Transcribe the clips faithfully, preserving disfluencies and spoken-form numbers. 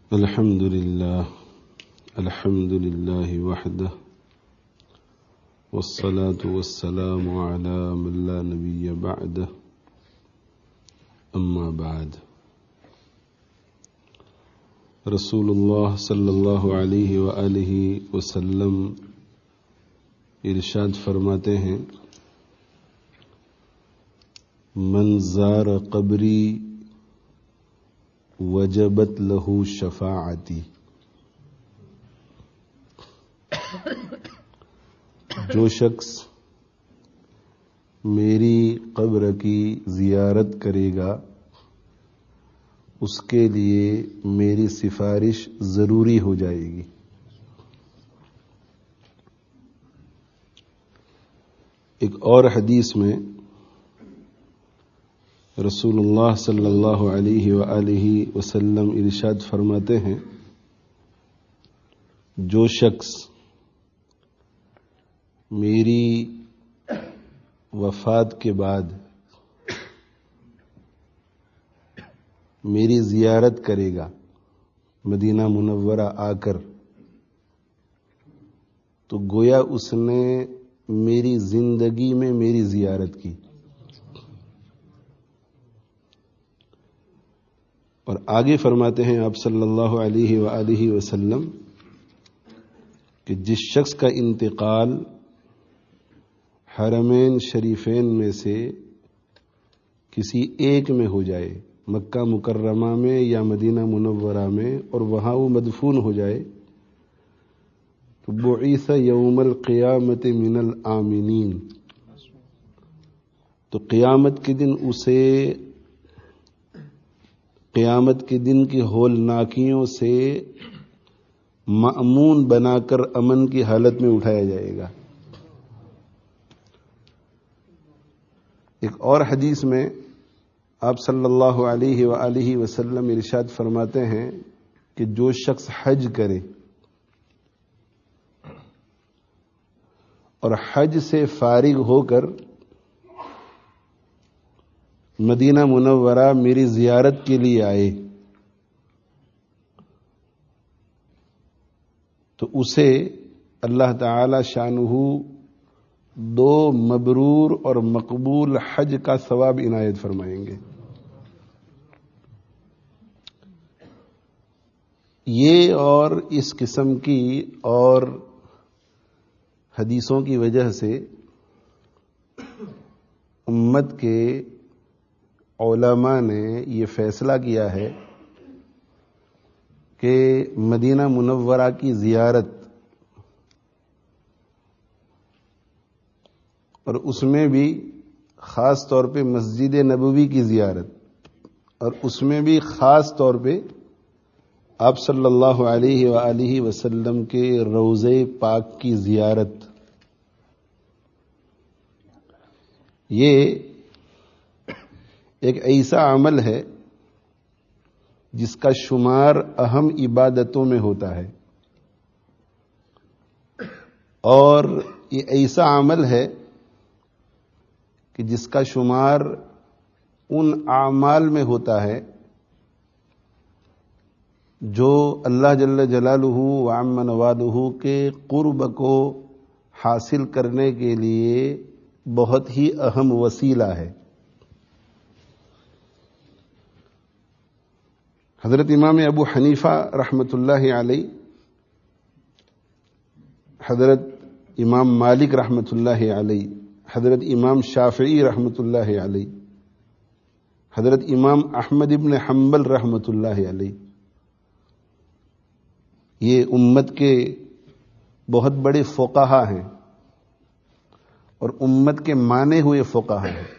الحمد لله الحمد لله وحده والصلاة والسلام على من لا نبي بعده أما بعد رسول الله صلی اللہ علیہ وآلہ وسلم ارشاد فرماتے ہیں، من زار قبری وجبت لہو شفاعتی، جو شخص میری قبر کی زیارت کرے گا اس کے لیے میری سفارش ضروری ہو جائے گی۔ ایک اور حدیث میں رسول اللہ صلی اللہ علیہ وآلہ وسلم ارشاد فرماتے ہیں، جو شخص میری وفات کے بعد میری زیارت کرے گا مدینہ منورہ آ کر، تو گویا اس نے میری زندگی میں میری زیارت کی۔ اور آگے فرماتے ہیں آپ صلی اللہ علیہ وآلہ وسلم کہ جس شخص کا انتقال حرمین شریفین میں سے کسی ایک میں ہو جائے، مکہ مکرمہ میں یا مدینہ منورہ میں، اور وہاں وہ مدفون ہو جائے، تو بعث یوم القیامت من الآمنین، تو قیامت کے دن اسے قیامت کے دن کی ہولناکیوں سے مأمون بنا کر امن کی حالت میں اٹھایا جائے گا۔ ایک اور حدیث میں آپ صلی اللہ علیہ وآلہ وسلم ارشاد فرماتے ہیں کہ جو شخص حج کرے اور حج سے فارغ ہو کر مدینہ منورہ میری زیارت کے لیے آئے، تو اسے اللہ تعالی شانہ دو مبرور اور مقبول حج کا ثواب عنایت فرمائیں گے۔ یہ اور اس قسم کی اور حدیثوں کی وجہ سے امت کے علماء نے یہ فیصلہ کیا ہے کہ مدینہ منورہ کی زیارت اور اس میں بھی خاص طور پہ مسجد نبوی کی زیارت، اور اس میں بھی خاص طور پہ آپ صلی اللہ علیہ وآلہ وسلم کے روضہ پاک کی زیارت، یہ ایک ایسا عمل ہے جس کا شمار اہم عبادتوں میں ہوتا ہے، اور یہ ایسا عمل ہے کہ جس کا شمار ان اعمال میں ہوتا ہے جو اللہ جل جلالہ وعم نوالہ کے قرب کو حاصل کرنے کے لیے بہت ہی اہم وسیلہ ہے۔ حضرت امام ابو حنیفہ رحمۃ اللہ علیہ، حضرت امام مالک رحمۃ اللہ علیہ، حضرت امام شافعی رحمۃ اللہ علیہ، حضرت امام احمد ابن حنبل رحمۃ اللہ علیہ، یہ امت کے بہت بڑے فقہا ہیں اور امت کے مانے ہوئے فقہا ہیں۔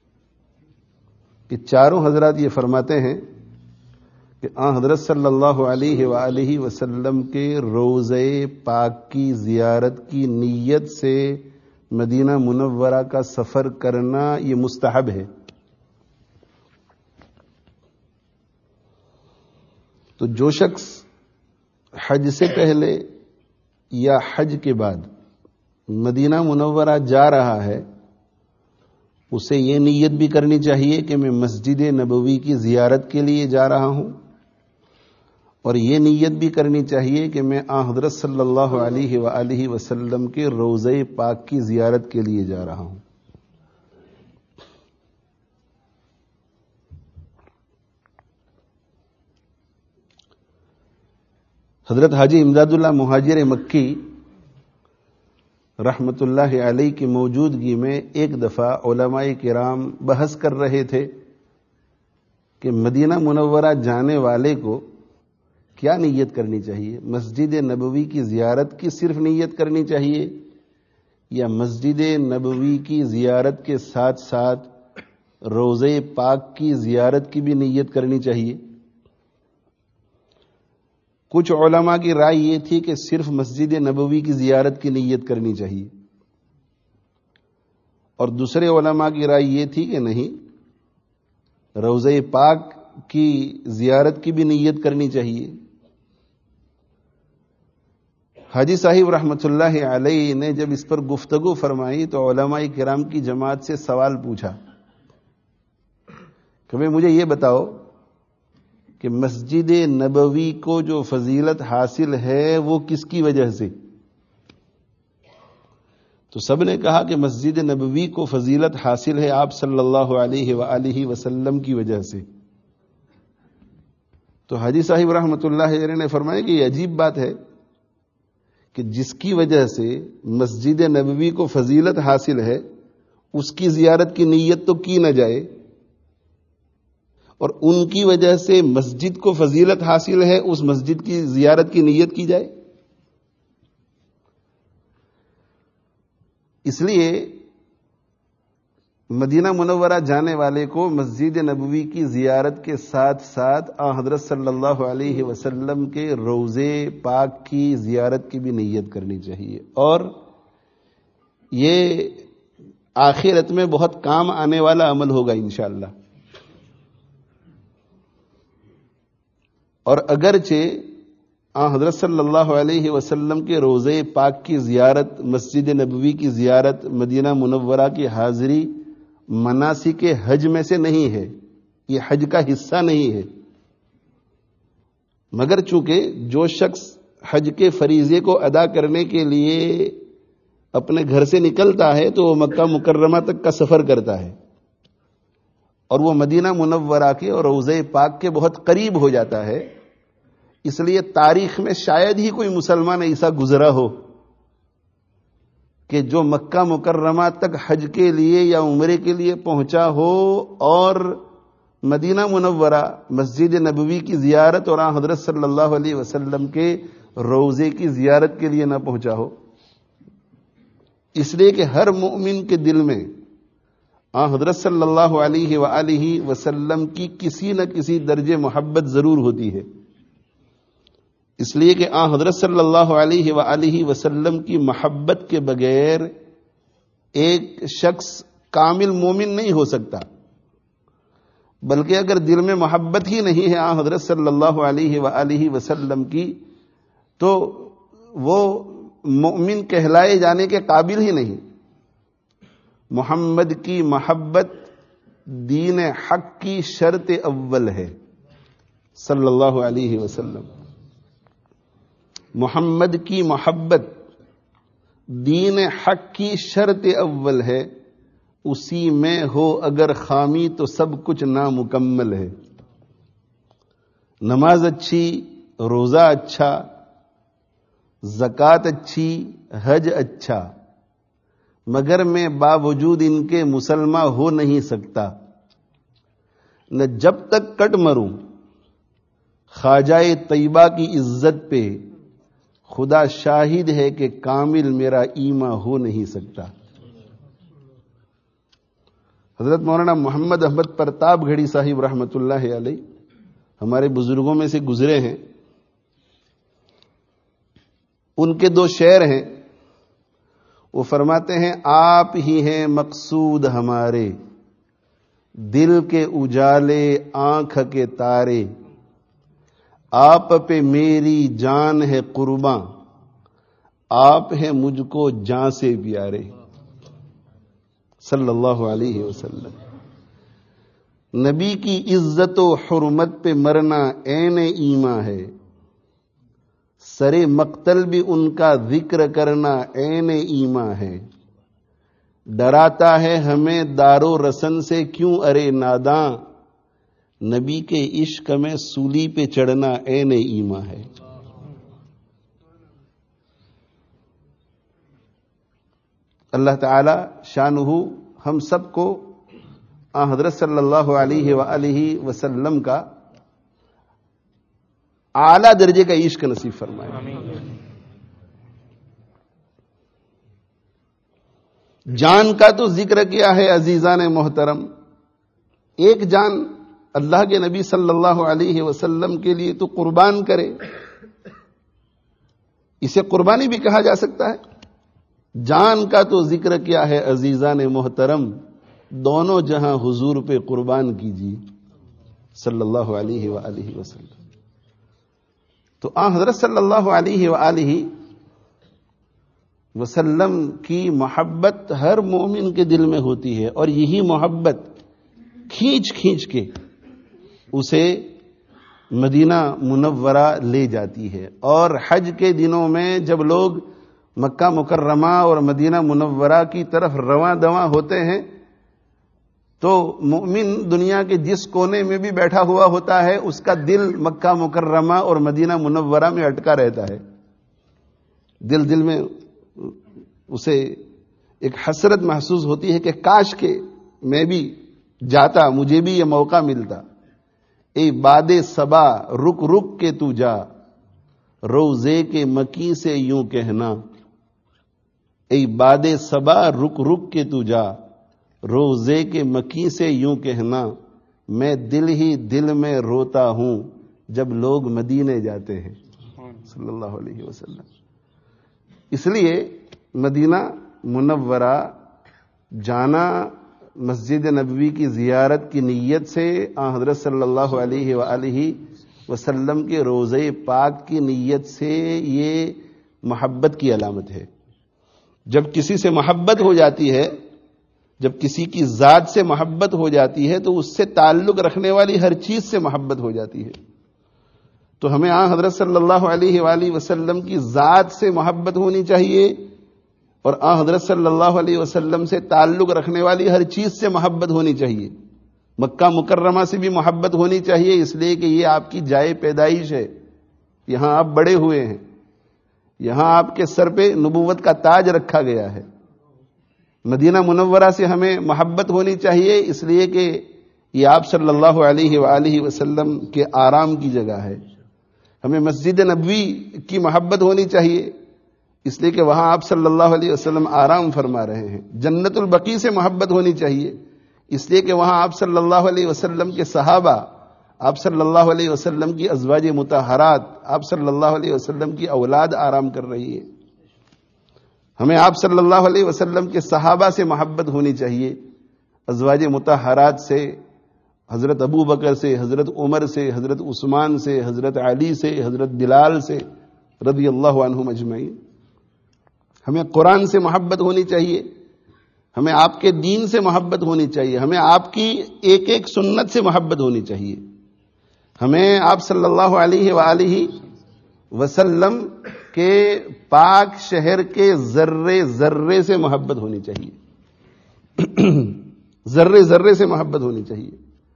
کہ چاروں حضرات یہ فرماتے ہیں کہ آن حضرت صلی اللہ علیہ وآلہ وسلم کے روضہ پاک کی زیارت کی نیت سے مدینہ منورہ کا سفر کرنا یہ مستحب ہے۔ تو جو شخص حج سے پہلے یا حج کے بعد مدینہ منورہ جا رہا ہے، اسے یہ نیت بھی کرنی چاہیے کہ میں مسجد نبوی کی زیارت کے لیے جا رہا ہوں، اور یہ نیت بھی کرنی چاہیے کہ میں آن حضرت صلی اللہ علیہ وآلہ وسلم کے روضہ پاک کی زیارت کے لیے جا رہا ہوں. حضرت حاجی امداد اللہ مہاجر مکی رحمت اللہ علیہ کی موجودگی میں ایک دفعہ علماء کرام بحث کر رہے تھے کہ مدینہ منورہ جانے والے کو کیا نیت کرنی چاہیے. مسجد نبوی کی زیارت کی صرف نیت کرنی چاہیے یا مسجد نبوی کی زیارت کے ساتھ ساتھ روضہ پاک کی زیارت کی بھی نیت کرنی چاہیے. کچھ علماء کی رائے یہ تھی کہ صرف مسجد نبوی کی زیارت کی نیت کرنی چاہیے اور دوسرے علماء کی رائے یہ تھی کہ نہیں، روضہ پاک کی زیارت کی بھی نیت کرنی چاہیے. حاجی صاحب رحمت اللہ علیہ نے جب اس پر گفتگو فرمائی تو علماء کرام کی جماعت سے سوال پوچھا کہ بھئی مجھے یہ بتاؤ کہ مسجد نبوی کو جو فضیلت حاصل ہے وہ کس کی وجہ سے؟ تو سب نے کہا کہ مسجد نبوی کو فضیلت حاصل ہے آپ صلی اللہ علیہ وآلہ وسلم کی وجہ سے. تو حاجی صاحب رحمت اللہ علیہ نے فرمایا کہ یہ عجیب بات ہے کہ جس کی وجہ سے مسجد نبوی کو فضیلت حاصل ہے اس کی زیارت کی نیت تو کی نہ جائے اور ان کی وجہ سے مسجد کو فضیلت حاصل ہے اس مسجد کی زیارت کی نیت کی جائے. اس لیے مدینہ منورہ جانے والے کو مسجد نبوی کی زیارت کے ساتھ ساتھ آن حضرت صلی اللہ علیہ وسلم کے روضے پاک کی زیارت کی بھی نیت کرنی چاہیے اور یہ آخرت میں بہت کام آنے والا عمل ہوگا انشاءاللہ. اور اگرچہ آن حضرت صلی اللہ علیہ وسلم کے روضے پاک کی زیارت، مسجد نبوی کی زیارت، مدینہ منورہ کی حاضری مناسک حج میں سے نہیں ہے، یہ حج کا حصہ نہیں ہے، مگر چونکہ جو شخص حج کے فریضے کو ادا کرنے کے لیے اپنے گھر سے نکلتا ہے تو وہ مکہ مکرمہ تک کا سفر کرتا ہے اور وہ مدینہ منورہ کے اور روضہ پاک کے بہت قریب ہو جاتا ہے. اس لیے تاریخ میں شاید ہی کوئی مسلمان ایسا گزرا ہو کہ جو مکہ مکرمہ تک حج کے لیے یا عمرے کے لیے پہنچا ہو اور مدینہ منورہ مسجد نبوی کی زیارت اور آن حضرت صلی اللہ علیہ وسلم کے روضے کی زیارت کے لیے نہ پہنچا ہو. اس لیے کہ ہر مومن کے دل میں آن حضرت صلی اللہ علیہ وآلہ وسلم کی کسی نہ کسی درجے محبت ضرور ہوتی ہے. اس لیے کہ آن حضرت صلی اللہ علیہ وآلہ وسلم کی محبت کے بغیر ایک شخص کامل مومن نہیں ہو سکتا، بلکہ اگر دل میں محبت ہی نہیں ہے آن حضرت صلی اللہ علیہ وآلہ وسلم کی تو وہ مومن کہلائے جانے کے قابل ہی نہیں. محمد کی محبت دین حق کی شرط اول ہے صلی اللہ علیہ وسلم. محمد کی محبت دین حق کی شرط اول ہے، اسی میں ہو اگر خامی تو سب کچھ نامکمل ہے. نماز اچھی، روزہ اچھا، زکوٰۃ اچھی، حج اچھا، مگر میں باوجود ان کے مسلمان ہو نہیں سکتا. نہ جب تک کٹ مروں خواجہ طیبہ کی عزت پہ، خدا شاہد ہے کہ کامل میرا ایمان ہو نہیں سکتا. حضرت مولانا محمد احمد پرتاپ گھڑی صاحب رحمت اللہ علیہ ہمارے بزرگوں میں سے گزرے ہیں. ان کے دو شعر ہیں، وہ فرماتے ہیں آپ ہی ہیں مقصود ہمارے، دل کے اجالے آنکھ کے تارے، آپ پہ میری جان ہے قرباں، آپ ہیں مجھ کو جان سے پیارے صلی اللہ علیہ وسلم. نبی کی عزت و حرمت پہ مرنا عین ایمان ہے، سرے مقتل بھی ان کا ذکر کرنا عین ایمان ہے. ڈراتا ہے ہمیں دارو رسن سے کیوں ارے ناداں، نبی کے عشق میں سولی پہ چڑھنا عین ایمان ہے. اللہ تعالی شانہ ہم سب کو آن حضرت صلی اللہ علیہ وآلہ وسلم کا اعلیٰ درجے کا عشق نصیب فرمائے. جان کا تو ذکر کیا ہے عزیزان محترم، ایک جان اللہ کے نبی صلی اللہ علیہ وسلم کے لیے تو قربان کرے، اسے قربانی بھی کہا جا سکتا ہے. جان کا تو ذکر کیا ہے عزیزان محترم، دونوں جہاں حضور پہ قربان کیجیے صلی اللہ علیہ وآلہ وسلم. تو آن حضرت صلی اللہ علیہ وآلہ وسلم کی محبت ہر مومن کے دل میں ہوتی ہے، اور یہی محبت کھینچ کھینچ کے اسے مدینہ منورہ لے جاتی ہے. اور حج کے دنوں میں جب لوگ مکہ مکرمہ اور مدینہ منورہ کی طرف رواں دواں ہوتے ہیں تو مومن دنیا کے جس کونے میں بھی بیٹھا ہوا ہوتا ہے اس کا دل مکہ مکرمہ اور مدینہ منورہ میں اٹکا رہتا ہے. دل دل میں اسے ایک حسرت محسوس ہوتی ہے کہ کاش کہ میں بھی جاتا، مجھے بھی یہ موقع ملتا. اے باد صبا رک رک کے تو جا، روزے کے مکی سے یوں کہنا. اے باد صبا رک رک کے تو جا، روزے کے مکی سے یوں کہنا. میں دل ہی دل میں روتا ہوں جب لوگ مدینے جاتے ہیں صلی اللہ علیہ وسلم. اس لیے مدینہ منورہ جانا مسجد نبوی کی زیارت کی نیت سے، آن حضرت صلی اللہ علیہ وآلہ وسلم کے روضہ پاک کی نیت سے، یہ محبت کی علامت ہے. جب کسی سے محبت ہو جاتی ہے، جب کسی کی ذات سے محبت ہو جاتی ہے تو اس سے تعلق رکھنے والی ہر چیز سے محبت ہو جاتی ہے. تو ہمیں آن حضرت صلی اللہ علیہ وآلہ وسلم کی ذات سے محبت ہونی چاہیے، اور آن حضرت صلی اللہ علیہ وسلم سے تعلق رکھنے والی ہر چیز سے محبت ہونی چاہیے. مکہ مکرمہ سے بھی محبت ہونی چاہیے، اس لیے کہ یہ آپ کی جائے پیدائش ہے، یہاں آپ بڑے ہوئے ہیں، یہاں آپ کے سر پہ نبوت کا تاج رکھا گیا ہے. مدینہ منورہ سے ہمیں محبت ہونی چاہیے، اس لیے کہ یہ آپ صلی اللہ علیہ وآلہ وسلم کے آرام کی جگہ ہے. ہمیں مسجد نبوی کی محبت ہونی چاہیے، اس لیے کہ وہاں آپ صلی اللہ علیہ وسلم آرام فرما رہے ہیں. جنت البقیع سے محبت ہونی چاہیے، اس لیے کہ وہاں آپ صلی اللہ علیہ وسلم کے صحابہ، آپ صلی اللہ علیہ وسلم کی ازواج مطہرات، آپ صلی اللہ علیہ وسلم کی اولاد آرام کر رہی ہے. ہمیں آپ صلی اللہ علیہ وسلم کے صحابہ سے محبت ہونی چاہیے، ازواج مطہرات سے، حضرت ابو بکر سے، حضرت عمر سے، حضرت عثمان سے، حضرت علی سے، حضرت بلال سے رضی اللہ عنہم اجمعین. ہمیں قرآن سے محبت ہونی چاہیے، ہمیں آپ کے دین سے محبت ہونی چاہیے، ہمیں آپ کی ایک ایک سنت سے محبت ہونی چاہیے، ہمیں آپ صلی اللہ علیہ وآلہ وسلم کے پاک شہر کے ذرے ذرے سے محبت ہونی چاہیے، ذرے ذرے سے محبت ہونی چاہیے.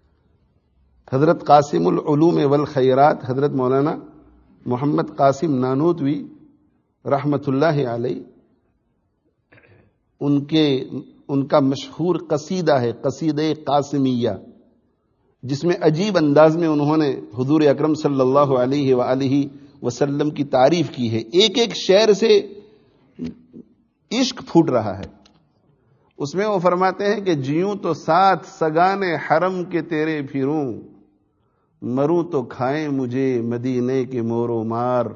حضرت قاسم العلوم والخیرات حضرت مولانا محمد قاسم نانوتوی رحمت اللہ علیہ، ان کے ان کا مشہور قصیدہ ہے قصیدہ قاسمیہ، جس میں عجیب انداز میں انہوں نے حضور اکرم صلی اللہ علیہ وآلہ وسلم کی تعریف کی ہے. ایک ایک شعر سے عشق پھوٹ رہا ہے. اس میں وہ فرماتے ہیں کہ جیوں تو ساتھ سگانے حرم کے تیرے پھروں، مروں تو کھائیں مجھے مدینے کے مور و مار.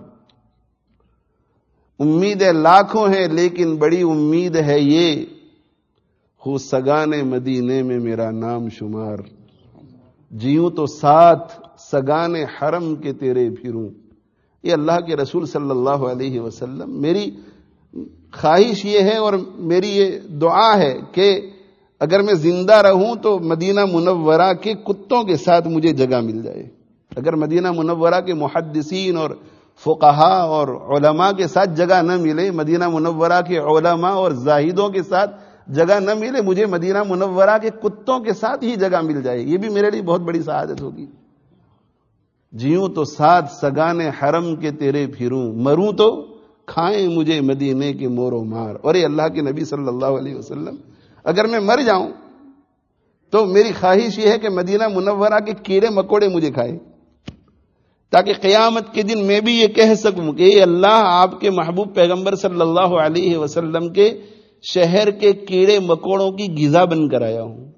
امیدیں لاکھوں ہیں لیکن بڑی امید ہے یہ، ہو سگانے مدینے میں میرا نام شمار. جیوں تو ساتھ سگانے حرم کے تیرے پھروں. یہ اللہ کے رسول صلی اللہ علیہ وسلم، میری خواہش یہ ہے اور میری یہ دعا ہے کہ اگر میں زندہ رہوں تو مدینہ منورہ کے کتوں کے ساتھ مجھے جگہ مل جائے. اگر مدینہ منورہ کے محدثین اور فقہا اور علماء کے ساتھ جگہ نہ ملے، مدینہ منورہ کے علماء اور زاہدوں کے ساتھ جگہ نہ ملے، مجھے مدینہ منورہ کے کتوں کے ساتھ ہی جگہ مل جائے، یہ بھی میرے لیے بہت بڑی سعادت ہوگی۔ جیوں تو ساتھ سگانے حرم کے تیرے پھروں، مروں تو کھائیں مجھے مدینے کے مور و مار۔ اور اے اللہ کے نبی صلی اللہ علیہ وسلم، اگر میں مر جاؤں تو میری خواہش یہ ہے کہ مدینہ منورہ کے کیڑے مکوڑے مجھے کھائیں، تاکہ قیامت کے دن میں بھی یہ کہہ سکوں کہ اے اللہ، آپ کے محبوب پیغمبر صلی اللہ علیہ وسلم کے شہر کے کیڑے مکوڑوں کی غذا بن کر آیا ہوں۔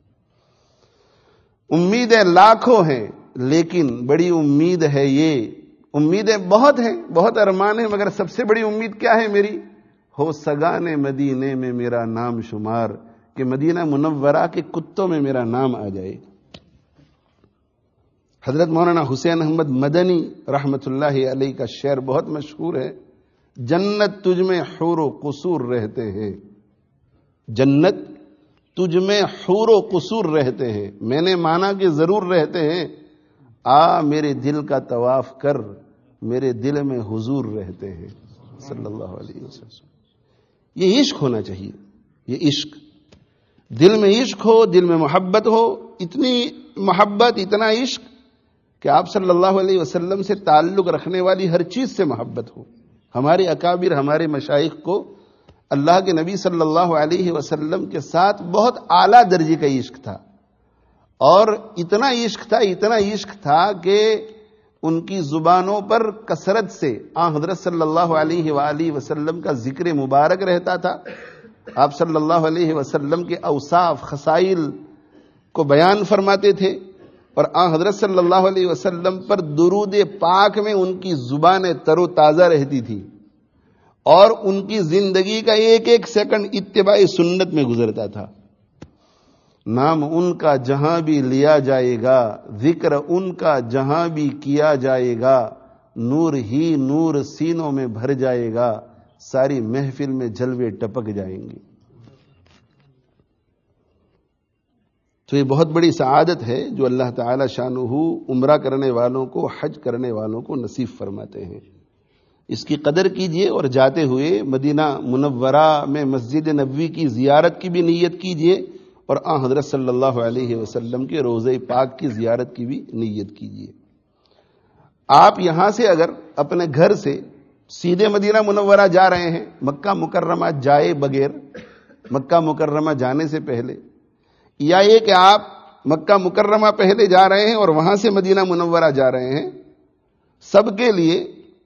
امیدیں لاکھوں ہیں لیکن بڑی امید ہے یہ، امیدیں بہت ہیں، بہت ارمان ہیں، مگر سب سے بڑی امید کیا ہے میری؟ ہو سگانے مدینے میں میرا نام شمار، کہ مدینہ منورہ کے کتوں میں میرا نام آ جائے۔ حضرت مولانا حسین احمد مدنی رحمت اللہ علیہ کا شعر بہت مشہور ہے، جنت تجھ میں حور و قصور رہتے ہیں، جنت تجھ میں حور و قصور رہتے ہیں، میں نے مانا کہ ضرور رہتے ہیں، آ میرے دل کا طواف کر، میرے دل میں حضور رہتے ہیں صلی اللہ علیہ وسلم۔ یہ عشق ہونا چاہیے، یہ عشق، دل میں عشق ہو، دل میں محبت ہو، اتنی محبت، اتنا عشق کہ آپ صلی اللہ علیہ وسلم سے تعلق رکھنے والی ہر چیز سے محبت ہو۔ ہمارے اکابر، ہمارے مشائخ کو اللہ کے نبی صلی اللہ علیہ وسلم کے ساتھ بہت اعلیٰ درجے کا عشق تھا، اور اتنا عشق تھا اتنا عشق تھا کہ ان کی زبانوں پر کثرت سے آن حضرت صلی اللہ علیہ وآلہ وسلم کا ذکر مبارک رہتا تھا۔ آپ صلی اللہ علیہ وسلم کے اوصاف، خصائل کو بیان فرماتے تھے، اور آن حضرت صلی اللہ علیہ وسلم پر درود پاک میں ان کی زبانیں تر و تازہ رہتی تھی، اور ان کی زندگی کا ایک ایک سیکنڈ اتباع سنت میں گزرتا تھا۔ نام ان کا جہاں بھی لیا جائے گا، ذکر ان کا جہاں بھی کیا جائے گا، نور ہی نور سینوں میں بھر جائے گا، ساری محفل میں جلوے ٹپک جائیں گے۔ تو یہ بہت بڑی سعادت ہے جو اللہ تعالی شانہ عمرہ کرنے والوں کو، حج کرنے والوں کو نصیب فرماتے ہیں۔ اس کی قدر کیجئے، اور جاتے ہوئے مدینہ منورہ میں مسجد نبوی کی زیارت کی بھی نیت کیجئے، اور آن حضرت صلی اللہ علیہ وسلم کے روضہ پاک کی زیارت کی بھی نیت کیجئے۔ آپ یہاں سے اگر اپنے گھر سے سیدھے مدینہ منورہ جا رہے ہیں، مکہ مکرمہ جائے بغیر، مکہ مکرمہ جانے سے پہلے، یا یہ کہ آپ مکہ مکرمہ پہلے جا رہے ہیں اور وہاں سے مدینہ منورہ جا رہے ہیں، سب کے لیے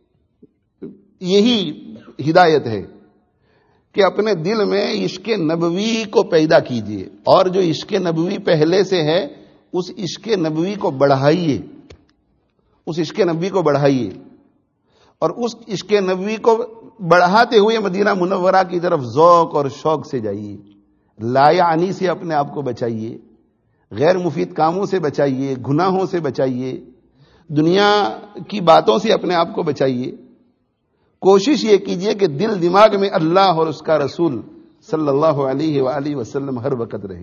یہی ہدایت ہے کہ اپنے دل میں عشق نبوی کو پیدا کیجئے، اور جو عشق نبوی پہلے سے ہے اس عشق نبوی کو بڑھائیے، اس عشق نبوی کو بڑھائیے، اور اس عشق نبوی کو بڑھاتے ہوئے مدینہ منورہ کی طرف ذوق اور شوق سے جائیے۔ لا یعنی سے اپنے آپ کو بچائیے، غیر مفید کاموں سے بچائیے، گناہوں سے بچائیے، دنیا کی باتوں سے اپنے آپ کو بچائیے۔ کوشش یہ کیجئے کہ دل دماغ میں اللہ اور اس کا رسول صلی اللہ علیہ وآلہ وسلم ہر وقت رہے۔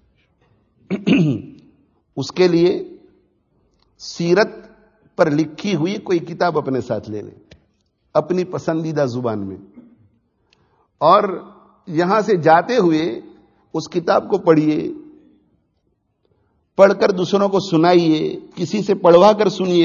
اس کے لیے سیرت پر لکھی ہوئی کوئی کتاب اپنے ساتھ لے لیں، اپنی پسندیدہ زبان میں، اور یہاں سے جاتے ہوئے اس کتاب کو پڑھیے، پڑھ کر دوسروں کو سنائیے، کسی سے پڑھوا کر سنیے۔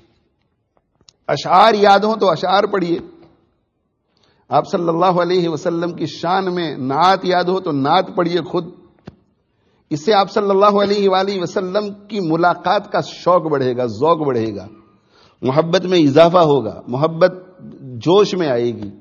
اشعار یاد ہوں تو اشعار پڑھیے، آپ صلی اللہ علیہ وسلم کی شان میں نعت یاد ہو تو نعت پڑھیے خود۔ اس سے آپ صلی اللہ علیہ وآلہ وسلم کی ملاقات کا شوق بڑھے گا، ذوق بڑھے گا، محبت میں اضافہ ہوگا، محبت جوش میں آئے گی۔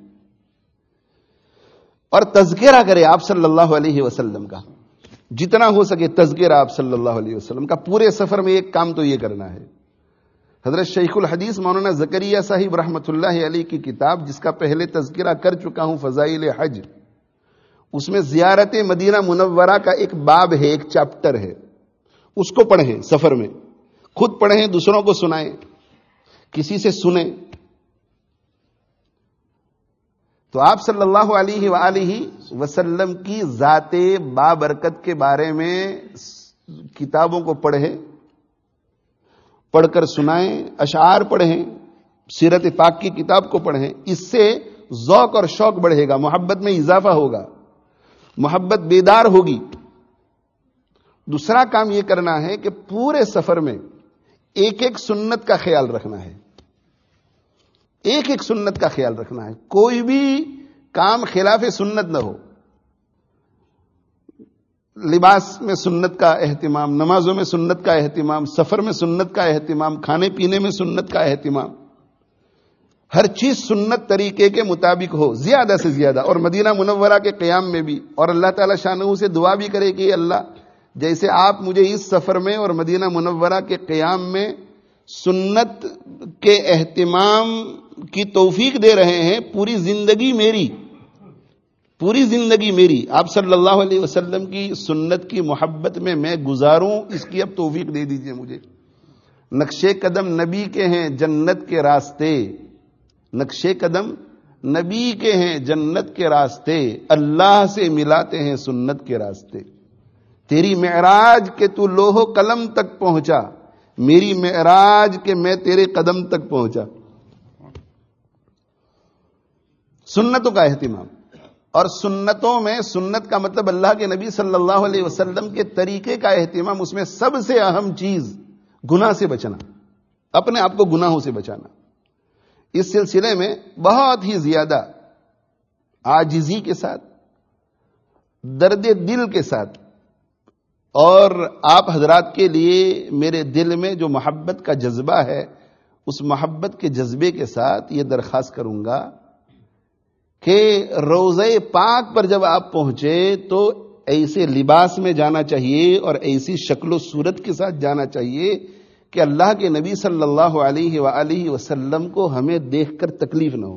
اور تذکرہ کرے آپ صلی اللہ علیہ وسلم کا، جتنا ہو سکے تذکرہ آپ صلی اللہ علیہ وسلم کا۔ پورے سفر میں ایک کام تو یہ کرنا ہے۔ حضرت شیخ الحدیث مولانا زکریا صاحب رحمۃ اللہ علیہ کی کتاب، جس کا پہلے تذکرہ کر چکا ہوں، فضائل حج، اس میں زیارت مدینہ منورہ کا ایک باب ہے، ایک چیپٹر ہے، اس کو پڑھیں سفر میں، خود پڑھیں، دوسروں کو سنائیں، کسی سے سنیں۔ تو آپ صلی اللہ علیہ وآلہ وسلم کی ذات بابرکت کے بارے میں کتابوں کو پڑھیں، پڑھ کر سنائیں، اشعار پڑھیں، سیرت پاک کی کتاب کو پڑھیں، اس سے ذوق اور شوق بڑھے گا، محبت میں اضافہ ہوگا، محبت بیدار ہوگی۔ دوسرا کام یہ کرنا ہے کہ پورے سفر میں ایک ایک سنت کا خیال رکھنا ہے، ایک ایک سنت کا خیال رکھنا ہے، کوئی بھی کام خلاف سنت نہ ہو۔ لباس میں سنت کا اہتمام، نمازوں میں سنت کا اہتمام، سفر میں سنت کا اہتمام، کھانے پینے میں سنت کا اہتمام، ہر چیز سنت طریقے کے مطابق ہو زیادہ سے زیادہ۔ اور مدینہ منورہ کے قیام میں بھی، اور اللہ تعالی شانہ سے دعا بھی کرے کہ اللہ جیسے آپ مجھے اس سفر میں اور مدینہ منورہ کے قیام میں سنت کے اہتمام کی توفیق دے رہے ہیں، پوری زندگی میری پوری زندگی میری آپ صلی اللہ علیہ وسلم کی سنت کی محبت میں میں گزاروں، اس کی اب توفیق دے دیجئے مجھے۔ نقشے قدم نبی کے ہیں جنت کے راستے، نقشے قدم نبی کے ہیں جنت کے راستے، اللہ سے ملاتے ہیں سنت کے راستے۔ تیری معراج کے تو لوح و قلم تک پہنچا، میری معراج کے میں تیرے قدم تک پہنچا۔ سنتوں کا اہتمام، اور سنتوں میں سنت کا مطلب اللہ کے نبی صلی اللہ علیہ وسلم کے طریقے کا اہتمام، اس میں سب سے اہم چیز گناہ سے بچنا، اپنے آپ کو گناہوں سے بچانا۔ اس سلسلے میں بہت ہی زیادہ عاجزی کے ساتھ، درد دل کے ساتھ، اور آپ حضرات کے لیے میرے دل میں جو محبت کا جذبہ ہے، اس محبت کے جذبے کے ساتھ یہ درخواست کروں گا کہ روضہ پاک پر جب آپ پہنچے تو ایسے لباس میں جانا چاہیے اور ایسی شکل و صورت کے ساتھ جانا چاہیے کہ اللہ کے نبی صلی اللہ علیہ وآلہ وسلم کو ہمیں دیکھ کر تکلیف نہ ہو۔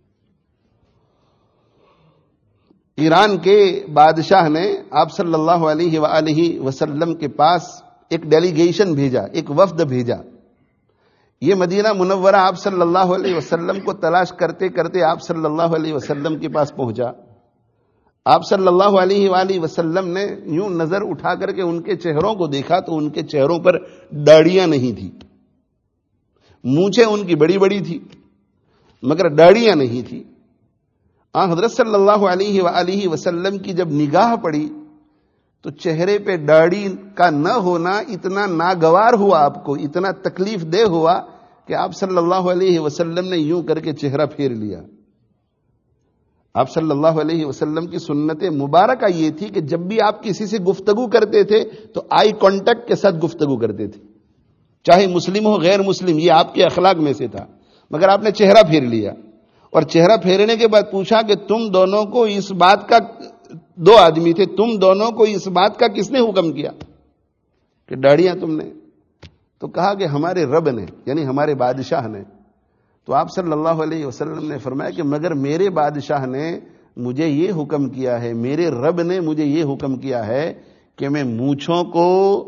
ایران کے بادشاہ نے آپ صلی اللہ علیہ وآلہ وسلم کے پاس ایک ڈیلیگیشن بھیجا، ایک وفد بھیجا۔ یہ مدینہ منورہ آپ صلی اللہ علیہ وسلم کو تلاش کرتے کرتے آپ صلی اللہ علیہ وسلم کے پاس پہنچا۔ آپ صلی اللہ علیہ وآلہ وسلم نے یوں نظر اٹھا کر کے ان کے چہروں کو دیکھا تو ان کے چہروں پر داڑیاں نہیں تھی، مونچھیں ان کی بڑی بڑی تھی مگر داڑیاں نہیں تھی۔ آن حضرت صلی اللہ علیہ وآلہ وسلم کی جب نگاہ پڑی تو چہرے پہ داڑھی کا نہ ہونا اتنا ناگوار ہوا، آپ کو اتنا تکلیف دہ ہوا کہ آپ صلی اللہ علیہ وسلم نے یوں کر کے چہرہ پھیر لیا۔ آپ صلی اللہ علیہ وسلم کی سنت مبارکہ یہ تھی کہ جب بھی آپ کسی سے گفتگو کرتے تھے تو آئی کانٹیکٹ کے ساتھ گفتگو کرتے تھے، چاہے مسلم ہو غیر مسلم، یہ آپ کے اخلاق میں سے تھا، مگر آپ نے چہرہ پھیر لیا۔ اور چہرہ پھیرنے کے بعد پوچھا کہ تم دونوں کو اس بات کا، دو آدمی تھے، تم دونوں کو اس بات کا کس نے حکم کیا کہ داڑیاں تم نے؟ تو کہا کہ ہمارے رب نے، یعنی ہمارے بادشاہ نے۔ تو آپ صلی اللہ علیہ وسلم نے فرمایا کہ مگر میرے بادشاہ نے مجھے یہ حکم کیا ہے، میرے رب نے مجھے یہ حکم کیا ہے کہ میں مونچھوں کو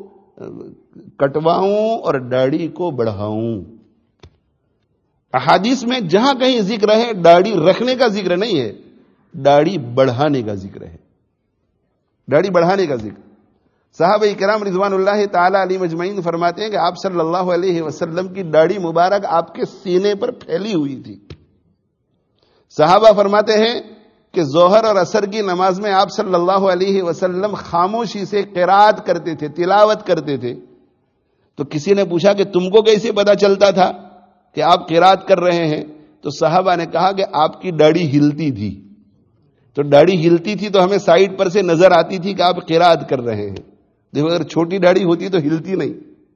کٹواؤں اور داڑھی کو بڑھاؤں۔ احادیث میں جہاں کہیں ذکر ہے داڑھی رکھنے کا ذکر نہیں ہے، داڑھی بڑھانے کا ذکر ہے، داڑھی بڑھانے کا ذکر۔ صحابہ کرام رضوان اللہ تعالی علیہم اجمعین فرماتے ہیں کہ آپ صلی اللہ علیہ وسلم کی داڑھی مبارک آپ کے سینے پر پھیلی ہوئی تھی۔ صحابہ فرماتے ہیں کہ ظہر اور عصر کی نماز میں آپ صلی اللہ علیہ وسلم خاموشی سے قرات کرتے تھے، تلاوت کرتے تھے۔ تو کسی نے پوچھا کہ تم کو کیسے پتا چلتا تھا کہ آپ قرات کر رہے ہیں؟ تو صحابہ نے کہا کہ آپ کی داڑھی ہلتی تھی، تو داڑھی ہلتی تھی تو ہمیں سائیڈ پر سے نظر آتی تھی کہ آپ قرات کر رہے ہیں۔ دیکھو اگر چھوٹی داڑھی ہوتی تو ہلتی نہیں۔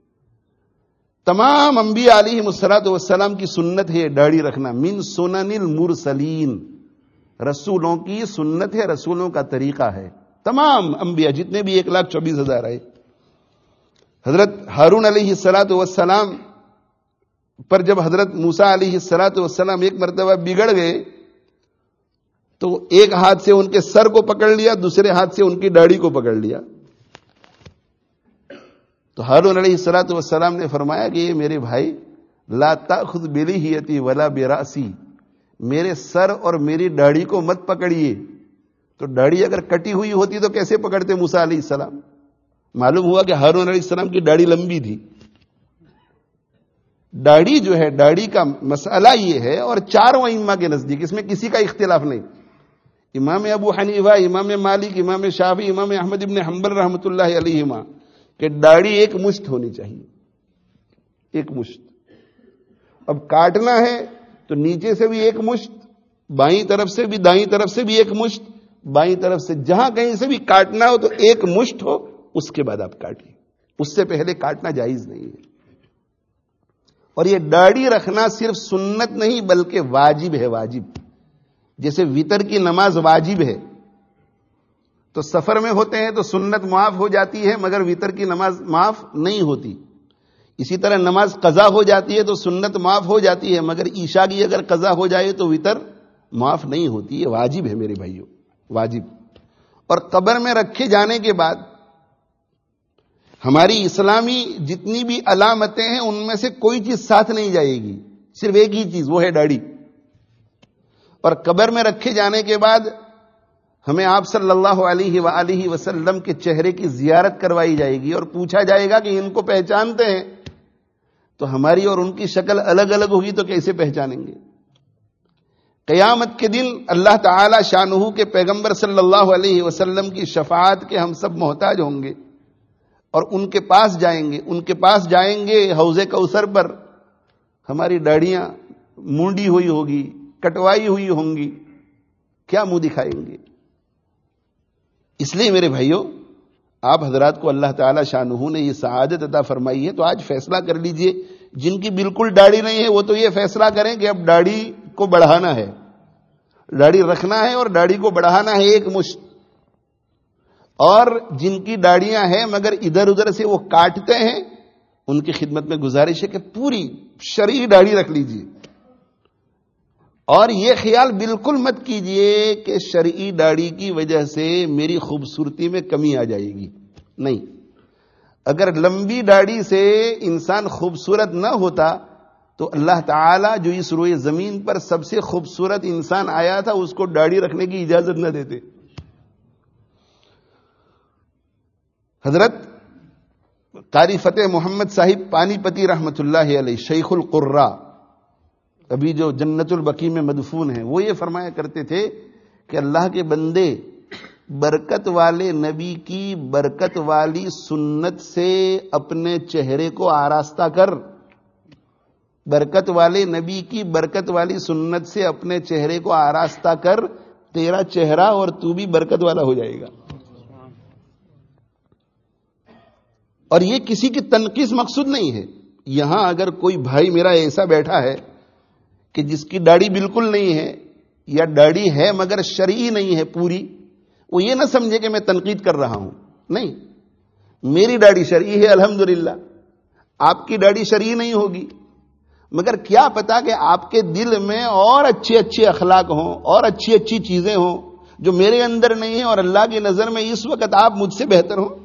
تمام انبیاء علیہم الصلوۃ والسلام کی سنت ہے داڑھی رکھنا، من سنن المرسلین، رسولوں کی سنت ہے، رسولوں کا طریقہ ہے۔ تمام انبیاء جتنے بھی ایک لاکھ چوبیس ہزار آئے، حضرت ہارون علیہ الصلوۃ والسلام پر جب حضرت موسیٰ علیہ الصلوۃ والسلام ایک مرتبہ بگڑ گئے تو ایک ہاتھ سے ان کے سر کو پکڑ لیا، دوسرے ہاتھ سے ان کی داڑھی کو پکڑ لیا۔ تو ہارون علیہ الصلوۃ والسلام نے فرمایا کہ یہ میرے بھائی، لا تأخذ بلحیتی ولا براسی، میرے سر اور میری داڑھی کو مت پکڑیے۔ تو داڑھی اگر کٹی ہوئی ہوتی تو کیسے پکڑتے موسیٰ علیہ السلام؟ معلوم ہوا کہ ہارون علیہ السلام کی داڑھی لمبی تھی۔ داڑھی جو ہے، داڑھی کا مسئلہ یہ ہے، اور چاروں ائمہ کے نزدیک اس میں کسی کا اختلاف نہیں، امام ابو حنیفہ، امام مالک، امام شافعی، امام احمد ابن حنبل رحمۃ اللہ علیہما، کہ داڑھی ایک مشت ہونی چاہیے، ایک مشت. اب کاٹنا ہے تو نیچے سے بھی ایک مشت، بائیں طرف سے بھی، دائیں طرف سے بھی ایک مشت، بائیں طرف سے جہاں کہیں سے بھی کاٹنا ہو تو ایک مشت ہو، اس کے بعد آپ کاٹیے، اس سے پہلے کاٹنا جائز نہیں ہے. اور یہ داڑھی رکھنا صرف سنت نہیں بلکہ واجب ہے. واجب جیسے وتر کی نماز واجب ہے تو سفر میں ہوتے ہیں تو سنت معاف ہو جاتی ہے مگر وتر کی نماز معاف نہیں ہوتی. اسی طرح نماز قضا ہو جاتی ہے تو سنت معاف ہو جاتی ہے مگر عشاء کی اگر قضا ہو جائے تو وتر معاف نہیں ہوتی. یہ واجب ہے میرے بھائیوں، واجب. اور قبر میں رکھے جانے کے بعد ہماری اسلامی جتنی بھی علامتیں ہیں ان میں سے کوئی چیز ساتھ نہیں جائے گی، صرف ایک ہی چیز، وہ ہے داڑھی. اور قبر میں رکھے جانے کے بعد ہمیں آپ صلی اللہ علیہ وآلہ وسلم کے چہرے کی زیارت کروائی جائے گی اور پوچھا جائے گا کہ ان کو پہچانتے ہیں؟ تو ہماری اور ان کی شکل الگ الگ ہوگی تو کیسے پہچانیں گے؟ قیامت کے دن اللہ تعالی شانہ کے پیغمبر صلی اللہ علیہ وسلم کی شفاعت کے ہم سب محتاج ہوں گے اور ان کے پاس جائیں گے. ان کے پاس جائیں گے حوض کوثر پر، ہماری داڑھیاں مونڈی ہوئی ہوگی، کٹوائی ہوئی ہوں گی، کیا منہ دکھائیں گے؟ اس لیے میرے بھائیوں، آپ حضرات کو اللہ تعالی شانہ نے یہ سعادت عطا فرمائی ہے تو آج فیصلہ کر لیجئے. جن کی بالکل داڑھی نہیں ہے وہ تو یہ فیصلہ کریں کہ اب داڑھی کو بڑھانا ہے، داڑھی رکھنا ہے اور داڑھی کو بڑھانا ہے ایک مشت. اور جن کی داڑھیاں ہیں مگر ادھر ادھر سے وہ کاٹتے ہیں، ان کی خدمت میں گزارش ہے کہ پوری شرعی داڑھی رکھ لیجئے. اور یہ خیال بالکل مت کیجئے کہ شرعی داڑھی کی وجہ سے میری خوبصورتی میں کمی آ جائے گی. نہیں، اگر لمبی داڑھی سے انسان خوبصورت نہ ہوتا تو اللہ تعالیٰ جو اس روئے زمین پر سب سے خوبصورت انسان آیا تھا اس کو داڑھی رکھنے کی اجازت نہ دیتے. حضرت قاری فتح محمد صاحب پانی پتی رحمت اللہ علیہ، شیخ القراء، ابھی جو جنت البقیع میں مدفون ہیں، وہ یہ فرمایا کرتے تھے کہ اللہ کے بندے، برکت والے نبی کی برکت والی سنت سے اپنے چہرے کو آراستہ کر، برکت والے نبی کی برکت والی سنت سے اپنے چہرے کو آراستہ کر، تیرا چہرہ اور تو بھی برکت والا ہو جائے گا. اور یہ کسی کی تنقیص مقصود نہیں ہے. یہاں اگر کوئی بھائی میرا ایسا بیٹھا ہے کہ جس کی داڑھی بالکل نہیں ہے یا داڑھی ہے مگر شرعی نہیں ہے پوری، وہ یہ نہ سمجھے کہ میں تنقید کر رہا ہوں. نہیں، میری داڑھی شرعی ہے الحمدللہ، آپ کی داڑھی شرعی نہیں ہوگی، مگر کیا پتا کہ آپ کے دل میں اور اچھے اچھے اخلاق ہوں اور اچھی اچھی چیزیں ہوں جو میرے اندر نہیں ہیں اور اللہ کی نظر میں اس وقت آپ مجھ سے بہتر ہوں.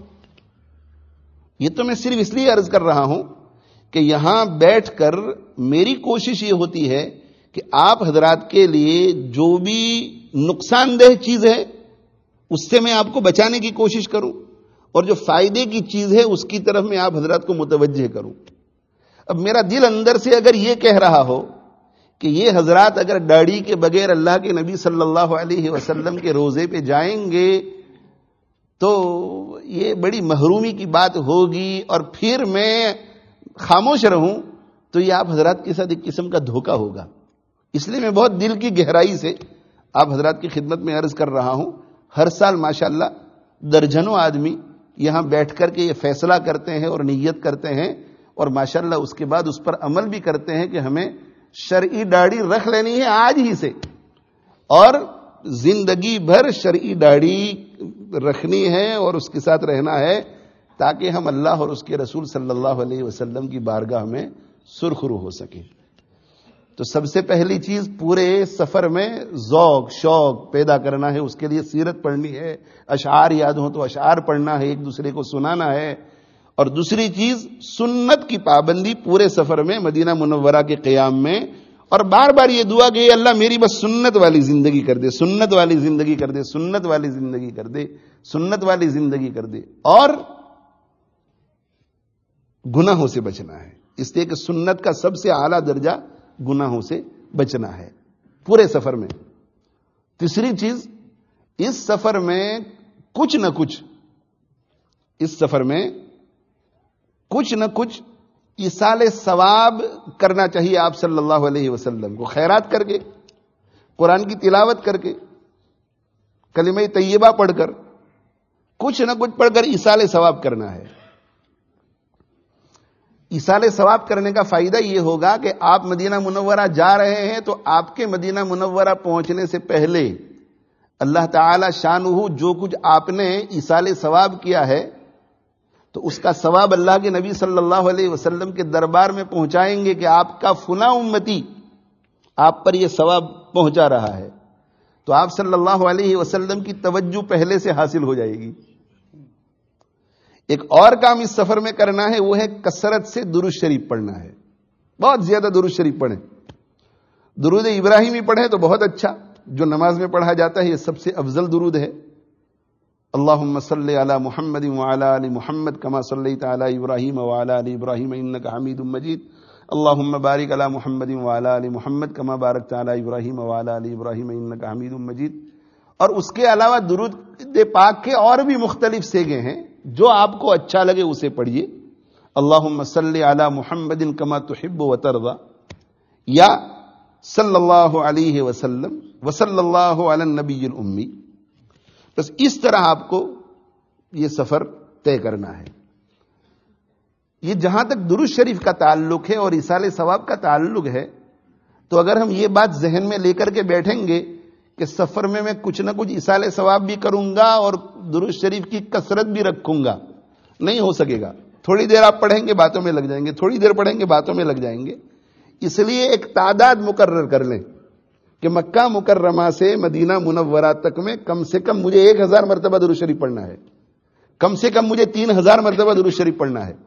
یہ تو میں صرف اس لیے عرض کر رہا ہوں کہ یہاں بیٹھ کر میری کوشش یہ ہوتی ہے کہ آپ حضرات کے لیے جو بھی نقصان دہ چیز ہے اس سے میں آپ کو بچانے کی کوشش کروں اور جو فائدے کی چیز ہے اس کی طرف میں آپ حضرات کو متوجہ کروں. اب میرا دل اندر سے اگر یہ کہہ رہا ہو کہ یہ حضرات اگر داڑھی کے بغیر اللہ کے نبی صلی اللہ علیہ وسلم کے روزے پہ جائیں گے تو یہ بڑی محرومی کی بات ہوگی اور پھر میں خاموش رہوں تو یہ آپ حضرات کے ساتھ ایک قسم کا دھوکہ ہوگا. اس لیے میں بہت دل کی گہرائی سے آپ حضرات کی خدمت میں عرض کر رہا ہوں. ہر سال ماشاءاللہ درجنوں آدمی یہاں بیٹھ کر کے یہ فیصلہ کرتے ہیں اور نیت کرتے ہیں اور ماشاءاللہ اس کے بعد اس پر عمل بھی کرتے ہیں کہ ہمیں شرعی داڑھی رکھ لینی ہے آج ہی سے اور زندگی بھر شرعی داڑھی رکھنی ہے اور اس کے ساتھ رہنا ہے تاکہ ہم اللہ اور اس کے رسول صلی اللہ علیہ وسلم کی بارگاہ میں سرخرو ہو سکیں. تو سب سے پہلی چیز پورے سفر میں ذوق شوق پیدا کرنا ہے، اس کے لیے سیرت پڑھنی ہے، اشعار یاد ہوں تو اشعار پڑھنا ہے، ایک دوسرے کو سنانا ہے. اور دوسری چیز سنت کی پابندی پورے سفر میں مدینہ منورہ کے قیام میں، اور بار بار یہ دعا کہ اللہ میری بس سنت والی زندگی کر دے، سنت والی زندگی کر دے، سنت والی زندگی کر دے، سنت والی زندگی کر دے. اور گناہوں سے بچنا ہے. اس لیے کہ سنت کا سب سے اعلیٰ درجہ گناہوں سے بچنا ہے پورے سفر میں. تیسری چیز، اس سفر میں کچھ نہ کچھ اس سفر میں کچھ نہ کچھ ایصال ثواب کرنا چاہیے آپ صلی اللہ علیہ وسلم کو، خیرات کر کے، قرآن کی تلاوت کر کے، کلمہ طیبہ پڑھ کر، کچھ نہ کچھ پڑھ کر ایصال ثواب کرنا ہے. ایصال ثواب کرنے کا فائدہ یہ ہوگا کہ آپ مدینہ منورہ جا رہے ہیں تو آپ کے مدینہ منورہ پہنچنے سے پہلے اللہ تعالی شانہ جو کچھ آپ نے ایصال ثواب کیا ہے تو اس کا ثواب اللہ کے نبی صلی اللہ علیہ وسلم کے دربار میں پہنچائیں گے کہ آپ کا فلاں امتی آپ پر یہ ثواب پہنچا رہا ہے. تو آپ صلی اللہ علیہ وسلم کی توجہ پہلے سے حاصل ہو جائے گی. ایک اور کام اس سفر میں کرنا ہے، وہ ہے کثرت سے درود شریف پڑھنا ہے. بہت زیادہ درود شریف پڑھیں. درود ابراہیمی پڑھیں تو بہت اچھا، جو نماز میں پڑھا جاتا ہے یہ سب سے افضل درود ہے. اللہم صلی علی محمد وعلی آل محمد کما صلیت علی ابراہیم وعلی آل ابراہیم انک حمید مجید. اللہم بارک علی محمد وعلی آل محمد کما بارکت علی ابراہیم وعلی آل ابراہیم انک حمید مجید. اور اس کے علاوہ درود پاک کے اور بھی مختلف سیگے ہیں، جو آپ کو اچھا لگے اسے پڑھیے. اللہم صلی علی محمد کما تحب وترضى، یا صلی اللہ علیہ وسلم وصلی اللہ علی النبی الامی. بس اس طرح آپ کو یہ سفر طے کرنا ہے. یہ جہاں تک درود شریف کا تعلق ہے اور ایصال ثواب کا تعلق ہے، تو اگر ہم یہ بات ذہن میں لے کر کے بیٹھیں گے کہ سفر میں میں کچھ نہ کچھ ایصال ثواب بھی کروں گا اور درود شریف کی کثرت بھی رکھوں گا، نہیں ہو سکے گا. تھوڑی دیر آپ پڑھیں گے باتوں میں لگ جائیں گے، تھوڑی دیر پڑھیں گے باتوں میں لگ جائیں گے. اس لیے ایک تعداد مقرر کر لیں کہ مکہ مکرمہ سے مدینہ منورہ تک میں کم سے کم مجھے ایک ہزار مرتبہ درود شریف پڑھنا ہے، کم سے کم مجھے تین ہزار مرتبہ درود شریف پڑھنا ہے.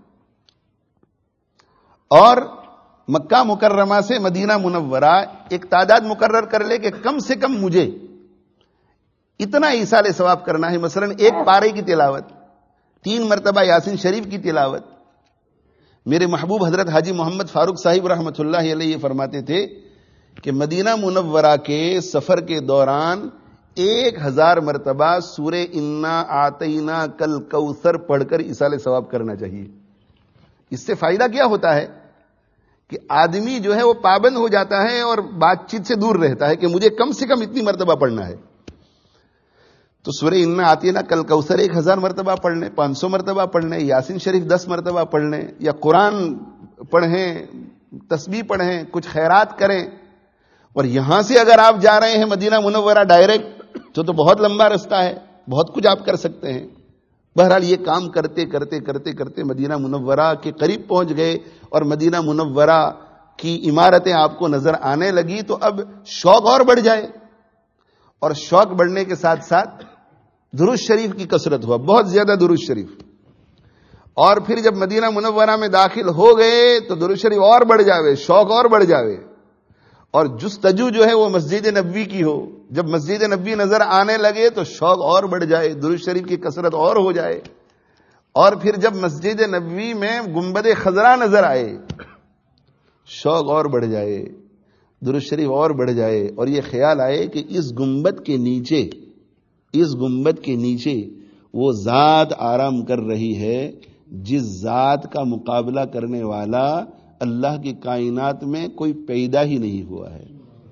اور مکہ مکرمہ سے مدینہ منورہ ایک تعداد مقرر کر لے کہ کم سے کم مجھے اتنا ایصال ثواب کرنا ہے. مثلا ایک پارے کی تلاوت، تین مرتبہ یاسین شریف کی تلاوت. میرے محبوب حضرت حاجی محمد فاروق صاحب رحمۃ اللہ علیہ فرماتے تھے کہ مدینہ منورہ کے سفر کے دوران ایک ہزار مرتبہ سورہ انا آتینا کل کوثر پڑھ کر ایصال ثواب کرنا چاہیے. اس سے فائدہ کیا ہوتا ہے کہ آدمی جو ہے وہ پابند ہو جاتا ہے اور بات چیت سے دور رہتا ہے کہ مجھے کم سے کم اتنی مرتبہ پڑھنا ہے. تو سورہ انا آتینا کل کوثر ایک ہزار مرتبہ پڑھ لیں، پانچ سو مرتبہ پڑھ لیں، یاسین شریف دس مرتبہ پڑھ لیں، یا قرآن پڑھیں، تسبیح پڑھیں، کچھ خیرات کریں. اور یہاں سے اگر آپ جا رہے ہیں مدینہ منورہ ڈائریکٹ تو تو بہت لمبا رستہ ہے، بہت کچھ آپ کر سکتے ہیں. بہرحال یہ کام کرتے کرتے کرتے کرتے مدینہ منورہ کے قریب پہنچ گئے اور مدینہ منورہ کی عمارتیں آپ کو نظر آنے لگی تو اب شوق اور بڑھ جائے. اور شوق بڑھنے کے ساتھ ساتھ درود شریف کی کثرت ہوا، بہت زیادہ درود شریف. اور پھر جب مدینہ منورہ میں داخل ہو گئے تو درود شریف اور بڑھ جاوے، شوق اور بڑھ جاوے. اور جستجو جو ہے وہ مسجد نبوی کی ہو. جب مسجد نبوی نظر آنے لگے تو شوق اور بڑھ جائے، درود شریف کی کثرت اور ہو جائے. اور پھر جب مسجد نبوی میں گنبد خضرا نظر آئے، شوق اور بڑھ جائے، درود شریف اور بڑھ جائے. اور یہ خیال آئے کہ اس گنبد کے نیچے اس گنبد کے نیچے وہ ذات آرام کر رہی ہے جس ذات کا مقابلہ کرنے والا اللہ کی کائنات میں کوئی پیدا ہی نہیں ہوا ہے.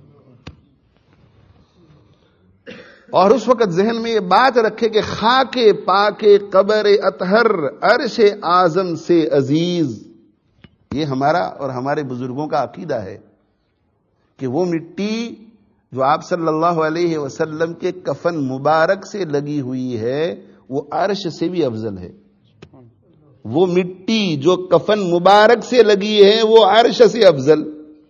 اور اس وقت ذہن میں یہ بات رکھے کہ خاک پاک قبر اطہر عرش اعظم سے عزیز. یہ ہمارا اور ہمارے بزرگوں کا عقیدہ ہے کہ وہ مٹی جو آپ صلی اللہ علیہ وسلم کے کفن مبارک سے لگی ہوئی ہے وہ عرش سے بھی افضل ہے. وہ مٹی جو کفن مبارک سے لگی ہے وہ عرش سے افضل.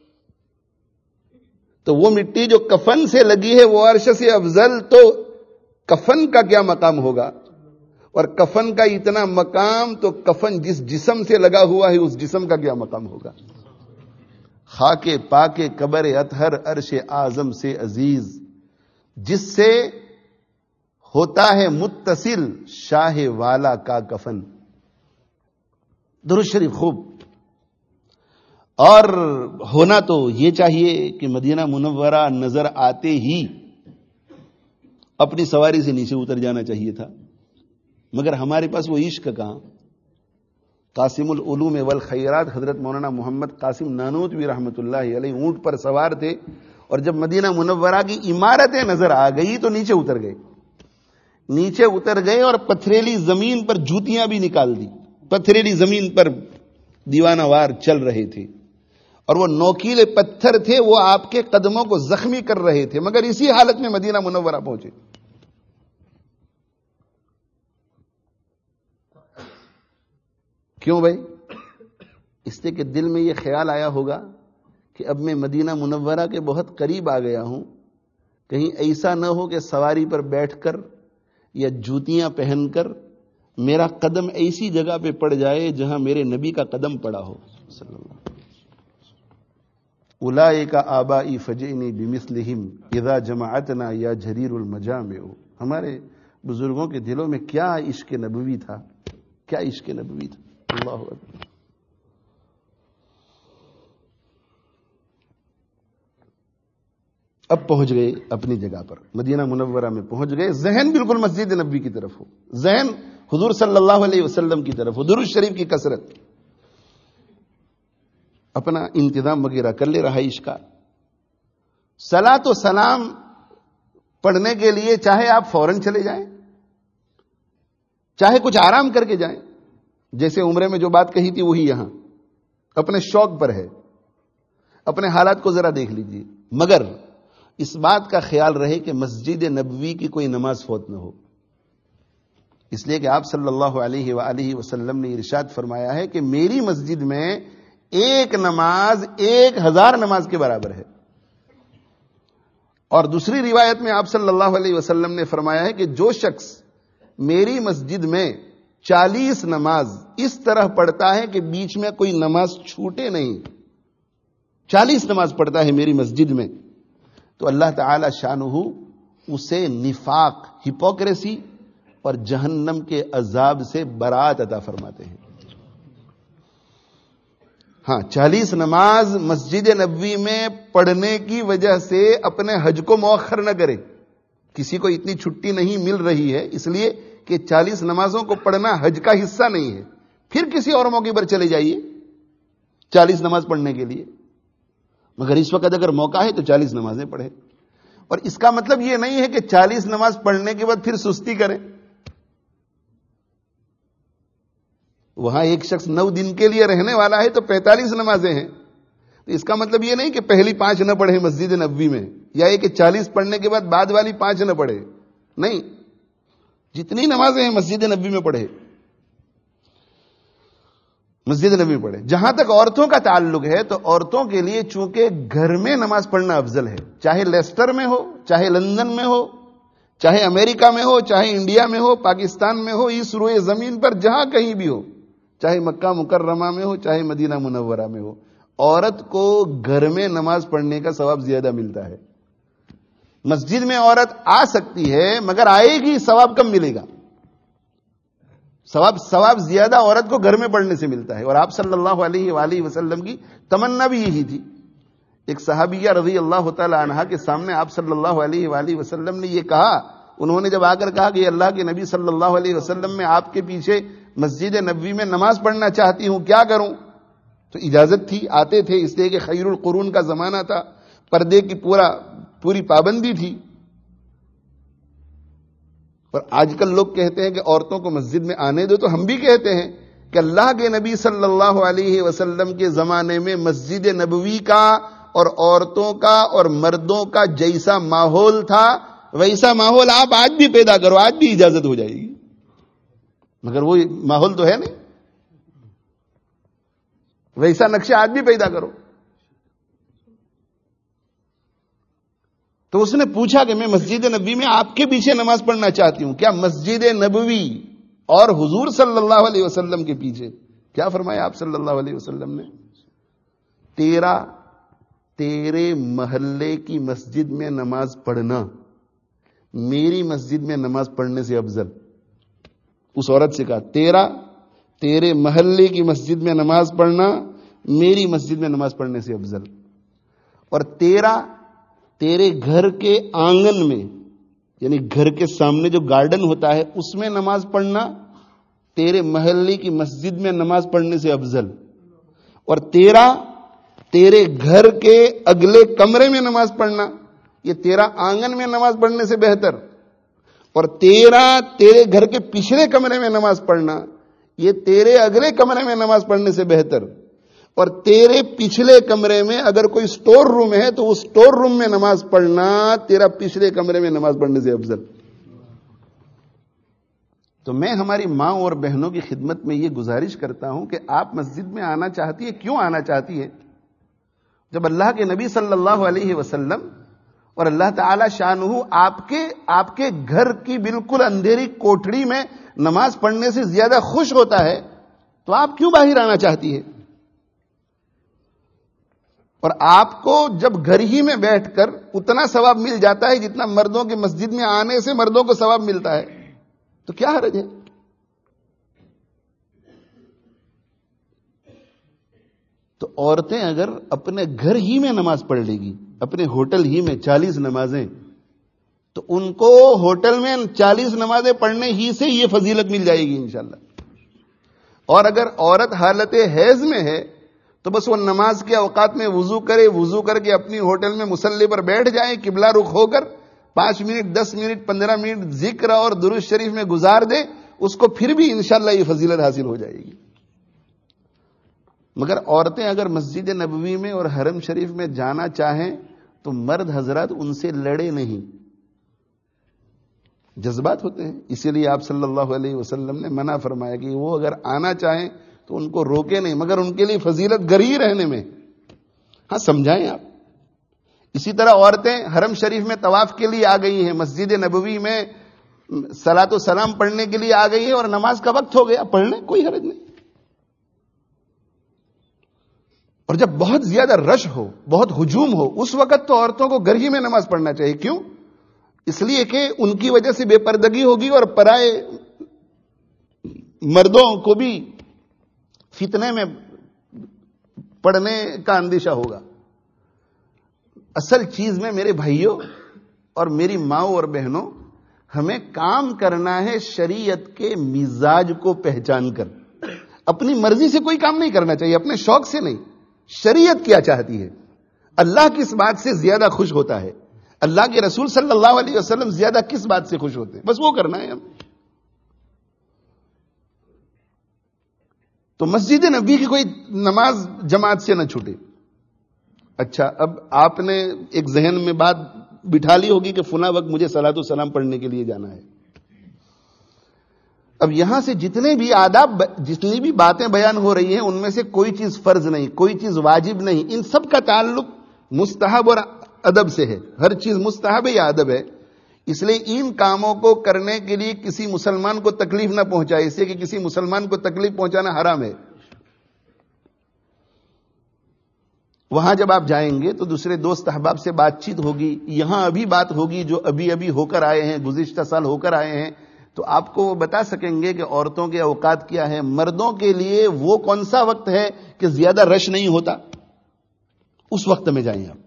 تو وہ مٹی جو کفن سے لگی ہے وہ عرش سے افضل، تو کفن کا کیا مقام ہوگا؟ اور کفن کا اتنا مقام تو کفن جس جسم سے لگا ہوا ہے اس جسم کا کیا مقام ہوگا؟ خاک پاک قبر اطہر عرش اعظم سے عزیز، جس سے ہوتا ہے متصل شاہ والا کا کفن. درود شریف خوب. اور ہونا تو یہ چاہیے کہ مدینہ منورہ نظر آتے ہی اپنی سواری سے نیچے اتر جانا چاہیے تھا، مگر ہمارے پاس وہ عشق کہاں. قاسم العلوم والخیرات حضرت مولانا محمد قاسم نانوتوی رحمۃ اللہ علیہ اونٹ پر سوار تھے، اور جب مدینہ منورہ کی عمارتیں نظر آ گئی تو نیچے اتر گئے نیچے اتر گئے اور پتھریلی زمین پر جوتیاں بھی نکال دی. پتھریلی زمین پر دیوانہ وار چل رہے تھے، اور وہ نوکیلے پتھر تھے، وہ آپ کے قدموں کو زخمی کر رہے تھے، مگر اسی حالت میں مدینہ منورہ پہنچے. کیوں بھائی؟ اس لیے کہ دل میں یہ خیال آیا ہوگا کہ اب میں مدینہ منورہ کے بہت قریب آ گیا ہوں، کہیں ایسا نہ ہو کہ سواری پر بیٹھ کر یا جوتیاں پہن کر میرا قدم ایسی جگہ پہ پڑ جائے جہاں میرے نبی کا قدم پڑا ہو صلی اللہ. اولئک آبائی فجئنی بمثلہم اذا جمعتنا یا جریر المجامع. ہمارے بزرگوں کے دلوں میں کیا عشق نبوی تھا، کیا عشق نبوی تھا. اللہ اکبر. اب پہنچ گئے اپنی جگہ پر، مدینہ منورہ میں پہنچ گئے. ذہن بالکل مسجد نبوی کی طرف ہو، ذہن حضور صلی اللہ علیہ وسلم کی طرف ہو، درود شریف کی کثرت. اپنا انتظام وغیرہ کر لے رہائش کا. صلاۃ و سلام پڑھنے کے لیے چاہے آپ فوراً چلے جائیں، چاہے کچھ آرام کر کے جائیں. جیسے عمرے میں جو بات کہی تھی وہی یہاں اپنے شوق پر ہے. اپنے حالات کو ذرا دیکھ لیجیے، مگر اس بات کا خیال رہے کہ مسجد نبوی کی کوئی نماز فوت نہ ہو. اس لیے کہ آپ صلی اللہ علیہ وآلہ وسلم نے ارشاد فرمایا ہے کہ میری مسجد میں ایک نماز ایک ہزار نماز کے برابر ہے. اور دوسری روایت میں آپ صلی اللہ علیہ وسلم نے فرمایا ہے کہ جو شخص میری مسجد میں چالیس نماز اس طرح پڑھتا ہے کہ بیچ میں کوئی نماز چھوٹے نہیں، چالیس نماز پڑھتا ہے میری مسجد میں، تو اللہ تعالی شانہ اسے نفاق، ہپوکریسی اور جہنم کے عذاب سے برات عطا فرماتے ہیں. ہاں، چالیس نماز مسجد نبوی میں پڑھنے کی وجہ سے اپنے حج کو مؤخر نہ کرے. کسی کو اتنی چھٹی نہیں مل رہی ہے اس لیے کہ چالیس نمازوں کو پڑھنا حج کا حصہ نہیں ہے، پھر کسی اور موقع پر چلے جائیے چالیس نماز پڑھنے کے لیے. مگر اس وقت اگر موقع ہے تو چالیس نمازیں پڑھے. اور اس کا مطلب یہ نہیں ہے کہ چالیس نماز پڑھنے کے بعد پھر سستی کریں. وہاں ایک شخص نو دن کے لیے رہنے والا ہے تو پینتالیس نمازیں ہیں. تو اس کا مطلب یہ نہیں کہ پہلی پانچ نہ پڑھے مسجد نبوی میں، یا یہ کہ چالیس پڑھنے کے بعد بعد والی پانچ نہ پڑھے. نہیں، جتنی نمازیں ہیں مسجد نبوی میں پڑھے، مسجد نبوی میں پڑھے. جہاں تک عورتوں کا تعلق ہے تو عورتوں کے لیے چونکہ گھر میں نماز پڑھنا افضل ہے، چاہے لیسٹر میں ہو، چاہے لندن میں ہو، چاہے امریکہ میں ہو، چاہے انڈیا میں ہو، پاکستان میں ہو، اس روئے زمین پر جہاں کہیں بھی ہو، چاہے مکہ مکرمہ میں ہو، چاہے مدینہ منورہ میں ہو، عورت کو گھر میں نماز پڑھنے کا ثواب زیادہ ملتا ہے. مسجد میں عورت آ سکتی ہے مگر آئے گی، ثواب کم ملے گا. ثواب ثواب زیادہ عورت کو گھر میں پڑھنے سے ملتا ہے. اور آپ صلی اللہ علیہ وآلہ وسلم کی تمنا بھی یہی تھی. ایک صحابیہ رضی اللہ تعالی عنہا کے سامنے آپ صلی اللہ علیہ وآلہ وسلم نے یہ کہا. انہوں نے جب آ کر کہا کہ اللہ کے نبی صلی اللہ علیہ وسلم میں آپ کے پیچھے مسجد نبوی میں نماز پڑھنا چاہتی ہوں، کیا کروں؟ تو اجازت تھی، آتے تھے، اس لیے کہ خیر القرون کا زمانہ تھا، پردے کی پورا پوری پابندی تھی. اور آج کل لوگ کہتے ہیں کہ عورتوں کو مسجد میں آنے دو، تو ہم بھی کہتے ہیں کہ اللہ کے نبی صلی اللہ علیہ وسلم کے زمانے میں مسجد نبوی کا اور عورتوں کا اور مردوں کا جیسا ماحول تھا ویسا ماحول آپ آج بھی پیدا کرو، آج بھی اجازت ہو جائے گی. مگر وہ ماحول تو ہے نہیں، ویسا نقشہ آج بھی پیدا کرو. تو اس نے پوچھا کہ میں مسجد نبوی میں آپ کے پیچھے نماز پڑھنا چاہتی ہوں، کیا مسجد نبوی اور حضور صلی اللہ علیہ وسلم کے پیچھے؟ کیا فرمایا آپ صلی اللہ علیہ وسلم نے؟ تیرا تیرے محلے کی مسجد میں نماز پڑھنا میری مسجد میں نماز پڑھنے سے افضل. اس عورت سے کہا تیرا تیرے محلے کی مسجد میں نماز پڑھنا میری مسجد میں نماز پڑھنے سے افضل. اور تیرا تیرے گھر کے آنگن میں یعنی گھر کے سامنے جو گارڈن ہوتا ہے اس میں نماز پڑھنا تیرے محلے کی مسجد میں نماز پڑھنے سے افضل. اور تیرا تیرے گھر کے اگلے کمرے میں نماز پڑھنا یہ تیرا آنگن میں نماز پڑھنے سے بہتر. اور تیرا تیرے گھر کے پچھلے کمرے میں نماز پڑھنا یہ تیرے اگلے کمرے میں نماز پڑھنے سے بہتر. اور تیرے پچھلے کمرے میں اگر کوئی سٹور روم ہے تو اس سٹور روم میں نماز پڑھنا تیرا پچھلے کمرے میں نماز پڑھنے سے افضل. تو میں ہماری ماں اور بہنوں کی خدمت میں یہ گزارش کرتا ہوں کہ آپ مسجد میں آنا چاہتی ہے. کیوں آنا چاہتی ہے؟ جب اللہ کے نبی صلی اللہ علیہ وسلم اور اللہ تعالی شانہ آپ کے آپ کے گھر کی بالکل اندھیری کوٹڑی میں نماز پڑھنے سے زیادہ خوش ہوتا ہے تو آپ کیوں باہر آنا چاہتی ہے؟ اور آپ کو جب گھر ہی میں بیٹھ کر اتنا ثواب مل جاتا ہے جتنا مردوں کے مسجد میں آنے سے مردوں کو ثواب ملتا ہے تو کیا حرج ہے؟ تو عورتیں اگر اپنے گھر ہی میں نماز پڑھ لے گی اپنے ہوٹل ہی میں چالیس نمازیں تو ان کو ہوٹل میں چالیس نمازیں پڑھنے ہی سے یہ فضیلت مل جائے گی انشاءاللہ. اور اگر عورت حالت حیض میں ہے تو بس وہ نماز کے اوقات میں وضو کرے وضو کر کے اپنی ہوٹل میں مصلی پر بیٹھ جائے قبلہ رخ ہو کر پانچ منٹ دس منٹ پندرہ منٹ ذکر اور درود شریف میں گزار دے اس کو پھر بھی انشاءاللہ یہ فضیلت حاصل ہو جائے گی. مگر عورتیں اگر مسجد نبوی میں اور حرم شریف میں جانا چاہیں تو مرد حضرات ان سے لڑے نہیں. جذبات ہوتے ہیں اسی لیے آپ صلی اللہ علیہ وسلم نے منع فرمایا کہ وہ اگر آنا چاہیں تو ان کو روکے نہیں مگر ان کے لیے فضیلت گھر ہی رہنے میں. ہاں سمجھائیں آپ. اسی طرح عورتیں حرم شریف میں طواف کے لیے آ گئی ہیں مسجد نبوی میں صلاۃ و سلام پڑھنے کے لیے آ گئی ہیں اور نماز کا وقت ہو گیا پڑھ لیں کوئی حرج نہیں. اور جب بہت زیادہ رش ہو بہت ہجوم ہو اس وقت تو عورتوں کو گھر ہی میں نماز پڑھنا چاہیے. کیوں؟ اس لیے کہ ان کی وجہ سے بے پردگی ہوگی اور پرائے مردوں کو بھی فتنے میں پڑنے کا اندیشہ ہوگا. اصل چیز میں میرے بھائیوں اور میری ماں اور بہنوں ہمیں کام کرنا ہے شریعت کے مزاج کو پہچان کر. اپنی مرضی سے کوئی کام نہیں کرنا چاہیے اپنے شوق سے نہیں. شریعت کیا چاہتی ہے اللہ کس بات سے زیادہ خوش ہوتا ہے اللہ کے رسول صلی اللہ علیہ وسلم زیادہ کس بات سے خوش ہوتے ہیں بس وہ کرنا ہے ہم. تو مسجد نبی کی کوئی نماز جماعت سے نہ چھوٹے. اچھا اب آپ نے ایک ذہن میں بات بٹھا لی ہوگی کہ فلاں وقت مجھے صلاۃ و سلام پڑھنے کے لیے جانا ہے. اب یہاں سے جتنے بھی آداب جتنی بھی باتیں بیان ہو رہی ہیں ان میں سے کوئی چیز فرض نہیں کوئی چیز واجب نہیں. ان سب کا تعلق مستحب اور ادب سے ہے. ہر چیز مستحب یا ادب ہے. اس لیے ان کاموں کو کرنے کے لیے کسی مسلمان کو تکلیف نہ پہنچائے اس سے کہ کسی مسلمان کو تکلیف پہنچانا حرام ہے. وہاں جب آپ جائیں گے تو دوسرے دوست احباب سے بات چیت ہوگی. یہاں ابھی بات ہوگی جو ابھی ابھی ہو کر آئے ہیں گزشتہ سال ہو کر آئے ہیں تو آپ کو وہ بتا سکیں گے کہ عورتوں کے اوقات کیا ہے. مردوں کے لیے وہ کون سا وقت ہے کہ زیادہ رش نہیں ہوتا اس وقت میں جائیں آپ.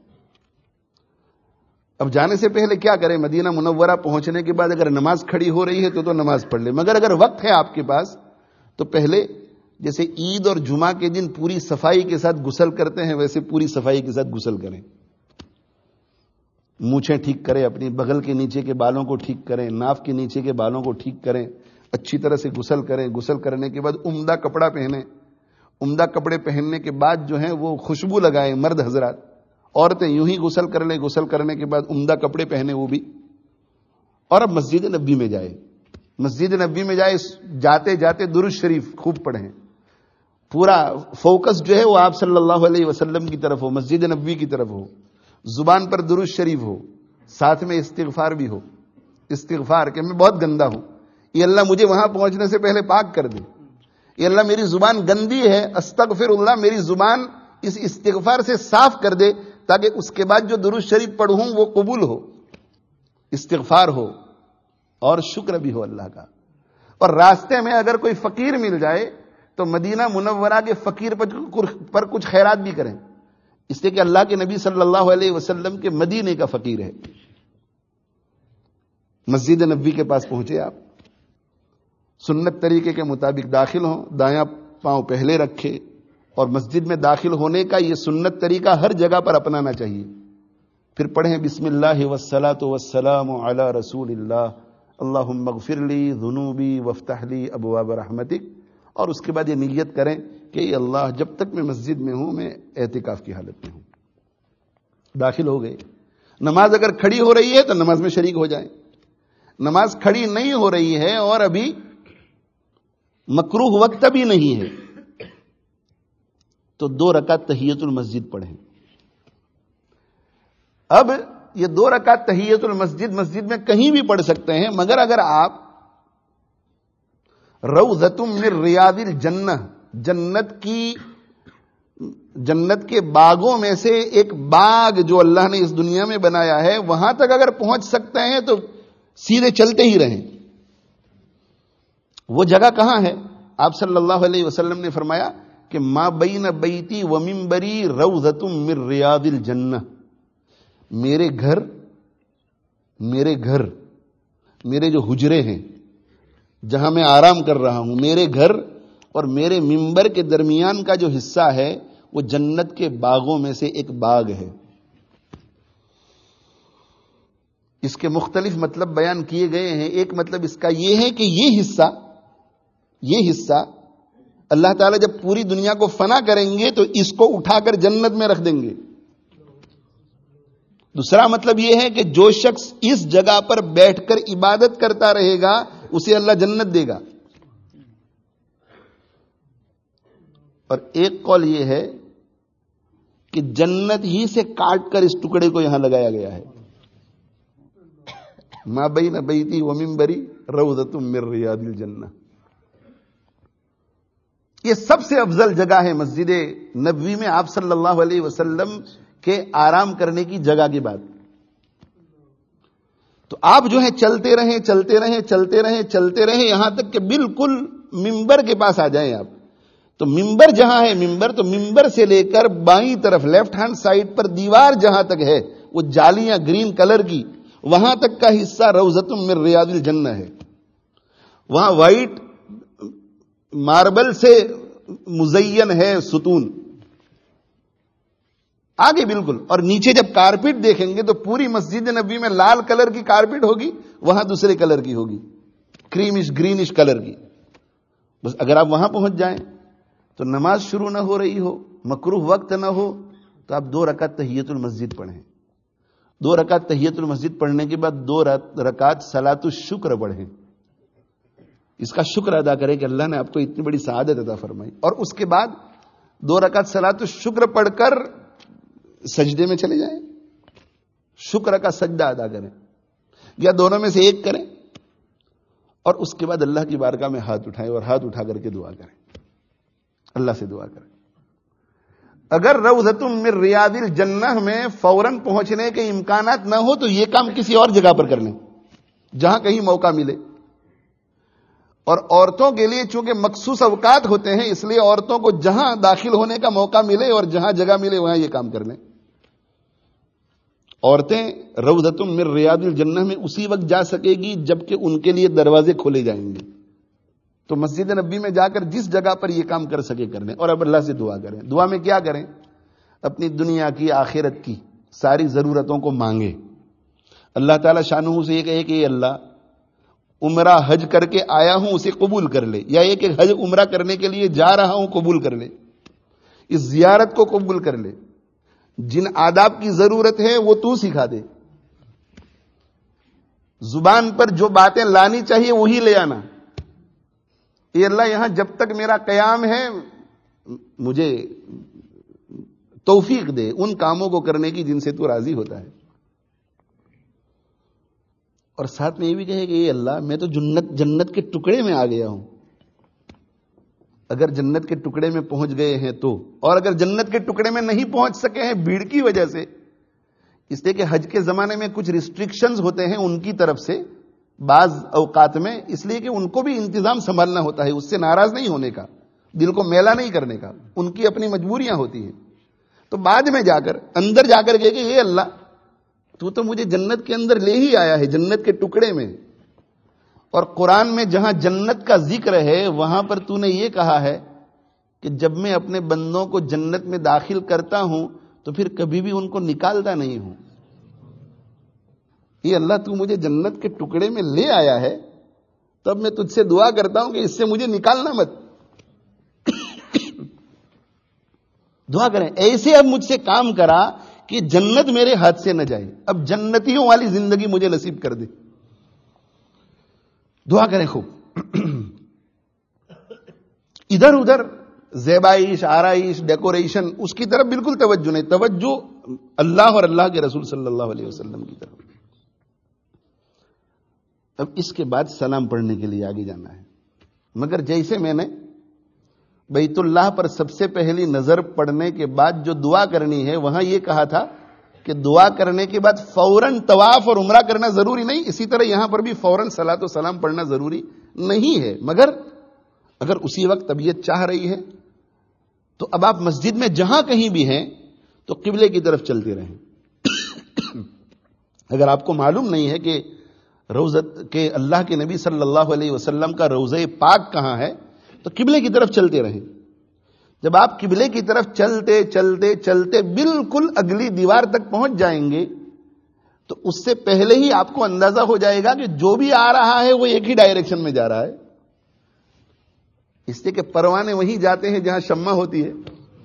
اب جانے سے پہلے کیا کریں مدینہ منورہ پہنچنے کے بعد اگر نماز کھڑی ہو رہی ہے تو تو نماز پڑھ لیں. مگر اگر وقت ہے آپ کے پاس تو پہلے جیسے عید اور جمعہ کے دن پوری صفائی کے ساتھ غسل کرتے ہیں ویسے پوری صفائی کے ساتھ غسل کریں. مونچھیں ٹھیک کریں اپنی بغل کے نیچے کے بالوں کو ٹھیک کریں ناف کے نیچے کے بالوں کو ٹھیک کریں اچھی طرح سے غسل کریں. غسل کرنے کے بعد عمدہ کپڑا پہنیں. عمدہ کپڑے پہننے کے بعد جو ہیں وہ خوشبو لگائیں مرد حضرات. عورتیں یوں ہی غسل کر لیں غسل کرنے کے بعد عمدہ کپڑے پہنے وہ بھی. اور اب مسجد نبوی میں جائے مسجد نبوی میں جائے جاتے جاتے درود شریف خوب پڑھیں. پورا فوکس جو ہے وہ آپ صلی اللہ علیہ وسلم کی طرف ہو مسجد نبوی کی طرف ہو. زبان پر درود شریف ہو ساتھ میں استغفار بھی ہو. استغفار کہ میں بہت گندا ہوں یہ اللہ مجھے وہاں پہنچنے سے پہلے پاک کر دے. یہ اللہ میری زبان گندی ہے استغفر اللہ میری زبان اس استغفار سے صاف کر دے تاکہ اس کے بعد جو درود شریف پڑھوں وہ قبول ہو. استغفار ہو اور شکر بھی ہو اللہ کا. اور راستے میں اگر کوئی فقیر مل جائے تو مدینہ منورہ کے فقیر پر کچھ خیرات بھی کریں، اس لیے کہ اللہ کے نبی صلی اللہ علیہ وسلم کے مدینے کا فقیر ہے۔ مسجد نبوی کے پاس پہنچے آپ، سنت طریقے کے مطابق داخل ہوں، دایاں پاؤں پہلے رکھے، اور مسجد میں داخل ہونے کا یہ سنت طریقہ ہر جگہ پر اپنانا چاہیے۔ پھر پڑھیں بسم اللہ والصلاۃ والسلام علی رسول اللہ، اللہم اغفر لی ذنوبی وافتح لی ابواب رحمتک، اور اس کے بعد یہ نیت کریں کہ اے اللہ جب تک میں مسجد میں ہوں میں اعتکاف کی حالت میں ہوں۔ داخل ہو گئے، نماز اگر کھڑی ہو رہی ہے تو نماز میں شریک ہو جائیں، نماز کھڑی نہیں ہو رہی ہے اور ابھی مکروہ وقت بھی نہیں ہے تو دو رکعت تحیۃ المسجد پڑھیں۔ اب یہ دو رکعت تحیۃ المسجد مسجد میں کہیں بھی پڑھ سکتے ہیں، مگر اگر آپ روضۃ من ریاض الجنہ، جنت کی جنت کے باغوں میں سے ایک باغ جو اللہ نے اس دنیا میں بنایا ہے وہاں تک اگر پہنچ سکتے ہیں تو سیدھے چلتے ہی رہیں۔ وہ جگہ کہاں ہے؟ آپ صلی اللہ علیہ وسلم نے فرمایا کہ ما بین بیتی و منبری روضۃ من ریاض الجنہ، میرے گھر میرے گھر میرے جو حجرے ہیں جہاں میں آرام کر رہا ہوں، میرے گھر اور میرے منبر کے درمیان کا جو حصہ ہے وہ جنت کے باغوں میں سے ایک باغ ہے۔ اس کے مختلف مطلب بیان کیے گئے ہیں۔ ایک مطلب اس کا یہ ہے کہ یہ حصہ یہ حصہ اللہ تعالیٰ جب پوری دنیا کو فنا کریں گے تو اس کو اٹھا کر جنت میں رکھ دیں گے۔ دوسرا مطلب یہ ہے کہ جو شخص اس جگہ پر بیٹھ کر عبادت کرتا رہے گا اسے اللہ جنت دے گا۔ اور ایک قول یہ ہے کہ جنت ہی سے کاٹ کر اس ٹکڑے کو یہاں لگایا گیا ہے۔ ما بین بیتی و منبری روضۃ من ریاض الجنہ۔ یہ سب سے افضل جگہ ہے مسجد نبوی میں آپ صلی اللہ علیہ وسلم کے آرام کرنے کی جگہ کی بات۔ تو آپ جو ہے چلتے رہیں چلتے رہیں چلتے رہیں چلتے رہیں یہاں تک کہ بالکل منبر کے پاس آ جائیں آپ۔ تو منبر جہاں ہے منبر تو منبر سے لے کر بائیں طرف لیفٹ ہینڈ سائڈ پر دیوار جہاں تک ہے وہ جالیاں گرین کلر کی، وہاں تک کا حصہ روضۃ من ریاض الجنہ ہے۔ وہاں وائٹ ماربل سے مزین ہے ستون آگے بالکل، اور نیچے جب کارپیٹ دیکھیں گے تو پوری مسجد نبی میں لال کلر کی کارپیٹ ہوگی، وہاں دوسرے کلر کی ہوگی، کریمش گرینش کلر کی۔ بس اگر آپ وہاں پہنچ جائیں تو نماز شروع نہ ہو رہی ہو، مکروہ وقت نہ ہو، تو آپ دو رکعت تحیۃ المسجد پڑھیں۔ دو رکعت تحیۃ المسجد پڑھنے کے بعد دو رکعت صلاۃ الشکر پڑھیں، اس کا شکر ادا کریں کہ اللہ نے آپ کو اتنی بڑی سعادت عطا فرمائی۔ اور اس کے بعد دو رکعت صلاۃ الشکر پڑھ کر سجدے میں چلے جائیں، شکر کا سجدہ ادا کریں، یا دونوں میں سے ایک کریں، اور اس کے بعد اللہ کی بارگاہ میں ہاتھ اٹھائیں اور ہاتھ اٹھا کر کے دعا کریں، اللہ سے دعا کریں۔ اگر روضۃ من ریاض الجنہ میں فوراً پہنچنے کے امکانات نہ ہو تو یہ کام کسی اور جگہ پر کر لیں جہاں کہیں موقع ملے۔ اور عورتوں کے لیے چونکہ مخصوص اوقات ہوتے ہیں اس لیے عورتوں کو جہاں داخل ہونے کا موقع ملے اور جہاں جگہ ملے وہاں یہ کام کر لیں۔ عورتیں روضۃ من ریاض الجنہ میں اسی وقت جا سکے گی جبکہ ان کے لیے دروازے کھولے جائیں گے۔ تو مسجد نبی میں جا کر جس جگہ پر یہ کام کر سکے کر لیں، اور اب اللہ سے دعا کریں۔ دعا میں کیا کریں؟ اپنی دنیا کی آخرت کی ساری ضرورتوں کو مانگے۔ اللہ تعالیٰ شانہ سے یہ کہے کہ اے اللہ عمرہ حج کر کے آیا ہوں اسے قبول کر لے، یا یہ کہ حج عمرہ کرنے کے لیے جا رہا ہوں قبول کر لے، اس زیارت کو قبول کر لے، جن آداب کی ضرورت ہے وہ تو سکھا دے، زبان پر جو باتیں لانی چاہیے وہی لے آنا۔ اے اللہ یہاں جب تک میرا قیام ہے مجھے توفیق دے ان کاموں کو کرنے کی جن سے تو راضی ہوتا ہے۔ اور ساتھ میں یہ بھی کہے کہ اے اللہ میں تو جنت جنت کے ٹکڑے میں آ گیا ہوں، اگر جنت کے ٹکڑے میں پہنچ گئے ہیں تو، اور اگر جنت کے ٹکڑے میں نہیں پہنچ سکے ہیں بھیڑ کی وجہ سے، اس لیے کہ حج کے زمانے میں کچھ ریسٹرکشنز ہوتے ہیں ان کی طرف سے بعض اوقات میں، اس لیے کہ ان کو بھی انتظام سنبھالنا ہوتا ہے، اس سے ناراض نہیں ہونے کا، دل کو میلا نہیں کرنے کا، ان کی اپنی مجبوریاں ہوتی ہیں. تو بعد میں جا کر اندر جا کر کہے کہ اے اللہ تو تو مجھے جنت کے اندر لے ہی آیا ہے، جنت کے ٹکڑے میں. اور قرآن میں جہاں جنت کا ذکر ہے وہاں پر تو نے یہ کہا ہے کہ جب میں اپنے بندوں کو جنت میں داخل کرتا ہوں تو پھر کبھی بھی ان کو نکالتا نہیں ہوں. یہ اللہ تو مجھے جنت کے ٹکڑے میں لے آیا ہے، تب میں تجھ سے دعا کرتا ہوں کہ اس سے مجھے نکالنا مت. دعا کریں ایسے اب مجھ سے کام کرا کہ جنت میرے ہاتھ سے نہ جائے، اب جنتیوں والی زندگی مجھے نصیب کر دے. دعا کریں خوب. ادھر ادھر زیبائش، آرائش، ڈیکوریشن اس کی طرف بالکل توجہ نہیں، توجہ اللہ اور اللہ کے رسول صلی اللہ علیہ وسلم کی طرف. اب اس کے بعد سلام پڑھنے کے لیے آگے جانا ہے. مگر جیسے میں نے بیت اللہ پر سب سے پہلی نظر پڑنے کے بعد جو دعا کرنی ہے وہاں یہ کہا تھا کہ دعا کرنے کے بعد فوراً طواف اور عمرہ کرنا ضروری نہیں، اسی طرح یہاں پر بھی فوراً صلاۃ و سلام پڑھنا ضروری نہیں ہے. مگر اگر اسی وقت طبیعت چاہ رہی ہے تو اب آپ مسجد میں جہاں کہیں بھی ہیں تو قبلے کی طرف چلتے رہیں. اگر آپ کو معلوم نہیں ہے کہ روضت کے اللہ کے نبی صلی اللہ علیہ وسلم کا روضہ پاک کہاں ہے تو قبلے کی طرف چلتے رہیں. جب آپ قبلے کی طرف چلتے چلتے چلتے بالکل اگلی دیوار تک پہنچ جائیں گے تو اس سے پہلے ہی آپ کو اندازہ ہو جائے گا کہ جو بھی آ رہا ہے وہ ایک ہی ڈائریکشن میں جا رہا ہے، اس لیے کہ پروانے وہیں جاتے ہیں جہاں شمع ہوتی ہے.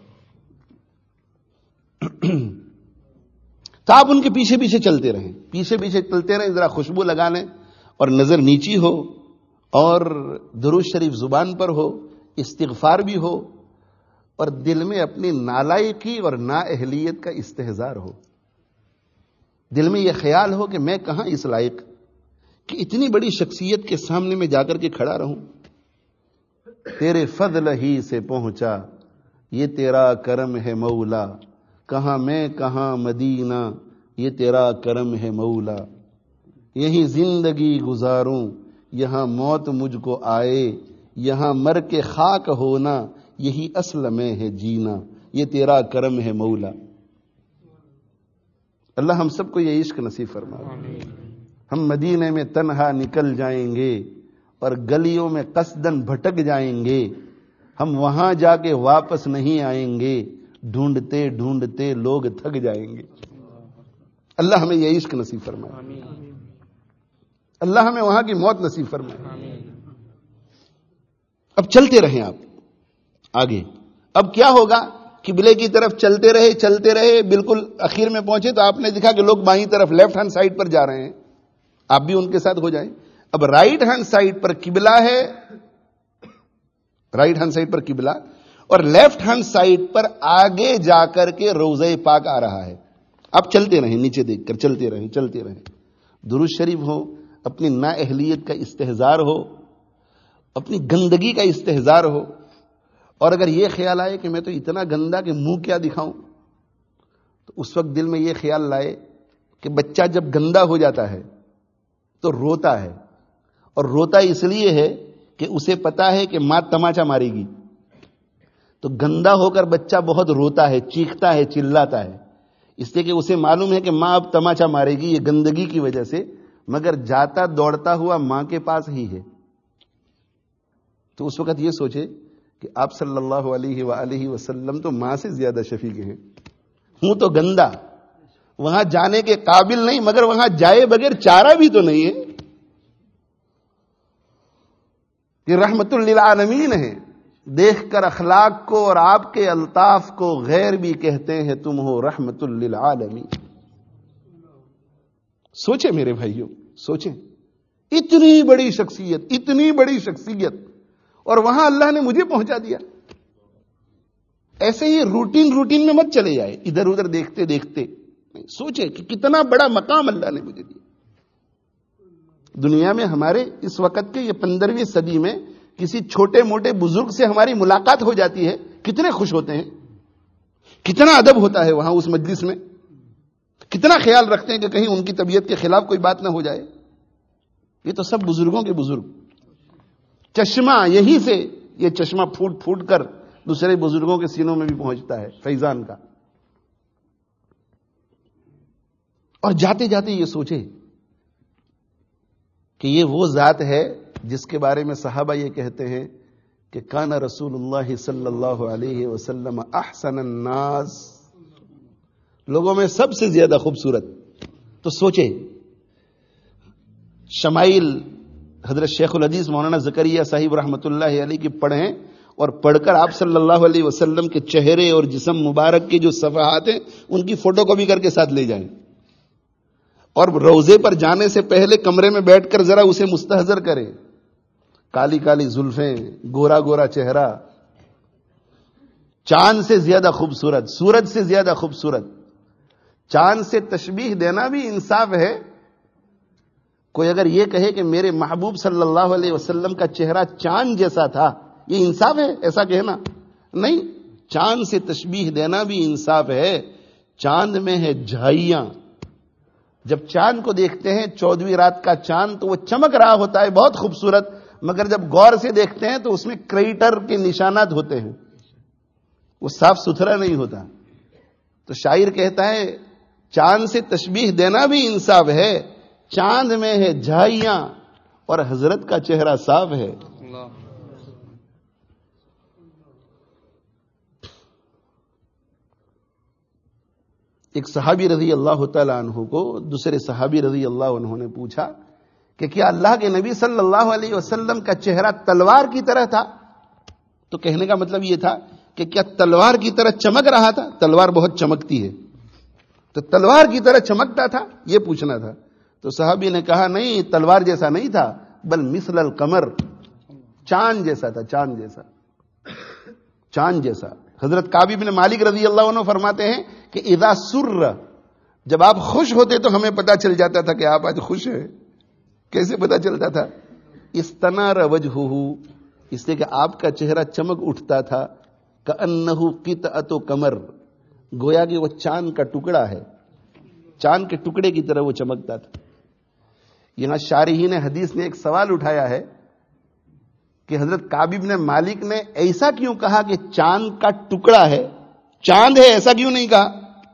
تو آپ ان کے پیچھے پیچھے چلتے رہیں، پیچھے پیچھے چلتے رہیں، ذرا خوشبو لگا لیں اور نظر نیچی ہو اور درود شریف زبان پر ہو، استغفار بھی ہو اور دل میں اپنی نالائقی اور نااہلیت کا استحضار ہو. دل میں یہ خیال ہو کہ میں کہاں اس لائق کہ اتنی بڑی شخصیت کے سامنے میں جا کر کے کھڑا رہوں. تیرے فضل ہی سے پہنچا یہ تیرا کرم ہے مولا، کہاں میں کہاں مدینہ یہ تیرا کرم ہے مولا. یہیں زندگی گزاروں یہاں موت مجھ کو آئے، یہاں مر کے خاک ہونا یہی اصل میں ہے جینا، یہ تیرا کرم ہے مولا. اللہ ہم سب کو یہ عشق نصیب فرمائے. ہم مدینے میں تنہا نکل جائیں گے اور گلیوں میں قصدن بھٹک جائیں گے، ہم وہاں جا کے واپس نہیں آئیں گے، ڈھونڈتے ڈھونڈتے لوگ تھک جائیں گے. اللہ ہمیں یہ عشق نصیب فرمائے، اللہ ہمیں وہاں کی موت نصیب فرمائے. اب چلتے رہیں آپ آگے. اب کیا ہوگا؟ قبلے کی طرف چلتے رہے چلتے رہے بالکل اخیر میں پہنچے تو آپ نے دیکھا کہ لوگ بائیں طرف لیفٹ ہینڈ سائڈ پر جا رہے ہیں، آپ بھی ان کے ساتھ ہو جائیں. اب رائٹ ہینڈ سائڈ پر قبلہ ہے، رائٹ ہینڈ سائڈ پر قبلہ اور لیفٹ ہینڈ سائڈ پر آگے جا کر کے روضہ پاک آ رہا ہے. آپ چلتے رہیں، نیچے دیکھ کر چلتے رہیں چلتے رہیں. درود شریف ہو، اپنی نااہلیت کا استحضار ہو، اپنی گندگی کا استحضار ہو. اور اگر یہ خیال آئے کہ میں تو اتنا گندا کہ منہ کیا دکھاؤں تو اس وقت دل میں یہ خیال لائے کہ بچہ جب گندا ہو جاتا ہے تو روتا ہے، اور روتا اس لیے ہے کہ اسے پتا ہے کہ ماں تماچا مارے گی. تو گندا ہو کر بچہ بہت روتا ہے، چیختا ہے، چلاتا ہے، اس لیے کہ اسے معلوم ہے کہ ماں اب تماچا مارے گی یہ گندگی کی وجہ سے، مگر جاتا دوڑتا ہوا ماں کے پاس ہی ہے. تو اس وقت یہ سوچے کہ آپ صلی اللہ علیہ وآلہ وسلم تو ماں سے زیادہ شفیق ہیں. ہوں تو گندا، وہاں جانے کے قابل نہیں، مگر وہاں جائے بغیر چارہ بھی تو نہیں ہے. یہ رحمت للعالمین ہے. دیکھ کر اخلاق کو اور آپ کے الطاف کو غیر بھی کہتے ہیں تم ہو رحمت للعالمین. سوچیں میرے بھائیوں، سوچیں اتنی بڑی شخصیت، اتنی بڑی شخصیت، اور وہاں اللہ نے مجھے پہنچا دیا. ایسے ہی روٹین روٹین میں مت چلے جائے ادھر ادھر دیکھتے دیکھتے. سوچیں کہ کتنا بڑا مقام اللہ نے مجھے دیا. دنیا میں ہمارے اس وقت کے یہ پندرہویں صدی میں کسی چھوٹے موٹے بزرگ سے ہماری ملاقات ہو جاتی ہے، کتنے خوش ہوتے ہیں، کتنا ادب ہوتا ہے وہاں اس مجلس میں، کتنا خیال رکھتے ہیں کہ کہیں ان کی طبیعت کے خلاف کوئی بات نہ ہو جائے. یہ تو سب بزرگوں کے بزرگ. چشمہ یہیں سے یہ چشمہ پھوٹ پھوٹ کر دوسرے بزرگوں کے سینوں میں بھی پہنچتا ہے فیضان کا. اور جاتے جاتے یہ سوچے کہ یہ وہ ذات ہے جس کے بارے میں صحابہ یہ کہتے ہیں کہ کان رسول اللہ صلی اللہ علیہ وسلم احسن الناس، لوگوں میں سب سے زیادہ خوبصورت. تو سوچے شمائل حضرت شیخ الحدیث مولانا زکریا صاحب رحمۃ اللہ علیہ کی پڑھیں اور پڑھ کر آپ صلی اللہ علیہ وسلم کے چہرے اور جسم مبارک کے جو صفحات ہیں ان کی فوٹو کاپی کر کے ساتھ لے جائیں، اور روضے پر جانے سے پہلے کمرے میں بیٹھ کر ذرا اسے مستحضر کریں. کالی کالی زلفیں، گورا گورا چہرہ، چاند سے زیادہ خوبصورت، سورج سے زیادہ خوبصورت. چاند سے تشبیہ دینا بھی انصاف ہے. کوئی اگر یہ کہے کہ میرے محبوب صلی اللہ علیہ وسلم کا چہرہ چاند جیسا تھا، یہ انصاف ہے ایسا کہنا؟ نہیں. چاند سے تشبیہ دینا بھی انصاف ہے. چاند میں ہے جھائیاں. جب چاند کو دیکھتے ہیں چودہویں رات کا چاند تو وہ چمک رہا ہوتا ہے بہت خوبصورت، مگر جب غور سے دیکھتے ہیں تو اس میں کریٹر کے نشانات ہوتے ہیں، وہ صاف ستھرا نہیں ہوتا. تو شاعر کہتا ہے چاند سے تشبیہ دینا بھی انصاف ہے، چاند میں ہے جھائیاں اور حضرت کا چہرہ صاف ہے. ایک صحابی رضی اللہ تعالیٰ عنہ کو دوسرے صحابی رضی اللہ عنہ نے پوچھا کہ کیا اللہ کے نبی صلی اللہ علیہ وسلم کا چہرہ تلوار کی طرح تھا؟ تو کہنے کا مطلب یہ تھا کہ کیا تلوار کی طرح چمک رہا تھا؟ تلوار بہت چمکتی ہے، تو تلوار کی طرح چمکتا تھا، یہ پوچھنا تھا. تو صحابی نے کہا نہیں، تلوار جیسا نہیں تھا، بل مثل القمر، چاند جیسا تھا، چاند جیسا، چاند جیسا. حضرت کعب بن مالک رضی اللہ عنہ فرماتے ہیں کہ اذا سر، جب آپ خوش ہوتے تو ہمیں پتا چل جاتا تھا کہ آپ آج خوش ہیں. کیسے پتا چلتا تھا؟ استنار وجہہ، اس لیے کہ آپ کا چہرہ چمک اٹھتا تھا. کأنہ قطعۃ قمر، گویا کہ وہ چاند کا ٹکڑا ہے، چاند کے ٹکڑے کی طرح وہ چمکتا تھا. یہاں شارحین حدیث نے ایک سوال اٹھایا ہے کہ حضرت کعب بن مالک نے ایسا کیوں کہا کہ چاند کا ٹکڑا ہے، چاند ہے ایسا کیوں نہیں کہا؟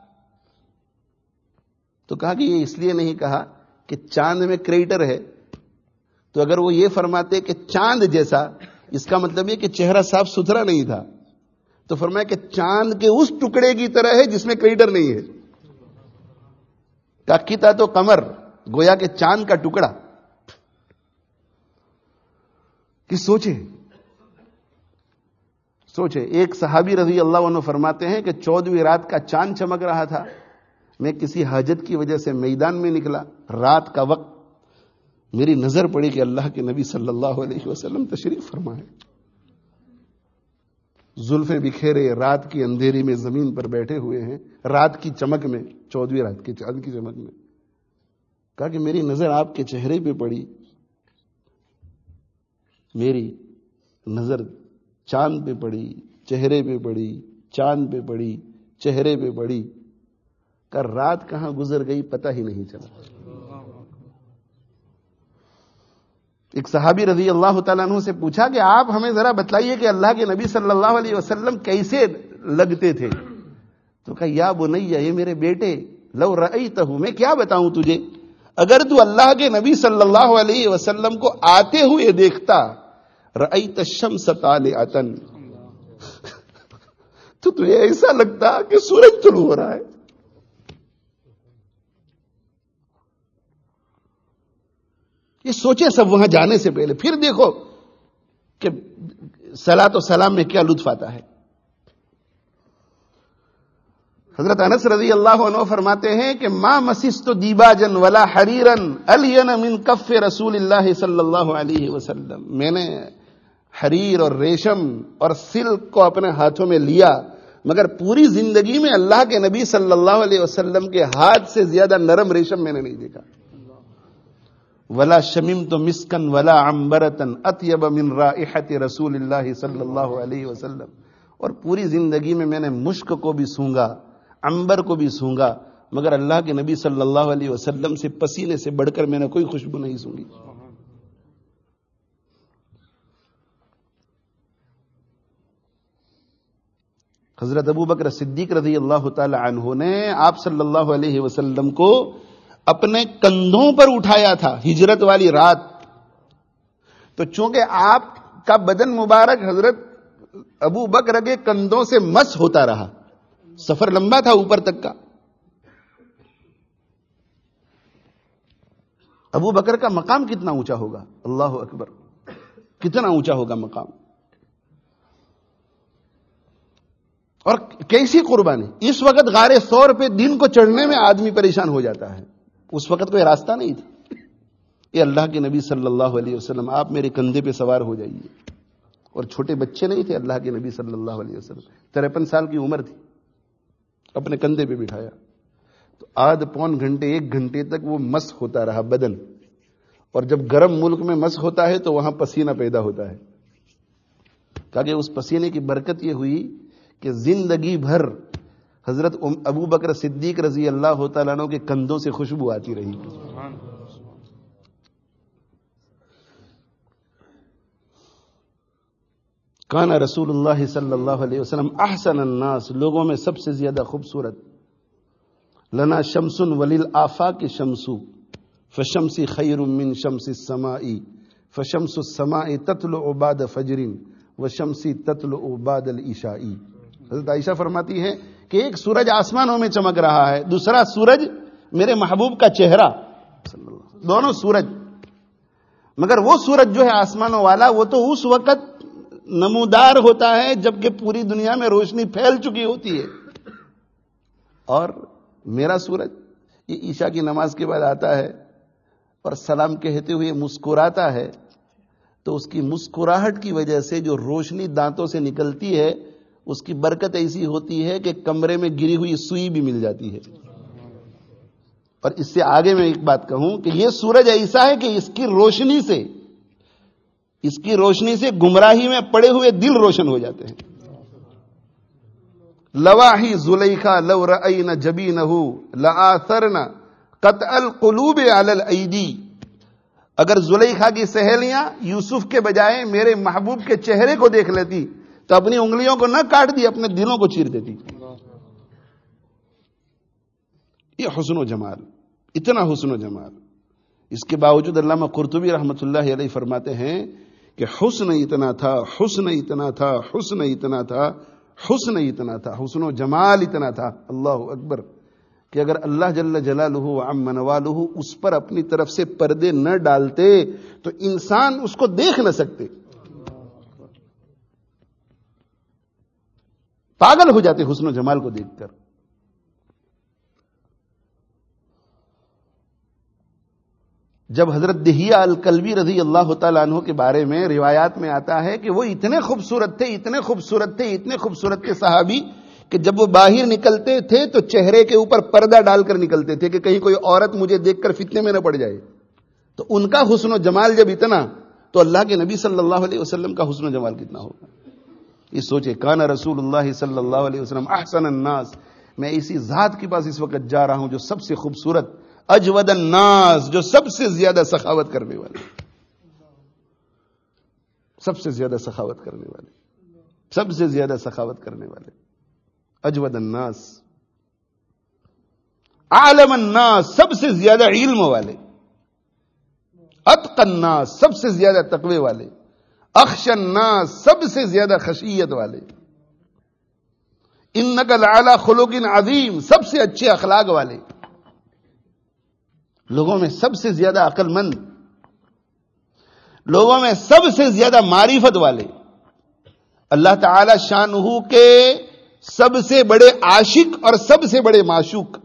تو کہا کہ یہ اس لیے نہیں کہا کہ چاند میں کریٹر ہے. تو اگر وہ یہ فرماتے کہ چاند جیسا، اس کا مطلب یہ کہ چہرہ صاف ستھرا نہیں تھا. تو فرمایا کہ چاند کے اس ٹکڑے کی طرح ہے جس میں کریٹر نہیں ہے. کاکیتا تو قمر، گویا کہ چاند کا ٹکڑا. کہ سوچے سوچے ایک صحابی رضی اللہ عنہ فرماتے ہیں کہ چودہویں رات کا چاند چمک رہا تھا. میں کسی حاجت کی وجہ سے میدان میں نکلا، رات کا وقت، میری نظر پڑی کہ اللہ کے نبی صلی اللہ علیہ وسلم تشریف فرمائے، زلفیں بکھیرے رات کی اندھیری میں زمین پر بیٹھے ہوئے ہیں، رات کی چمک میں، چودہویں رات کے چاند کی چمک میں. کہا کہ میری نظر آپ کے چہرے پہ پڑی، میری نظر چاند پہ پڑی، چہرے پہ پڑی، چاند پہ پڑی، چہرے پہ پڑی. کہ رات کہاں گزر گئی پتہ ہی نہیں چلا. ایک صحابی رضی اللہ تعالیٰ عنہ سے پوچھا کہ آپ ہمیں ذرا بتلائیے کہ اللہ کے نبی صلی اللہ علیہ وسلم کیسے لگتے تھے؟ تو کہا یا بنیا، یہ میرے بیٹے، لو رأیتہ، میں کیا بتاؤں تجھے، اگر تو اللہ کے نبی صلی اللہ علیہ وسلم کو آتے ہوئے دیکھتا، رأیت الشمس طالعۃ، تو تجھے ایسا لگتا کہ سورج طلوع ہو رہا ہے. یہ سوچے سب وہاں جانے سے پہلے، پھر دیکھو کہ صلاۃ و سلام میں کیا لطف آتا ہے. حضرت انس رضی اللہ عنہ فرماتے ہیں کہ ما مسست دیباجا ولا حریرا الین من کف رسول اللہ صلی اللہ علیہ وسلم، میں نے حریر اور ریشم اور سلک کو اپنے ہاتھوں میں لیا، مگر پوری زندگی میں اللہ کے نبی صلی اللہ علیہ وسلم کے ہاتھ سے زیادہ نرم ریشم میں نے نہیں دیکھا. ولا شممت مسکا ولا عنبرۃ اطیب من رائحۃ رسول اللہ صلی اللہ علیہ وسلم، اور پوری زندگی میں میں نے مشک کو بھی سونگا، عنبر کو بھی سونگا، مگر اللہ کے نبی صلی اللہ علیہ وسلم سے پسینے سے بڑھ کر میں نے کوئی خوشبو نہیں سونگی. حضرت ابو بکر صدیق رضی اللہ تعالی عنہ نے آپ صلی اللہ علیہ وسلم کو اپنے کندھوں پر اٹھایا تھا ہجرت والی رات. تو چونکہ آپ کا بدن مبارک حضرت ابو بکر کے کندھوں سے مس ہوتا رہا, سفر لمبا تھا اوپر تک کا. ابو بکر کا مقام کتنا اونچا ہوگا, اللہ اکبر, کتنا اونچا ہوگا مقام, اور کیسی قربانی. اس وقت غار ثور پہ دن کو چڑھنے میں آدمی پریشان ہو جاتا ہے, اس وقت کوئی راستہ نہیں تھا. یہ اللہ کے نبی صلی اللہ علیہ وسلم آپ میرے کندھے پہ سوار ہو جائیے, اور چھوٹے بچے نہیں تھے اللہ کے نبی صلی اللہ علیہ وسلم, تریپن سال کی عمر تھی, اپنے کندھے پہ بٹھایا. تو آدھ پون گھنٹے ایک گھنٹے تک وہ مس ہوتا رہا بدن, اور جب گرم ملک میں مس ہوتا ہے تو وہاں پسینہ پیدا ہوتا ہے. کہ اس پسینے کی برکت یہ ہوئی کہ زندگی بھر حضرت ابو بکر صدیق رضی اللہ تعالیٰ عنہ کے کندھوں سے خوشبو آتی رہی. کان رسول اللہ صلی اللہ علیہ وسلم احسن الناس, لوگوں میں سب سے زیادہ خوبصورت. لنا شمس وللآفاق شمس فشمسی خیر من شمس السماء فشمس السماء تطلع بعد فجر وشمسی تطلع بعد العشاء. حضرت عائشہ فرماتی ہے کہ ایک سورج آسمانوں میں چمک رہا ہے, دوسرا سورج میرے محبوب کا چہرہ, دونوں سورج. مگر وہ سورج جو ہے آسمانوں والا وہ تو اس وقت نمودار ہوتا ہے جبکہ پوری دنیا میں روشنی پھیل چکی ہوتی ہے, اور میرا سورج یہ عشاء کی نماز کے بعد آتا ہے اور سلام کہتے ہوئے مسکراتا ہے, تو اس کی مسکراہٹ کی وجہ سے جو روشنی دانتوں سے نکلتی ہے اس کی برکت ایسی ہوتی ہے کہ کمرے میں گری ہوئی سوئی بھی مل جاتی ہے. اور اس سے آگے میں ایک بات کہوں کہ یہ سورج ایسا ہے کہ اس کی روشنی سے اس کی روشنی سے گمراہی میں پڑے ہوئے دل روشن ہو جاتے ہیں. لواحی زلیخا لو رأینا جبینہ لآثرنا قطع القلوب علی الایدی. اگر زلیخا کی سہیلیاں یوسف کے بجائے میرے محبوب کے چہرے کو دیکھ لیتی تو اپنی انگلیوں کو نہ کاٹ دی, اپنے دلوں کو چیر دیتی. یہ حسن و جمال, اتنا حسن و جمال. اس کے باوجود علامہ قرطبی رحمۃ اللہ علیہ فرماتے ہیں کہ حسن اتنا تھا, حسن اتنا تھا, حسن اتنا تھا, حسن اتنا تھا, حسن و جمال اتنا تھا, اللہ اکبر, کہ اگر اللہ جل جلالہ وعم نوالہ اس پر اپنی طرف سے پردے نہ ڈالتے تو انسان اس کو دیکھ نہ سکتے, پاگل ہو جاتے حسن و جمال کو دیکھ کر. جب حضرت دہیہ الکلبی رضی اللہ تعالیٰ عنہ کے بارے میں روایات میں آتا ہے کہ وہ اتنے خوبصورت تھے اتنے خوبصورت تھے اتنے خوبصورت تھے صحابی کہ جب وہ باہر نکلتے تھے تو چہرے کے اوپر پردہ ڈال کر نکلتے تھے کہ کہیں کوئی عورت مجھے دیکھ کر فتنے میں نہ پڑ جائے. تو ان کا حسن و جمال جب اتنا, تو اللہ کے نبی صلی اللہ علیہ وسلم کا حسن و جمال کتنا ہوگا. یہ سوچے, کان رسول اللہ صلی اللہ علیہ وسلم احسن الناس. میں اسی ذات کے پاس اس وقت جا رہا ہوں جو سب سے خوبصورت, اجود الناس, جو سب سے زیادہ سخاوت کرنے والے, سب سے زیادہ سخاوت کرنے والے, سب سے زیادہ سخاوت کرنے والے, اجود الناس, عالم الناس, سب سے زیادہ علم والے, اتقى الناس, سب سے زیادہ تقوی والے, اخشى الناس, سب سے زیادہ خشیت والے, انک لعلی خلق عظیم, سب سے اچھے اخلاق والے, لوگوں میں سب سے زیادہ عقل مند, لوگوں میں سب سے زیادہ معرفت والے, اللہ تعالی شانہ کے سب سے بڑے عاشق اور سب سے بڑے معشوق.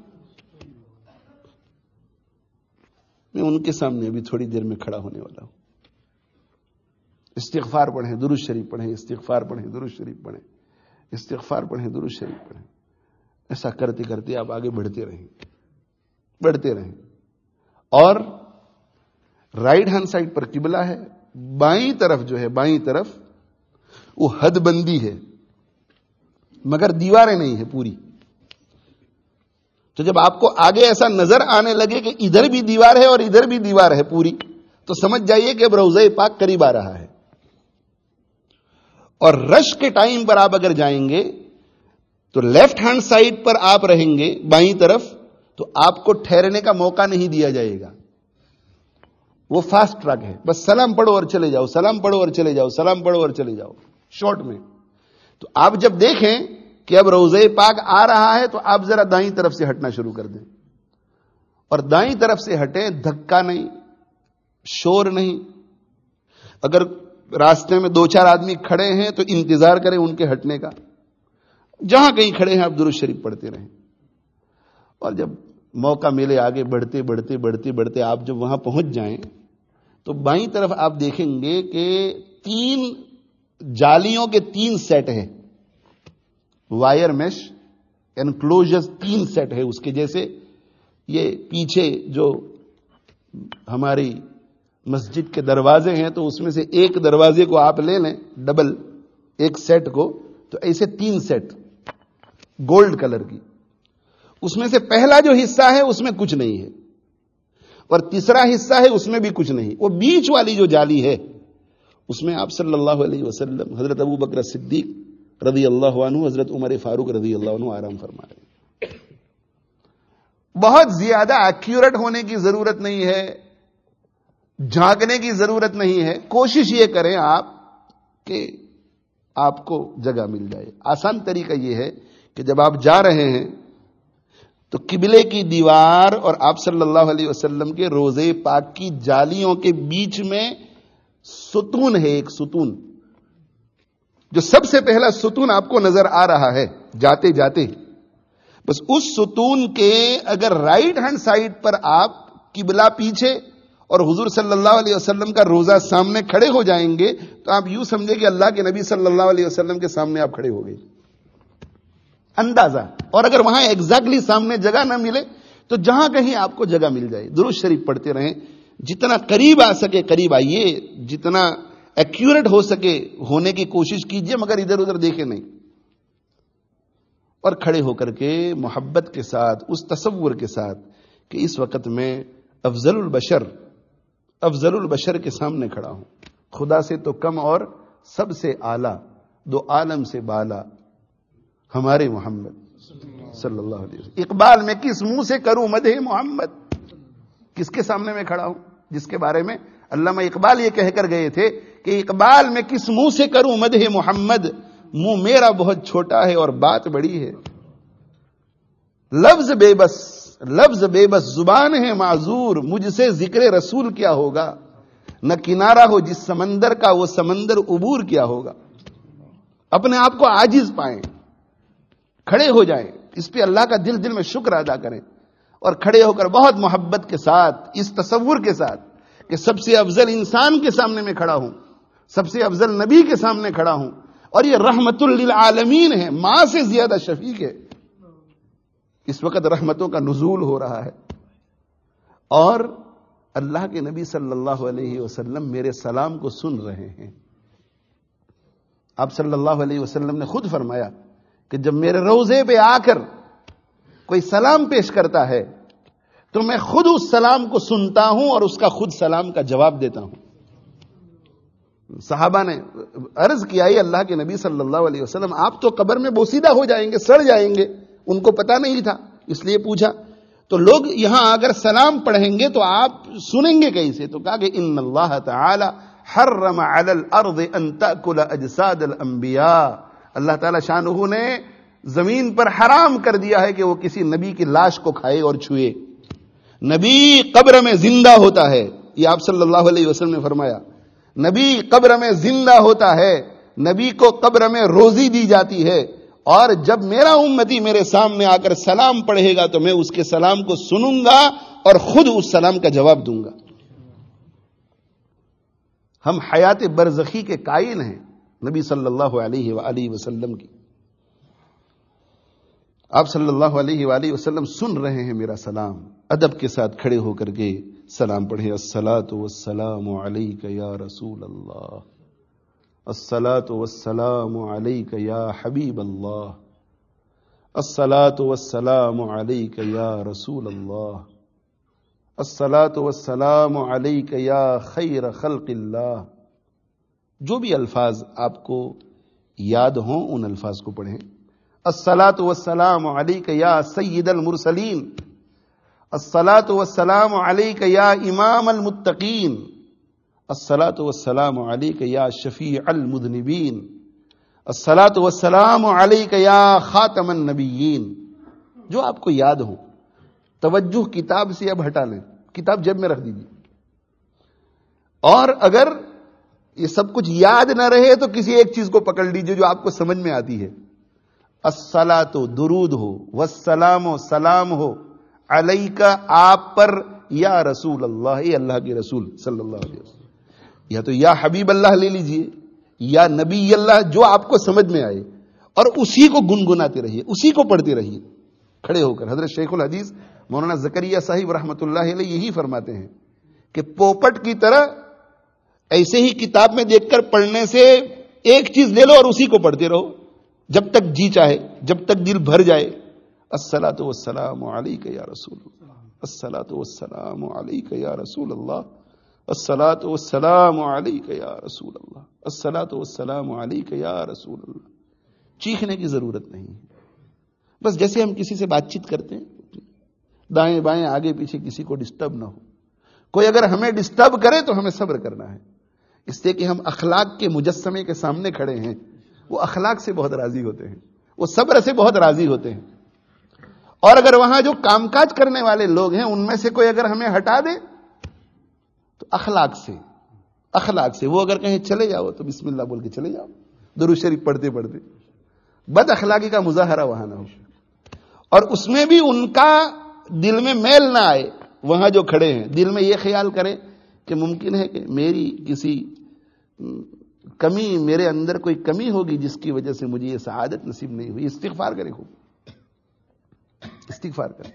میں ان کے سامنے ابھی تھوڑی دیر میں کھڑا ہونے والا ہوں. استغفار پڑھیں, درود شریف پڑھیں, استغفار پڑھیں, درود شریف پڑھیں, استغفار پڑھیں, درود شریف پڑھیں. ایسا کرتے کرتے آپ آگے بڑھتے رہیں, بڑھتے رہیں. اور رائٹ ہینڈ سائڈ پر قبلہ ہے, بائیں طرف جو ہے بائیں طرف وہ حد بندی ہے مگر دیواریں نہیں ہے پوری. تو جب آپ کو آگے ایسا نظر آنے لگے کہ ادھر بھی دیوار ہے اور ادھر بھی دیوار ہے پوری, تو سمجھ جائیے کہ اب روضہ پاک قریب آ رہا ہے. اور رش کے ٹائم پر آپ اگر جائیں گے تو لیفٹ ہینڈ سائڈ پر آپ رہیں گے بائیں طرف تو آپ کو ٹھہرنے کا موقع نہیں دیا جائے گا. وہ فاسٹ ٹریک ہے, بس سلام پڑھو اور چلے جاؤ, سلام پڑھو اور چلے جاؤ, سلام پڑھو اور چلے جاؤ, شارٹ میں. تو آپ جب دیکھیں کہ اب روضہ پاک آ رہا ہے تو آپ ذرا دائیں طرف سے ہٹنا شروع کر دیں, اور دائیں طرف سے ہٹیں, دھکا نہیں, شور نہیں. اگر راستے میں دو چار آدمی کھڑے ہیں تو انتظار کریں ان کے ہٹنے کا. جہاں کہیں کھڑے ہیں آپ درود شریف پڑھتے رہیں, اور جب موقع ملے آگے بڑھتے بڑھتے بڑھتے بڑھتے آپ جب وہاں پہنچ جائیں تو بائیں طرف آپ دیکھیں گے کہ تین جالیوں کے تین سیٹ ہیں, وائر میش انکلوژر تین سیٹ ہے اس کے جیسے. یہ پیچھے جو ہماری مسجد کے دروازے ہیں تو اس میں سے ایک دروازے کو آپ لے لیں ڈبل ایک سیٹ کو, تو ایسے تین سیٹ گولڈ کلر کی. اس میں سے پہلا جو حصہ ہے اس میں کچھ نہیں ہے, اور تیسرا حصہ ہے اس میں بھی کچھ نہیں. وہ بیچ والی جو جالی ہے اس میں آپ صلی اللہ علیہ وسلم, حضرت ابو بکر صدیق رضی اللہ عنہ, حضرت عمر فاروق رضی اللہ عنہ آرام فرما رہے ہیں. بہت زیادہ ایکیوریٹ ہونے کی ضرورت نہیں ہے, جھانکنے کی ضرورت نہیں ہے. کوشش یہ کریں آپ کہ آپ کو جگہ مل جائے. آسان طریقہ یہ ہے کہ جب آپ جا رہے ہیں تو قبلے کی دیوار اور آپ صلی اللہ علیہ وسلم کے روضے پاک کی جالیوں کے بیچ میں ستون ہے, ایک ستون, جو سب سے پہلا ستون آپ کو نظر آ رہا ہے جاتے جاتے. بس اس ستون کے اگر رائٹ ہینڈ سائڈ پر آپ قبلہ پیچھے اور حضور صلی اللہ علیہ وسلم کا روزہ سامنے کھڑے ہو جائیں گے تو آپ یوں سمجھے کہ اللہ کے نبی صلی اللہ علیہ وسلم کے سامنے آپ کھڑے ہو گئے, اندازہ. اور اگر وہاں ایگزیکٹلی سامنے جگہ نہ ملے تو جہاں کہیں آپ کو جگہ مل جائے درود شریف پڑھتے رہیں. جتنا قریب آ سکے قریب آئیے, جتنا ایکیوریٹ ہو سکے ہونے کی کوشش کیجئے, مگر ادھر ادھر دیکھیں نہیں. اور کھڑے ہو کر کے محبت کے ساتھ, اس تصور کے ساتھ کہ اس وقت میں افضل البشر افضل البشر کے سامنے کھڑا ہوں, خدا سے تو کم اور سب سے اعلیٰ, دو عالم سے بالا ہمارے محمد صلی اللہ علیہ وسلم. اقبال میں کس منہ سے کروں مدح محمد, کس کے سامنے میں کھڑا ہوں جس کے بارے میں علامہ اقبال یہ کہہ کر گئے تھے کہ اقبال میں کس منہ سے کروں مدح محمد, منہ میرا بہت چھوٹا ہے اور بات بڑی ہے. لفظ بے بس لفظ بے بس زبان ہے معذور, مجھ سے ذکر رسول کیا ہوگا, نہ کنارہ ہو جس سمندر کا وہ سمندر عبور کیا ہوگا. اپنے آپ کو عاجز پائیں, کھڑے ہو جائیں, اس پہ اللہ کا دل دل میں شکر ادا کریں, اور کھڑے ہو کر بہت محبت کے ساتھ اس تصور کے ساتھ کہ سب سے افضل انسان کے سامنے میں کھڑا ہوں, سب سے افضل نبی کے سامنے کھڑا ہوں, اور یہ رحمت للعالمین ہے, ماں سے زیادہ شفیق ہے. اس وقت رحمتوں کا نزول ہو رہا ہے, اور اللہ کے نبی صلی اللہ علیہ وسلم میرے سلام کو سن رہے ہیں. آپ صلی اللہ علیہ وسلم نے خود فرمایا کہ جب میرے روضے پہ آ کر کوئی سلام پیش کرتا ہے تو میں خود اس سلام کو سنتا ہوں اور اس کا خود سلام کا جواب دیتا ہوں. صحابہ نے عرض کیا ہے اللہ کے نبی صلی اللہ علیہ وسلم, آپ تو قبر میں بوسیدہ ہو جائیں گے, سڑ جائیں گے. ان کو پتا نہیں تھا اس لیے پوچھا. تو لوگ یہاں اگر سلام پڑھیں گے تو آپ سنیں گے کیسے؟ تو کہا کہ ان اللہ تعالی حرم علی الارض ان تاکل اجساد الانبیاء, اللہ تعالی شانہ نے زمین پر حرام کر دیا ہے کہ وہ کسی نبی کی لاش کو کھائے اور چھوئے. نبی قبر میں زندہ ہوتا ہے, یہ آپ صلی اللہ علیہ وسلم نے فرمایا. نبی قبر میں زندہ ہوتا ہے, نبی کو قبر میں روزی دی جاتی ہے, اور جب میرا امتی میرے سامنے آ کر سلام پڑھے گا تو میں اس کے سلام کو سنوں گا اور خود اس سلام کا جواب دوں گا. ہم حیات برزخی کے قائل ہیں نبی صلی اللہ علیہ وآلہ وسلم کی. آپ صلی اللہ علیہ وآلہ وسلم سن رہے ہیں میرا سلام, ادب کے ساتھ کھڑے ہو کر کے سلام پڑھیں. الصلاۃ والسلام علیک یا رسول اللہ, الصلاۃ والسلام علیک یا حبیب اللہ, الصلاۃ والسلام علیک یا رسول اللہ, الصلاۃ والسلام علیک یا خیر خلق اللہ. جو بھی الفاظ آپ کو یاد ہوں ان الفاظ کو پڑھیں. الصلاۃ والسلام علیک یا سید المرسلین، الصلاۃ والسلام علیک یا امام المتقین، الصلاۃ والسلام علیک یا شفیع المذنبین، الصلاۃ والسلام علیک یا خاتم النبیین. جو آپ کو یاد ہو. توجہ کتاب سے اب ہٹا لیں، کتاب جیب میں رکھ دیجیے. اور اگر یہ سب کچھ یاد نہ رہے تو کسی ایک چیز کو پکڑ لیجیے جو آپ کو سمجھ میں آتی ہے. الصلاۃ درود ہو، والسلام و سلام ہو، علیکہ آپ پر، یا رسول اللہ، اے اللہ کے رسول صلی اللہ علیہ وسلم. یا تو یا حبیب اللہ لے لیجئے، یا نبی اللہ، جو آپ کو سمجھ میں آئے، اور اسی کو گنگناتے رہیے، اسی کو پڑھتے رہیے کھڑے ہو کر. حضرت شیخ الحدیث مولانا زکریا صاحب رحمۃ اللہ علیہ یہی فرماتے ہیں کہ پوپٹ کی طرح ایسے ہی کتاب میں دیکھ کر پڑھنے سے ایک چیز لے لو اور اسی کو پڑھتے رہو جب تک جی چاہے، جب تک دل بھر جائے. الصلاۃ والسلام علیک یا رسول اللہ، الصلاۃ والسلام علیک یا رسول اللہ، الصلاۃ والسلام علیک یا رسول اللہ، الصلاۃ والسلام علیک یا رسول اللہ. چیخنے کی ضرورت نہیں ہے. بس جیسے ہم کسی سے بات چیت کرتے ہیں، دائیں بائیں آگے پیچھے کسی کو ڈسٹرب نہ ہو. کوئی اگر ہمیں ڈسٹرب کرے تو ہمیں صبر کرنا ہے، اس لیے کہ ہم اخلاق کے مجسمے کے سامنے کھڑے ہیں. وہ اخلاق سے بہت راضی ہوتے ہیں، وہ صبر سے بہت راضی ہوتے ہیں. اور اگر وہاں جو کام کاج کرنے والے لوگ ہیں ان میں سے کوئی اگر ہمیں ہٹا دے تو اخلاق سے اخلاق سے وہ اگر کہیں چلے جاؤ تو بسم اللہ بول کے چلے جاؤ، درود شریف پڑھتے پڑھتے. بد اخلاقی کا مظاہرہ وہاں نہ ہو، اور اس میں بھی ان کا دل میں میل نہ آئے. وہاں جو کھڑے ہیں دل میں یہ خیال کریں کہ ممکن ہے کہ میری کسی کمی، میرے اندر کوئی کمی ہوگی جس کی وجہ سے مجھے یہ سعادت نصیب نہیں ہوئی. استغفار کرے خوب، استغفار کرے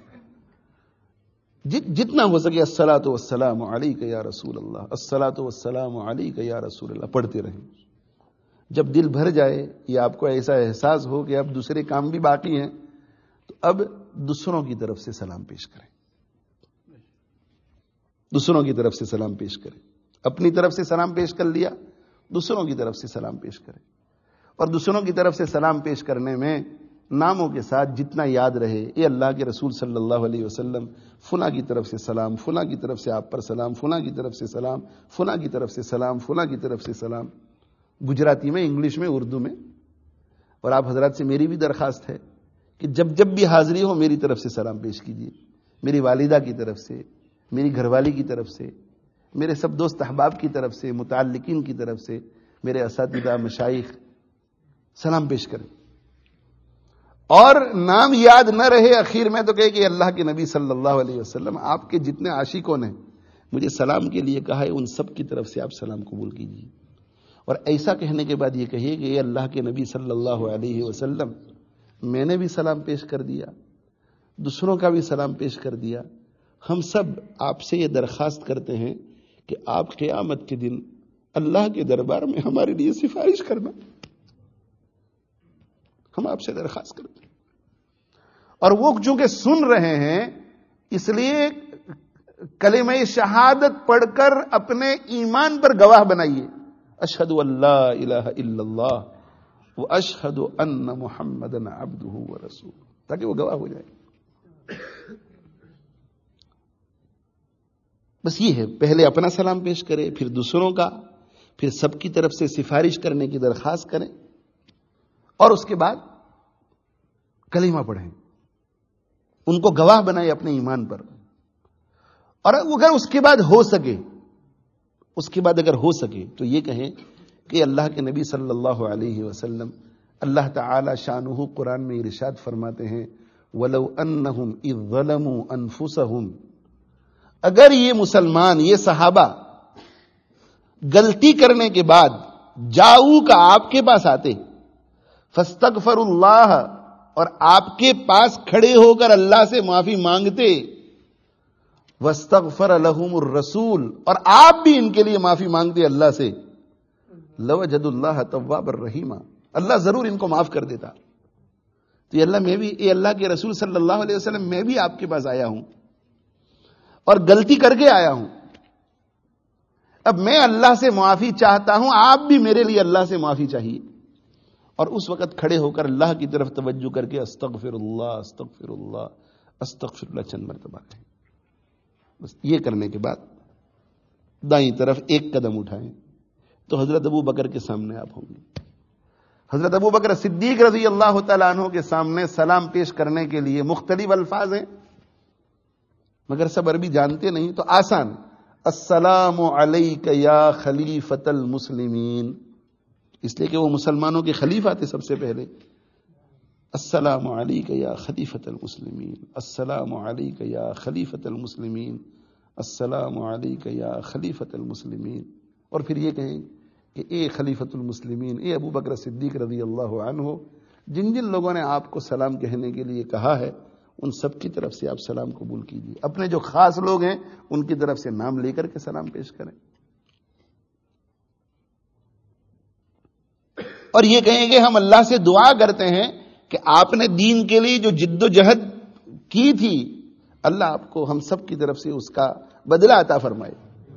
جتنا ہو سکے. الصلاۃ والسلام علیک یا رسول اللہ، الصلاۃ والسلام علیک یا رسول اللہ پڑھتے رہیں. جب دل بھر جائے یا آپ کو ایسا احساس ہو کہ اب دوسرے کام بھی باقی ہیں تو اب دوسروں کی طرف سے سلام پیش کریں، دوسروں کی طرف سے سلام پیش کریں. اپنی طرف سے سلام پیش کر لیا، دوسروں کی طرف سے سلام پیش کریں. اور دوسروں کی طرف سے سلام پیش کرنے میں ناموں کے ساتھ جتنا یاد رہے، اے اللہ کے رسول صلی اللہ علیہ وسلم فلاں کی طرف سے سلام، فلاں کی طرف سے آپ پر سلام، فلاں کی طرف سے سلام، فلاں کی طرف سے سلام، فلاں کی طرف سے سلام. گجراتی میں، انگلش میں، اردو میں. اور آپ حضرات سے میری بھی درخواست ہے کہ جب جب بھی حاضری ہو میری طرف سے سلام پیش کیجیے. میری والدہ کی طرف سے، میری گھر والی کی طرف سے، میرے سب دوست احباب کی طرف سے، متعلقین کی طرف سے، میرے اساتذہ مشائخ، سلام پیش کریں. اور نام یاد نہ رہے اخیر میں تو کہے کہ اللہ کے نبی صلی اللہ علیہ وسلم آپ کے جتنے عاشقوں نے مجھے سلام کے لیے کہا ہے ان سب کی طرف سے آپ سلام قبول کیجیے. اور ایسا کہنے کے بعد یہ کہیے کہ اے اللہ کے نبی صلی اللہ علیہ وسلم میں نے بھی سلام پیش کر دیا، دوسروں کا بھی سلام پیش کر دیا. ہم سب آپ سے یہ درخواست کرتے ہیں کہ آپ قیامت کے دن اللہ کے دربار میں ہمارے لیے سفارش کرنا. ہم آپ سے درخواست کرتے ہیں. اور وہ چونکہ سن رہے ہیں اس لیے کلمہ شہادت پڑھ کر اپنے ایمان پر گواہ بنائیے. اشہد ان لا الہ الا اللہ و اشہد ان محمدن عبدہ ورسولہ، تاکہ وہ گواہ ہو جائے. بس یہ ہے، پہلے اپنا سلام پیش کرے، پھر دوسروں کا، پھر سب کی طرف سے سفارش کرنے کی درخواست کریں، اور اس کے بعد کلمہ پڑھیں، ان کو گواہ بنائے اپنے ایمان پر. اور اگر اس کے بعد ہو سکے اس کے بعد اگر ہو سکے تو یہ کہیں کہ اللہ کے نبی صلی اللہ علیہ وسلم، اللہ تعالی شانہ قرآن میں ارشاد فرماتے ہیں وَلَوْ أَنَّهُمْ إِذْ ظَلَمُوا أَنفُسَهُمْ، اگر یہ مسلمان، یہ صحابہ غلطی کرنے کے بعد جاؤ کا آپ کے پاس آتے، فَاسْتَغْفَرُوا اللَّهَ، اور آپ کے پاس کھڑے ہو کر اللہ سے معافی مانگتے، وَاسْتَغْفَرَ لَهُمُ الرَّسُولُ، اور آپ بھی ان کے لیے معافی مانگتے اللہ سے، لَوَجَدُوا اللَّهَ تَوَّابًا رَحِيمًا، اللہ ضرور ان کو معاف کر دیتا. تو یہ اللہ میں بھی، اے اللہ کے رسول صلی اللہ علیہ وسلم میں بھی آپ کے پاس آیا ہوں اور غلطی کر کے آیا ہوں، اب میں اللہ سے معافی چاہتا ہوں، آپ بھی میرے لیے اللہ سے معافی چاہیے. اور اس وقت کھڑے ہو کر اللہ کی طرف توجہ کر کے استغفر اللہ استغفر اللہ استغفر اللہ چند مرتبہ کہیں. بس یہ کرنے کے بعد دائیں طرف ایک قدم اٹھائیں تو حضرت ابو بکر کے سامنے آپ ہوں گے. حضرت ابو بکر صدیق رضی اللہ تعالیٰ عنہ کے سامنے سلام پیش کرنے کے لیے مختلف الفاظ ہیں، مگر سب عربی جانتے نہیں تو آسان. السلام علیک یا خلیفۃ المسلمین، اس لیے کہ وہ مسلمانوں کے خلیفہ تھے سب سے پہلے. السلام علیک یا خلیفۃ المسلمین، السلام علیک یا خلیفۃ المسلمین، السلام علیک یا خلیفۃ المسلمین. اور پھر یہ کہیں کہ اے خلیفۃ المسلمین، اے ابو بکر صدیق رضی اللہ عنہ، جن جن لوگوں نے آپ کو سلام کہنے کے لیے کہا ہے ان سب کی طرف سے آپ سلام قبول کیجیے. اپنے جو خاص لوگ ہیں ان کی طرف سے نام لے کر کے سلام پیش کریں. اور یہ کہیں کہ ہم اللہ سے دعا کرتے ہیں کہ آپ نے دین کے لیے جو جد و جہد کی تھی اللہ آپ کو ہم سب کی طرف سے اس کا بدلہ عطا فرمائے.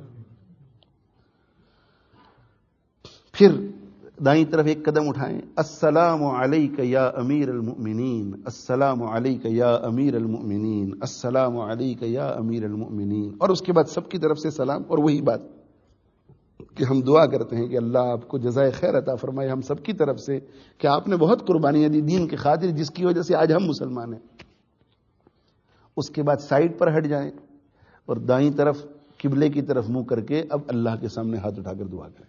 پھر دائیں طرف ایک قدم اٹھائیں. السلام علیک یا امیر المؤمنین، السلام علیک یا امیر المؤمنین، السلام علیک یا امیر المؤمنین. اور اس کے بعد سب کی طرف سے سلام. اور وہی بات کہ ہم دعا کرتے ہیں کہ اللہ آپ کو جزائے خیر عطا فرمائے ہم سب کی طرف سے کہ آپ نے بہت قربانیاں دی دین کی خاطر جس کی وجہ سے آج ہم مسلمان ہیں. اس کے بعد سائڈ پر ہٹ جائیں اور دائیں طرف قبلے کی طرف منہ کر کے اب اللہ کے سامنے ہاتھ اٹھا کر دعا کریں.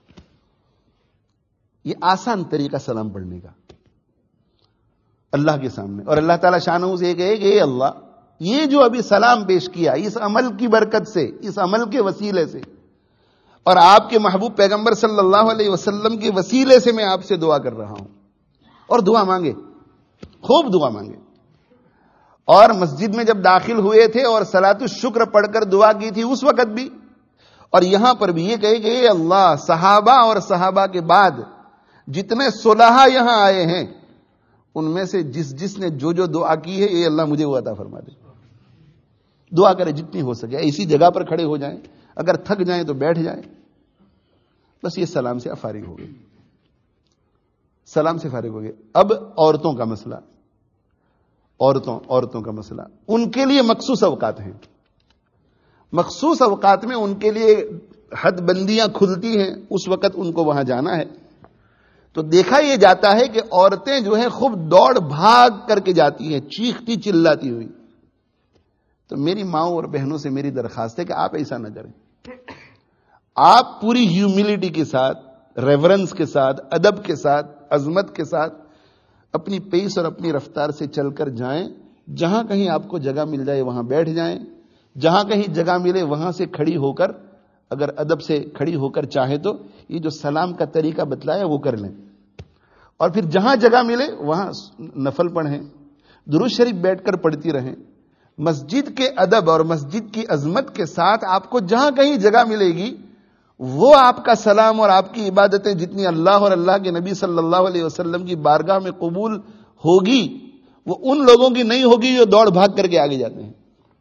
یہ آسان طریقہ سلام پڑھنے کا اللہ کے سامنے. اور اللہ تعالیٰ شانہ سے کہے کہ اے اللہ، یہ جو ابھی سلام پیش کیا اس عمل کی برکت سے، اس عمل کے وسیلے سے اور آپ کے محبوب پیغمبر صلی اللہ علیہ وسلم کے وسیلے سے میں آپ سے دعا کر رہا ہوں. اور دعا مانگے، خوب دعا مانگے. اور مسجد میں جب داخل ہوئے تھے اور صلاۃ الشکر پڑھ کر دعا کی تھی اس وقت بھی، اور یہاں پر بھی یہ کہے کہ اے اللہ، صحابہ اور صحابہ کے بعد جتنے صلحاء یہاں آئے ہیں ان میں سے جس جس نے جو جو دعا کی ہے اے اللہ مجھے وہ عطا فرما دے. دعا کرے جتنی ہو سکے. اسی جگہ پر کھڑے ہو جائیں، اگر تھک جائیں تو بیٹھ جائیں. بس یہ سلام سے فارغ ہو گئے، سلام سے فارغ ہو گئے. اب عورتوں کا مسئلہ، عورتوں عورتوں کا مسئلہ ان کے لیے مخصوص اوقات ہیں. مخصوص اوقات میں ان کے لیے حد بندیاں کھلتی ہیں، اس وقت ان کو وہاں جانا ہے. تو دیکھا یہ جاتا ہے کہ عورتیں جو ہیں خوب دوڑ بھاگ کر کے جاتی ہیں چیختی چلاتی ہوئی. تو میری ماؤں اور بہنوں سے میری درخواست ہے کہ آپ ایسا نہ کریں. آپ پوری ہیوملٹی کے ساتھ، ریورنس کے ساتھ، ادب کے ساتھ، عظمت کے ساتھ اپنی پیس اور اپنی رفتار سے چل کر جائیں. جہاں کہیں آپ کو جگہ مل جائے وہاں بیٹھ جائیں، جہاں کہیں جگہ ملے وہاں سے کھڑی ہو کر، اگر ادب سے کھڑی ہو کر چاہے تو یہ جو سلام کا طریقہ بتلایا وہ کر لیں. اور پھر جہاں جگہ ملے وہاں نفل پڑھیں، درود شریف بیٹھ کر پڑھتی رہیں. مسجد کے ادب اور مسجد کی عظمت کے ساتھ آپ کو جہاں کہیں جگہ ملے گی وہ آپ کا سلام اور آپ کی عبادتیں جتنی اللہ اور اللہ کے نبی صلی اللہ علیہ وسلم کی بارگاہ میں قبول ہوگی وہ ان لوگوں کی نہیں ہوگی جو دوڑ بھاگ کر کے آگے جاتے ہیں.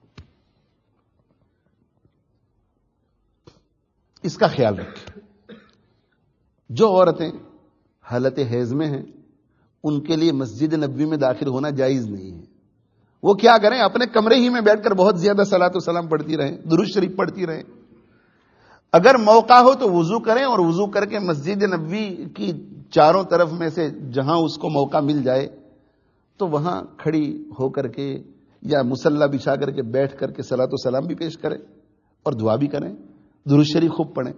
اس کا خیال رکھیں. جو عورتیں حالت حیض میں ہیں ان کے لیے مسجد نبوی میں داخل ہونا جائز نہیں ہے. وہ کیا کریں؟ اپنے کمرے ہی میں بیٹھ کر بہت زیادہ صلاۃ و سلام پڑھتی رہیں، درود شریف پڑھتی رہیں. اگر موقع ہو تو وضو کریں اور وضو کر کے مسجد نبوی کی چاروں طرف میں سے جہاں اس کو موقع مل جائے تو وہاں کھڑی ہو کر کے یا مصلی بچھا کر کے بیٹھ کر کے صلاۃ و سلام بھی پیش کریں اور دعا بھی کریں، درود شریف خوب پڑھیں.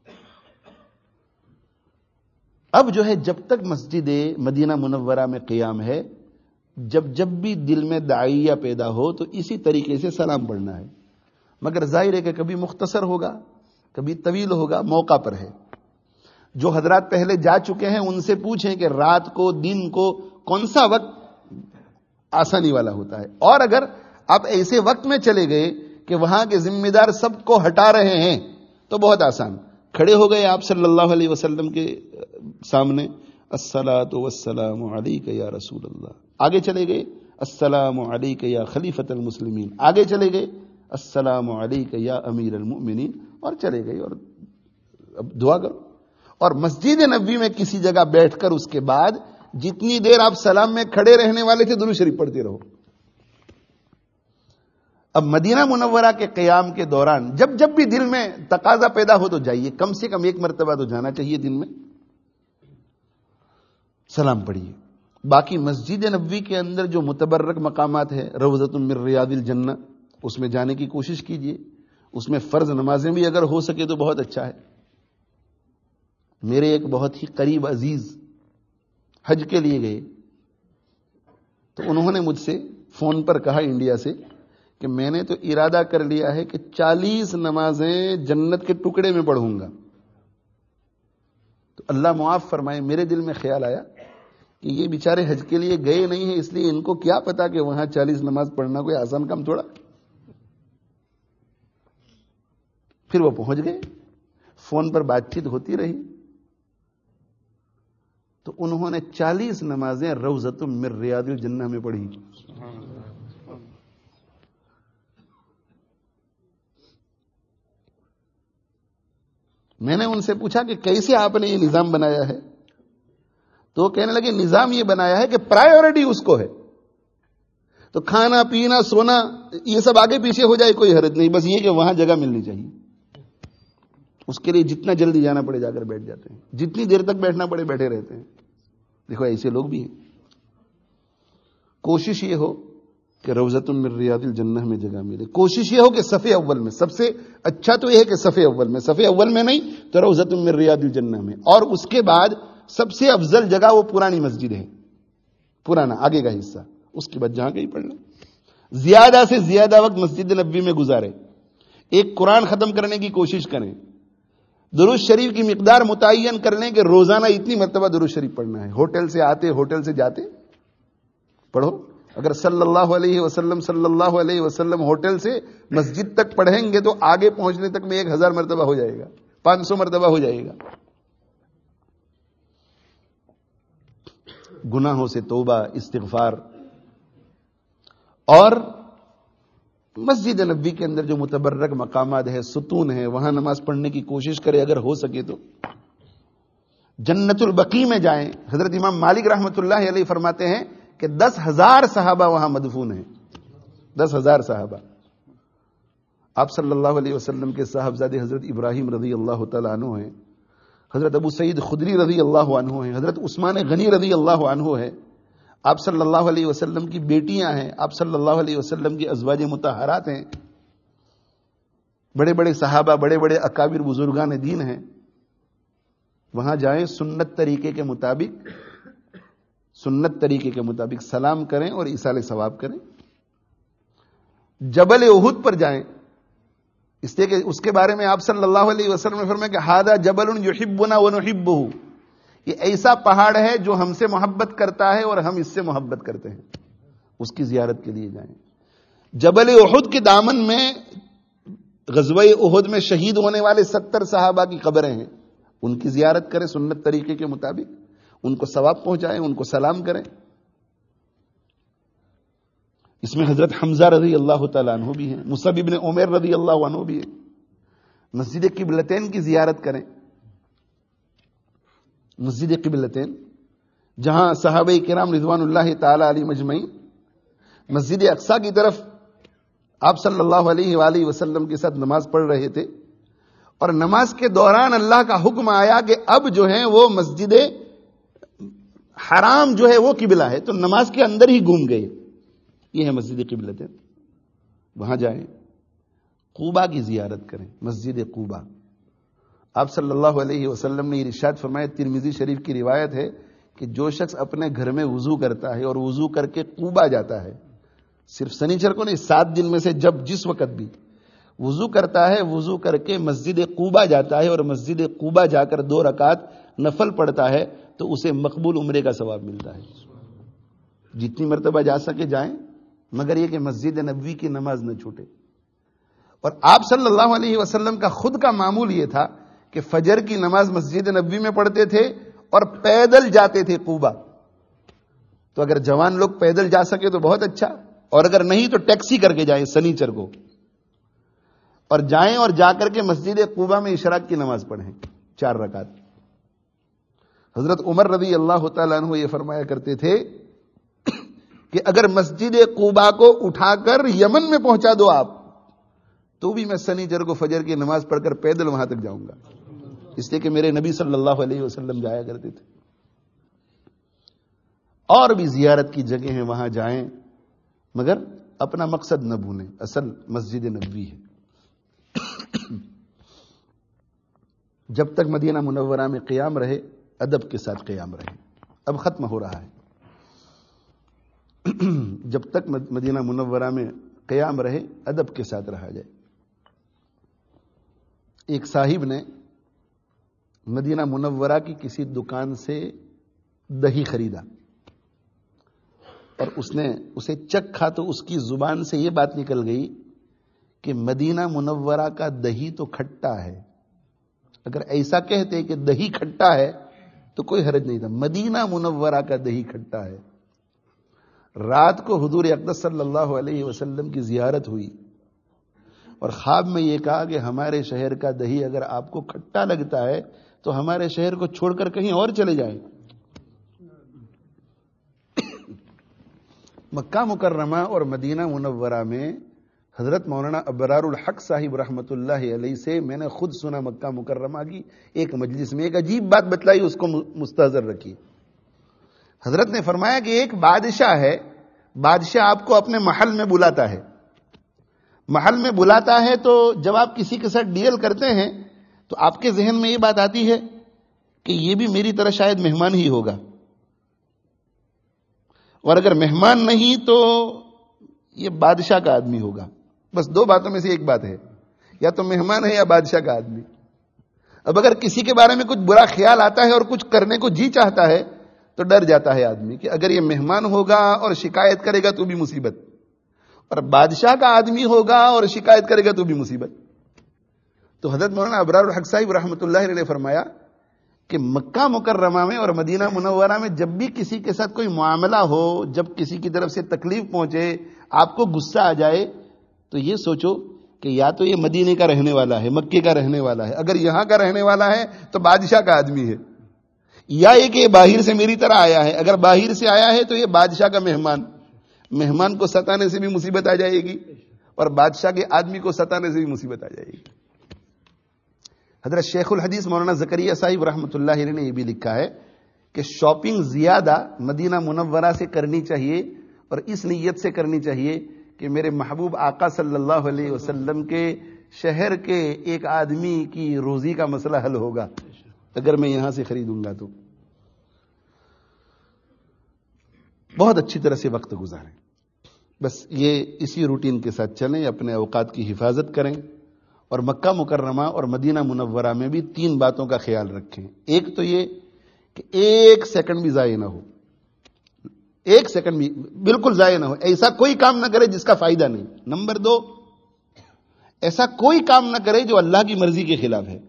اب جو ہے جب تک مسجد مدینہ منورہ میں قیام ہے، جب جب بھی دل میں داعیہ پیدا ہو تو اسی طریقے سے سلام پڑھنا ہے. مگر ظاہر ہے کہ کبھی مختصر ہوگا کبھی طویل ہوگا، موقع پر ہے. جو حضرات پہلے جا چکے ہیں ان سے پوچھیں کہ رات کو دن کو کون سا وقت آسانی والا ہوتا ہے. اور اگر آپ ایسے وقت میں چلے گئے کہ وہاں کے ذمہ دار سب کو ہٹا رہے ہیں تو بہت آسان. کھڑے ہو گئے آپ صلی اللہ علیہ وسلم کے سامنے، الصلاۃ والسلام علیک یا رسول اللہ. آگے چلے گئے السلام علیک یا خلیفۃ المسلمین. آگے چلے گئے السلام علیک یا امیر المؤمنین. اور چلے گئے اور اب دعا کرو. اور مسجد نبوی میں کسی جگہ بیٹھ کر اس کے بعد جتنی دیر آپ سلام میں کھڑے رہنے والے تھے درود شریف پڑھتے رہو. اب مدینہ منورہ کے قیام کے دوران جب جب بھی دل میں تقاضا پیدا ہو تو جائیے, کم سے کم ایک مرتبہ تو جانا چاہیے دن میں, سلام پڑھیے. باقی مسجد نبوی کے اندر جو متبرک مقامات ہیں, روضۃ من ریاض الجنہ, اس میں جانے کی کوشش کیجیے. اس میں فرض نمازیں بھی اگر ہو سکے تو بہت اچھا ہے. میرے ایک بہت ہی قریب عزیز حج کے لیے گئے تو انہوں نے مجھ سے فون پر کہا انڈیا سے کہ میں نے تو ارادہ کر لیا ہے کہ چالیس نمازیں جنت کے ٹکڑے میں پڑھوں گا. تو اللہ معاف فرمائے, میرے دل میں خیال آیا کہ یہ بیچارے حج کے لیے گئے نہیں ہیں, اس لیے ان کو کیا پتا کہ وہاں چالیس نماز پڑھنا کوئی آسان کام تھوڑا. پھر وہ پہنچ گئے, فون پر بات چیت ہوتی رہی تو انہوں نے چالیس نمازیں روضۃ من ریاض الجنہ میں پڑھی. میں نے ان سے پوچھا کہ کیسے آپ نے یہ نظام بنایا ہے, تو وہ کہنے لگے نظام یہ بنایا ہے کہ پرائیورٹی اس کو ہے, تو کھانا پینا سونا یہ سب آگے پیچھے ہو جائے کوئی حرج نہیں, بس یہ کہ وہاں جگہ ملنی چاہیے. اس کے لیے جتنا جلدی جانا پڑے جا کر بیٹھ جاتے ہیں, جتنی دیر تک بیٹھنا پڑے بیٹھے رہتے ہیں. دیکھو ایسے لوگ بھی ہیں. کوشش یہ ہو کہ روضۃ من ریاض الجنہ میں جگہ ملے. کوشش یہ ہو کہ صف اول میں, سب سے اچھا تو یہ ہے کہ صف اول میں, صف اول میں نہیں تو روضۃ من ریاض الجنہ میں. اور اس کے بعد سب سے افضل جگہ وہ پرانی مسجد ہے, پرانا آگے کا حصہ, اس کے بعد جہاں کہیں پڑھ لیں. زیادہ سے زیادہ وقت مسجد نبوی میں گزارے. ایک قرآن ختم کرنے کی کوشش کریں. درود شریف کی مقدار متعین کر لیں کہ روزانہ اتنی مرتبہ درود شریف پڑھنا ہے. ہوٹل سے آتے ہوٹل سے جاتے پڑھو. اگر صلی اللہ علیہ وسلم صلی اللہ علیہ وسلم ہوٹل سے مسجد تک پڑھیں گے تو آگے پہنچنے تک میں ایک ہزار مرتبہ ہو جائے گا, پانچ سو مرتبہ ہو جائے گا. گناہوں سے توبہ, استغفار. اور مسجد نبوی کے اندر جو متبرک مقامات ہے, ستون ہے, وہاں نماز پڑھنے کی کوشش کرے اگر ہو سکے تو. جنت البقیع میں جائیں. حضرت امام مالک رحمۃ اللہ علیہ فرماتے ہیں کہ دس ہزار صحابہ وہاں مدفون ہیں, دس ہزار صحابہ. آپ صلی اللہ علیہ وسلم کے صاحبزادے حضرت ابراہیم رضی اللہ تعالیٰ عنہ ہیں, حضرت ابو سعید خدری رضی اللہ عنہ ہیں, حضرت عثمان غنی رضی اللہ عنہ ہیں. آپ صلی اللہ علیہ وسلم کی بیٹیاں ہیں, آپ صلی اللہ علیہ وسلم کی ازواج مطہرات ہیں. بڑے بڑے صحابہ, بڑے بڑے اکابر بزرگان دین ہیں. وہاں جائیں, سنت طریقے کے مطابق سنت طریقے کے مطابق سلام کریں اور ایصال ثواب کریں. جبل احد پر جائیں, اس لیے کہ اس کے بارے میں آپ صلی اللہ علیہ وسلم نے فرمایا کہ ھذا جبل یحبنا ونحبہ, یہ ایسا پہاڑ ہے جو ہم سے محبت کرتا ہے اور ہم اس سے محبت کرتے ہیں. اس کی زیارت کے لیے جائیں. جبل احد کے دامن میں غزوہ احد میں شہید ہونے والے ستر صحابہ کی قبریں ہیں, ان کی زیارت کریں سنت طریقے کے مطابق, ان کو ثواب پہنچائیں, ان کو سلام کریں. اس میں حضرت حمزہ رضی اللہ تعالیٰ عنہ بھی ہیں, مصعب ابن عمیر رضی اللہ عنہ بھی ہیں. مسجد قبلتین کی زیارت کریں. مسجد قبلتین جہاں صحابہ کرام رضوان اللہ تعالی علیہم اجمعین مسجد اقصی کی طرف آپ صلی اللہ علیہ وآلہ وسلم کے ساتھ نماز پڑھ رہے تھے, اور نماز کے دوران اللہ کا حکم آیا کہ اب جو ہے وہ مسجد حرام جو ہے وہ قبلہ ہے, تو نماز کے اندر ہی گھوم گئے. یہ ہے مسجد قبلتین. وہاں جائیں, قوبا کی زیارت کریں, مسجد قوبا. آپ صلی اللہ علیہ وسلم نے ارشاد فرمایا, ترمذی شریف کی روایت ہے کہ جو شخص اپنے گھر میں وضو کرتا ہے اور وضو کر کے قوبا جاتا ہے, صرف سنیچر کو نہیں, سات دن میں سے جب جس وقت بھی وضو کرتا ہے, وضو کر کے مسجد قوبا جاتا ہے اور مسجد قوبا جا کر دو رکعت نفل پڑھتا ہے, تو اسے مقبول عمرے کا ثواب ملتا ہے. جتنی مرتبہ جا سکے جائیں, مگر یہ کہ مسجد نبوی کی نماز نہ چھوٹے. اور آپ صلی اللہ علیہ وسلم کا خود کا معمول یہ تھا کہ فجر کی نماز مسجد نبوی میں پڑھتے تھے اور پیدل جاتے تھے قوبا. تو اگر جوان لوگ پیدل جا سکے تو بہت اچھا, اور اگر نہیں تو ٹیکسی کر کے جائیں سنیچر کو, اور جائیں اور جا کر کے مسجد قوبا میں اشراق کی نماز پڑھیں چار رکعت. حضرت عمر رضی اللہ تعالیٰ عنہ یہ فرمایا کرتے تھے کہ اگر مسجد قباء کو اٹھا کر یمن میں پہنچا دو آپ تو بھی میں سنیچر کو فجر کی نماز پڑھ کر پیدل وہاں تک جاؤں گا، اس لیے کہ میرے نبی صلی اللہ علیہ وسلم جایا کرتے تھے۔ اور بھی زیارت کی جگہ ہیں، وہاں جائیں، مگر اپنا مقصد نہ بھولیں، اصل مسجد نبوی ہے۔ جب تک مدینہ منورہ میں قیام رہے، ادب کے ساتھ قیام رہے۔ اب ختم ہو رہا ہے۔ جب تک مدینہ منورہ میں قیام رہے، ادب کے ساتھ رہا جائے۔ ایک صاحب نے مدینہ منورہ کی کسی دکان سے دہی خریدا اور اس نے اسے چکھا تو اس کی زبان سے یہ بات نکل گئی کہ مدینہ منورہ کا دہی تو کھٹا ہے۔ اگر ایسا کہتے کہ دہی کھٹا ہے تو کوئی حرج نہیں تھا، مدینہ منورہ کا دہی کھٹا ہے۔ رات کو حضور اقدس صلی اللہ علیہ وسلم کی زیارت ہوئی اور خواب میں یہ کہا کہ ہمارے شہر کا دہی اگر آپ کو کھٹا لگتا ہے تو ہمارے شہر کو چھوڑ کر کہیں اور چلے جائیں۔ مکہ مکرمہ اور مدینہ منورہ میں حضرت مولانا ابرار الحق صاحب رحمۃ اللہ علیہ سے میں نے خود سنا، مکہ مکرمہ کی ایک مجلس میں ایک عجیب بات بتلائی، اس کو مستحضر رکھی۔ حضرت نے فرمایا کہ ایک بادشاہ ہے، بادشاہ آپ کو اپنے محل میں بلاتا ہے، محل میں بلاتا ہے تو جب آپ کسی کے ساتھ ڈیل کرتے ہیں تو آپ کے ذہن میں یہ بات آتی ہے کہ یہ بھی میری طرح شاید مہمان ہی ہوگا، اور اگر مہمان نہیں تو یہ بادشاہ کا آدمی ہوگا۔ بس دو باتوں میں سے ایک بات ہے، یا تو مہمان ہے یا بادشاہ کا آدمی۔ اب اگر کسی کے بارے میں کچھ برا خیال آتا ہے اور کچھ کرنے کو جی چاہتا ہے تو ڈر جاتا ہے آدمی کہ اگر یہ مہمان ہوگا اور شکایت کرے گا تو بھی مصیبت، اور بادشاہ کا آدمی ہوگا اور شکایت کرے گا تو بھی مصیبت۔ تو حضرت مولانا ابرار الحق صاحب رحمۃ اللہ علیہ نے فرمایا کہ مکہ مکرمہ میں اور مدینہ منورہ میں جب بھی کسی کے ساتھ کوئی معاملہ ہو، جب کسی کی طرف سے تکلیف پہنچے، آپ کو غصہ آ جائے، تو یہ سوچو کہ یا تو یہ مدینے کا رہنے والا ہے، مکے کا رہنے والا ہے، اگر یہاں کا رہنے والا ہے تو بادشاہ کا آدمی ہے، یا یہ کہ یہ باہر سے میری طرح آیا ہے، اگر باہر سے آیا ہے تو یہ بادشاہ کا مہمان، مہمان کو ستانے سے بھی مصیبت آ جائے گی اور بادشاہ کے آدمی کو ستانے سے بھی مصیبت آ جائے گی۔ حضرت شیخ الحدیث مولانا زکریا صاحب رحمۃ اللہ علیہ نے یہ بھی لکھا ہے کہ شاپنگ زیادہ مدینہ منورہ سے کرنی چاہیے، اور اس نیت سے کرنی چاہیے کہ میرے محبوب آقا صلی اللہ علیہ وسلم کے شہر کے ایک آدمی کی روزی کا مسئلہ حل ہوگا اگر میں یہاں سے خریدوں گا تو۔ بہت اچھی طرح سے وقت گزاریں، بس یہ اسی روٹین کے ساتھ چلیں، اپنے اوقات کی حفاظت کریں، اور مکہ مکرمہ اور مدینہ منورہ میں بھی تین باتوں کا خیال رکھیں۔ ایک تو یہ کہ ایک سیکنڈ بھی ضائع نہ ہو، ایک سیکنڈ بھی بالکل ضائع نہ ہو، ایسا کوئی کام نہ کرے جس کا فائدہ نہیں۔ نمبر دو، ایسا کوئی کام نہ کرے جو اللہ کی مرضی کے خلاف ہے۔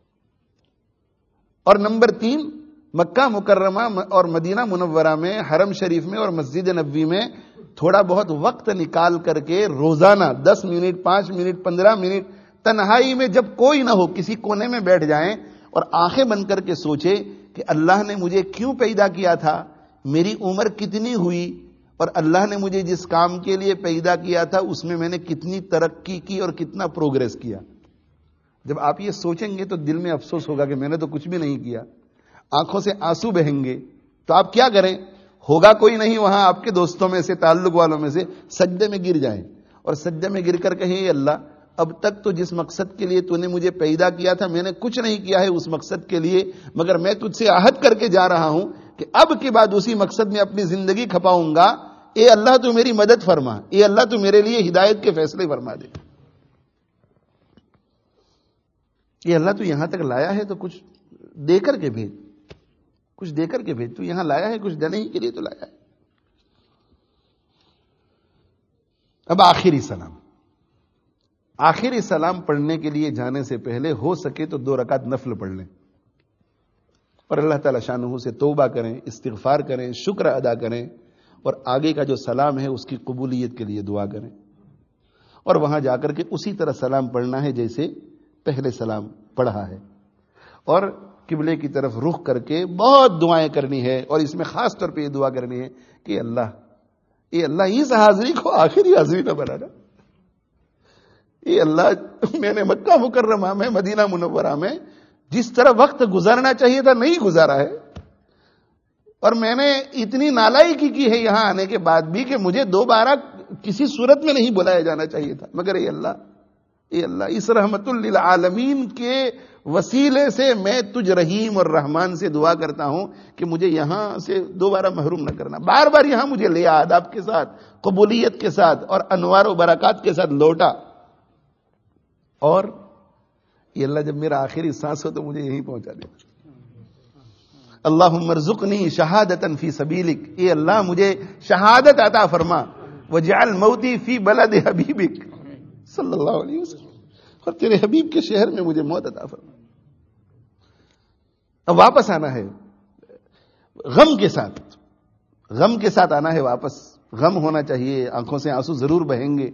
اور نمبر تین، مکہ مکرمہ اور مدینہ منورہ میں، حرم شریف میں اور مسجد نبوی میں تھوڑا بہت وقت نکال کر کے روزانہ دس منٹ، پانچ منٹ، پندرہ منٹ تنہائی میں جب کوئی نہ ہو کسی کونے میں بیٹھ جائیں اور آنکھیں بند کر کے سوچے کہ اللہ نے مجھے کیوں پیدا کیا تھا، میری عمر کتنی ہوئی، اور اللہ نے مجھے جس کام کے لیے پیدا کیا تھا اس میں میں نے کتنی ترقی کی اور کتنا پروگریس کیا۔ جب آپ یہ سوچیں گے تو دل میں افسوس ہوگا کہ میں نے تو کچھ بھی نہیں کیا، آنکھوں سے آنسو بہیں گے۔ تو آپ کیا کریں، ہوگا کوئی نہیں وہاں آپ کے دوستوں میں سے، تعلق والوں میں سے، سجدے میں گر جائیں اور سجدے میں گر کر کہیں، اللہ اب تک تو جس مقصد کے لیے تو نے مجھے پیدا کیا تھا میں نے کچھ نہیں کیا ہے اس مقصد کے لیے، مگر میں تجھ سے عہد کر کے جا رہا ہوں کہ اب کے بعد اسی مقصد میں اپنی زندگی کھپاؤں گا۔ اے اللہ تو میری مدد فرما، اے اللہ تو میرے لیے ہدایت کے فیصلے فرما دے، اے اللہ تو یہاں تک لایا ہے تو کچھ دے کر کے بھیج، کچھ دے کر کے بھیج، تو یہاں لایا ہے کچھ دینے ہی کے لیے تو لایا ہے۔ اب آخری سلام، آخری سلام پڑھنے کے لیے جانے سے پہلے ہو سکے تو دو رکعت نفل پڑھ لیں اور اللہ تعالی شانہ سے توبہ کریں، استغفار کریں، شکر ادا کریں، اور آگے کا جو سلام ہے اس کی قبولیت کے لیے دعا کریں، اور وہاں جا کر کے اسی طرح سلام پڑھنا ہے جیسے پہلے سلام پڑھا ہے۔ اور قبلے کی طرف رخ کر کے بہت دعائیں کرنی ہے، اور اس میں خاص طور پہ یہ دعا کرنی ہے کہ اللہ اے اللہ اس حاضری کو آخری حاضری نہ بنانا، اے اللہ میں نے مکہ مکرمہ میں مدینہ منورہ میں جس طرح وقت گزارنا چاہیے تھا نہیں گزارا ہے، اور میں نے اتنی نالائکی کی ہے یہاں آنے کے بعد بھی کہ مجھے دوبارہ کسی صورت میں نہیں بلایا جانا چاہیے تھا، مگر اے اللہ اے اللہ اس رحمت للعالمین کے وسیلے سے میں تجھ رحیم اور رحمان سے دعا کرتا ہوں کہ مجھے یہاں سے دوبارہ محروم نہ کرنا، بار بار یہاں مجھے لے آداب کے ساتھ، قبولیت کے ساتھ اور انوار و برکات کے ساتھ لوٹا، اور یہ اللہ جب میرا آخری سانس ہو تو مجھے یہیں پہنچا دے۔ اللہم ارزقنی شہادتا فی سبیلک، اے اللہ مجھے شہادت عطا فرما، وجعل موتی فی بلد حبیبک صلی اللہ علیہ وسلم، اور تیرے حبیب کے شہر میں مجھے موت عطا فرما۔ اب واپس آنا ہے غم کے ساتھ، غم کے ساتھ آنا ہے واپس، غم ہونا چاہیے، آنکھوں سے آنسو ضرور بہیں گے،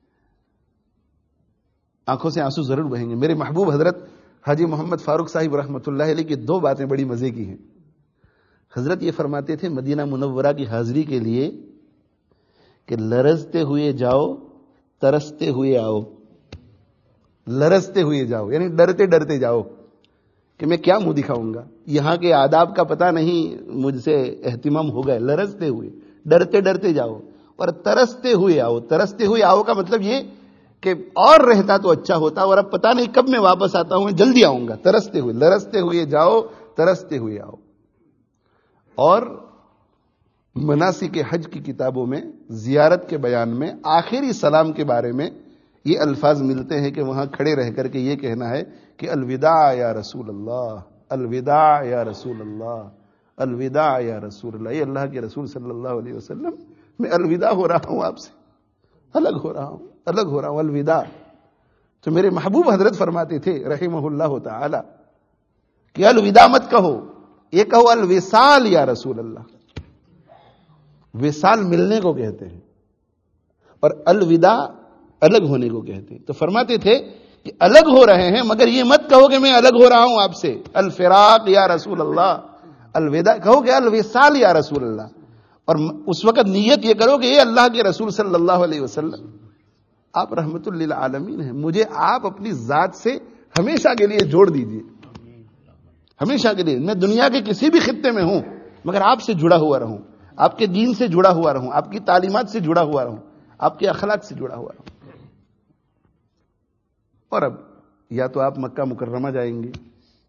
آنکھوں سے آنسو ضرور بہیں گے۔ میرے محبوب حضرت حاجی محمد فاروق صاحب رحمۃ اللہ علیہ کی دو باتیں بڑی مزے کی ہیں۔ حضرت یہ فرماتے تھے مدینہ منورہ کی حاضری کے لیے کہ لرزتے ہوئے جاؤ ترستے ہوئے آؤ، لرزتے ہوئے جاؤ یعنی ڈرتے ڈرتے جاؤ کہ میں کیا منہ دکھاؤں گا، یہاں کے آداب کا پتہ نہیں مجھ سے اہتمام ہو گئے، لرزتے ہوئے ڈرتے ڈرتے جاؤ، اور ترستے ہوئے آؤ۔ ترستے ہوئے آؤ کا مطلب یہ کہ اور رہتا تو اچھا ہوتا، اور اب پتہ نہیں کب میں واپس آتا ہوں، میں جلدی آؤں گا۔ ترستے ہوئے، لرزتے ہوئے جاؤ ترستے ہوئے آؤ۔ اور مناسک حج کی کتابوں میں زیارت کے بیان میں آخری سلام کے بارے میں یہ الفاظ ملتے ہیں کہ وہاں کھڑے رہ کر کے یہ کہنا ہے کہ الوداع یا رسول اللہ، الوداع یا رسول اللہ، الوداع یا رسول اللہ، یہ اللہ کے رسول صلی اللہ علیہ وسلم میں الوداع ہو رہا ہوں، آپ سے الگ ہو رہا ہوں، الگ ہو رہا ہوں، الوداع۔ تو میرے محبوب حضرت فرماتے تھے رحمہ اللہ تعالی کہ الوداع مت کہو، یہ کہو الوصال یا رسول اللہ۔ وصال ملنے کو کہتے ہیں اور الوداع الگ ہونے کو کہتے ہیں۔ تو فرماتے تھے کہ الگ ہو رہے ہیں مگر یہ مت کہو کہ میں الگ ہو رہا ہوں آپ سے، الفراق یا رسول اللہ، الوداع کہو کہ الوصال یا رسول اللہ، اور اس وقت نیت یہ کرو کہ یہ اللہ کے رسول صلی اللہ علیہ وسلم آپ رحمت للعالمین ہیں، مجھے آپ اپنی ذات سے ہمیشہ کے لیے جوڑ دیجئے، ہمیشہ کے لیے میں دنیا کے کسی بھی خطے میں ہوں مگر آپ سے جڑا ہوا رہوں، آپ کے دین سے جڑا ہوا رہوں، آپ کی تعلیمات سے جڑا ہوا رہوں، آپ کے اخلاق سے جڑا ہوا رہوں۔ اور اب یا تو آپ مکہ مکرمہ جائیں گے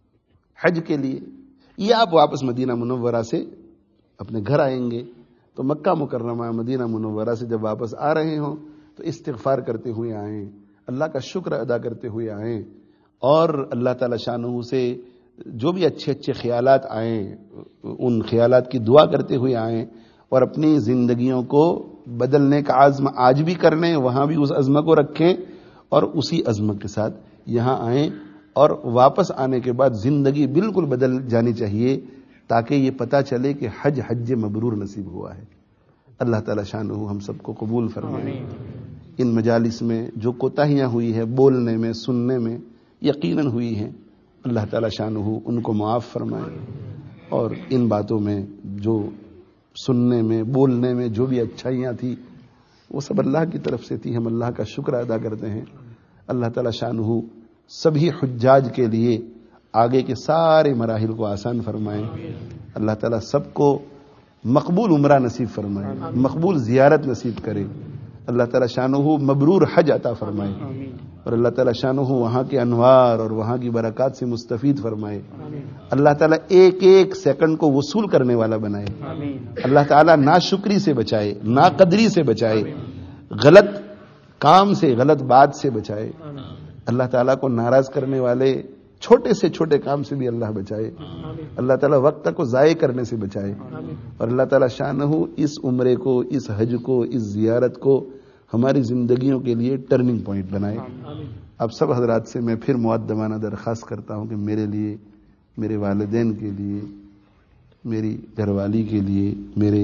حج کے لیے، یا آپ واپس مدینہ منورہ سے اپنے گھر آئیں گے، تو مکہ مکرمہ مدینہ منورہ سے جب واپس آ رہے ہوں تو استغفار کرتے ہوئے آئیں، اللہ کا شکر ادا کرتے ہوئے آئیں، اور اللہ تعالی شانہ سے جو بھی اچھے اچھے خیالات آئیں ان خیالات کی دعا کرتے ہوئے آئیں، اور اپنی زندگیوں کو بدلنے کا عزم آج بھی کر لیں، وہاں بھی اس عزم کو رکھیں، اور اسی عزم کے ساتھ یہاں آئیں، اور واپس آنے کے بعد زندگی بالکل بدل جانی چاہیے تاکہ یہ پتہ چلے کہ حج حج مبرور نصیب ہوا ہے۔ اللہ تعالی شانہ ہم سب کو قبول فرمائے۔ ان مجالس میں جو کوتاہیاں ہوئی ہیں بولنے میں سننے میں یقیناً ہوئی ہیں، اللہ تعالی شانہ ان کو معاف فرمائے، اور ان باتوں میں جو سننے میں بولنے میں جو بھی اچھائیاں تھی وہ سب اللہ کی طرف سے تھی، ہم اللہ کا شکر ادا کرتے ہیں۔ اللہ تعالی شانہ سبھی حجاج کے لیے آگے کے سارے مراحل کو آسان فرمائے، اللہ تعالی سب کو مقبول عمرہ نصیب فرمائے، مقبول زیارت نصیب کرے، اللہ تعالی شانہ مبرور حج عطا فرمائے، اور اللہ تعالی شانہ وہاں کے انوار اور وہاں کی برکات سے مستفید فرمائے، اللہ تعالیٰ ایک ایک سیکنڈ کو وصول کرنے والا بنائے، اللہ تعالیٰ ناشکری سے بچائے، ناقدری سے بچائے، غلط کام سے غلط بات سے بچائے، اللہ تعالیٰ کو ناراض کرنے والے چھوٹے سے چھوٹے کام سے بھی اللہ بچائے، اللہ تعالیٰ وقت کو ضائع کرنے سے بچائے، اور اللہ تعالیٰ شانہ اس عمرے کو، اس حج کو، اس زیارت کو ہماری زندگیوں کے لیے ٹرننگ پوائنٹ بنائے۔ اب سب حضرات سے میں پھر مؤدبانہ درخواست کرتا ہوں کہ میرے لیے، میرے والدین کے لیے، میری گھر والی کے لیے، میرے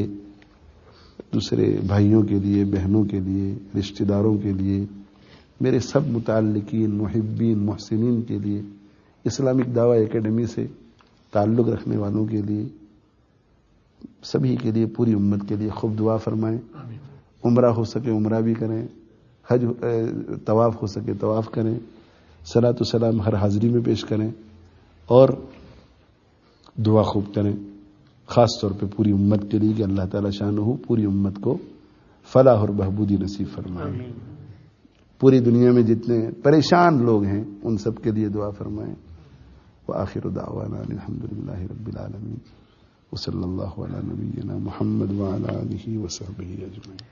دوسرے بھائیوں کے لیے، بہنوں کے لیے، رشتہ داروں کے لیے، میرے سب متعلقین، محبین، محسنین کے لیے اسلامک دعوی اکیڈمی سے تعلق رکھنے والوں کے لیے، سبھی کے لیے، پوری امت کے لیے خوب دعا فرمائیں. عمرہ ہو سکے عمرہ بھی کریں، حج طواف ہو سکے طواف کریں، صلاۃ و سلام ہر حاضری میں پیش کریں اور دعا خوب کریں، خاص طور پہ پوری امت کے لیے کہ اللہ تعالی شانہ پوری امت کو فلاح اور بہبودی نصیب فرمائیں. پوری دنیا میں جتنے پریشان لوگ ہیں ان سب کے لیے دعا فرمائیں. وآخر دعوانا الحمد للہ رب العالمین وصلی اللہ علی نبینا محمد وعلی آلہ وصحبہ اجمعین.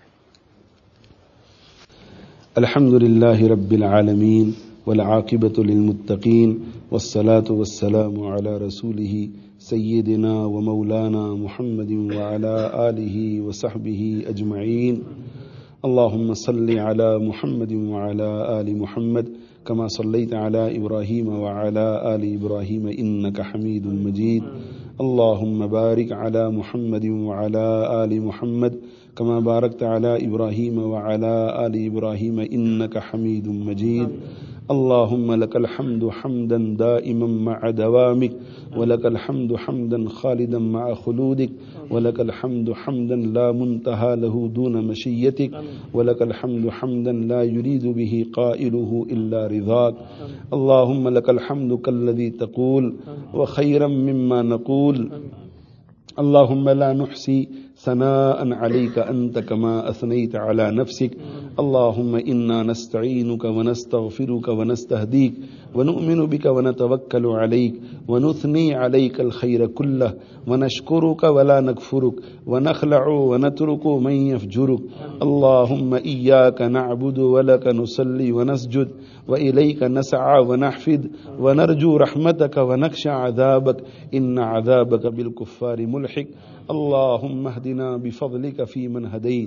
الحمد للہ رب العالمین والعاقبۃ للمتقین والصلاة والسلام علی رسولہ سیدنا ومولانا محمد وعلی آلہ وصحبہ اجمعین. اللهم صل على محمد وعلى آل محمد كما صليت على إبراهيم وعلى آل إبراهيم إنك حميد مجيد. اللهم بارك على محمد وعلى آل محمد كما باركت على إبراهيم وعلى آل إبراهيم إنك حميد مجيد. اللهم لك الحمد حمدا دائما مع دوامك، ولك الحمد حمدا خالدا مع خلودك، ولك الحمد حمدا لا منتهى له دون مشيتك، ولك الحمد حمدا لا يريد به قائله إلا رضاك. اللهم لك الحمد كالذي تقول وخيرا مما نقول. اللهم لا نحصي ثناء عليك أنت كما أثنيت على نفسك. اللهم إنا نستعينك ونستغفرك ونستهديك ونؤمن بك ونتوكل عليك ونثني عليك الخير كله ونشكرك ولا نكفرك ونخلع ونترك من يفجرك. اللهم إياك نعبد ولك نصلي ونسجد وإليك نسعى ونحفد ونرجو رحمتك ونخشى عذابك إن عذابك بالكفار ملحق. اللهم اهدنا بفضلك فيمن هديت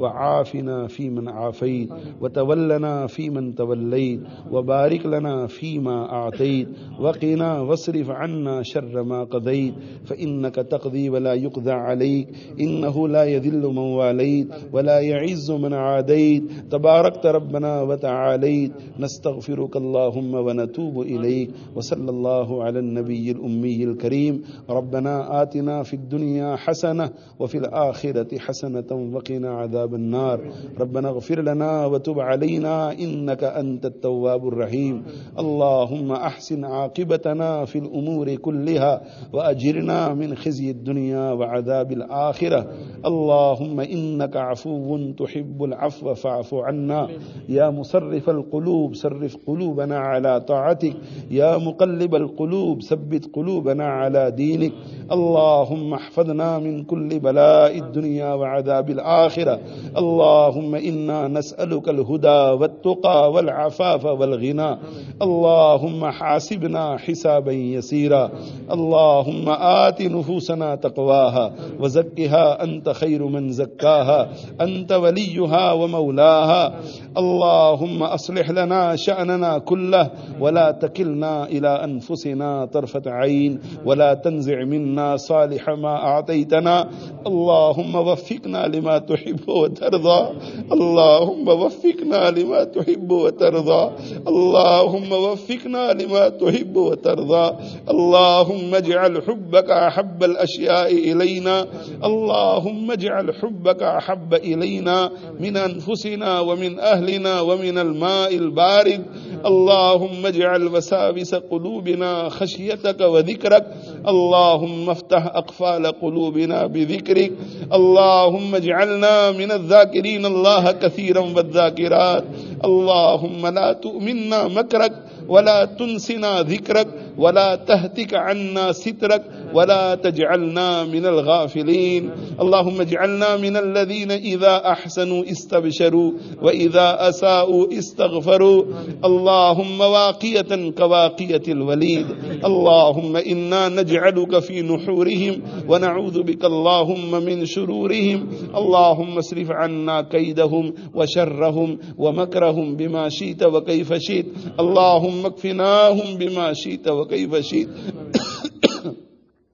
وعافنا فيمن عافيت وتولنا فيمن توليت وبارك لنا فيما أعطيت وقنا واصرف عنا شر ما قضيت فإنك تقضي ولا يقضى عليك إنه لا يذل من واليت ولا يعز من عاديت تباركت ربنا وتعاليت. نستغفرك اللهم ونتوب إليك. وصلى الله على النبي الأمي الكريم. ربنا آتنا في الدنيا حسنة وفي الآخرة حسنة وقنا عذاب النار. ربنا اغفر لنا وتب علينا إنك أنت التواب الرحيم. اللهم أحسن عاقبتنا في الأمور كلها وأجرنا من خزي الدنيا وعذاب الآخرة. اللهم إنك عفو تحب العفو فاعف عنا. يا مصرف القلوب صرف قلوبنا على طاعتك. يا مقلب القلوب ثبت قلوبنا على دينك. اللهم احفظنا من كل بلاء الدنيا وعذاب الآخرة. اللهم إنا نسألك الهدى والتقى والعفاف والغنى. اللهم حاسبنا حسابا يسيرا. اللهم آت نفوسنا تقواها وزكها أنت خير من زكاها أنت وليها ومولاها. اللهم أصلح لنا شأننا كله ولا تكلنا إلى أنفسنا طرفة عين ولا تنزع منا صالح ما أعطيتنا. اللهم وفقنا لما تحب وترضى. اللهم وفقنا لما تحب وترضى. اللهم وفقنا لما تحب وترضى. اللهم اجعل حبك أحب الأشياء إلينا. اللهم اجعل حبك أحب إلينا من أنفسنا ومن أهلنا ومن الماء البارد. اللهم اجعل وساوس قلوبنا خشيتك وذكرك. اللهم افتح أقفال قلوبنا بذكرك. اللهم اجعلنا من الذاكرين الله كثيرا والذاكرات. اللهم لا تؤمنا مكرك ولا تنسنا ذكرك ولا تهتك عنا سترك ولا تجعلنا من الغافلين. اللهم اجعلنا من الذين إذا أحسنوا استبشروا وإذا أساءوا استغفروا. اللهم واقية كواقية الوليد. اللهم إنا نجعلك في نحورهم ونعوذ بك اللهم من شرورهم. اللهم اصرف عنا كيدهم وشرهم ومكرهم بما شئت وكيف شئت. اللهم اكفناهم بما شئت وكيف شئت.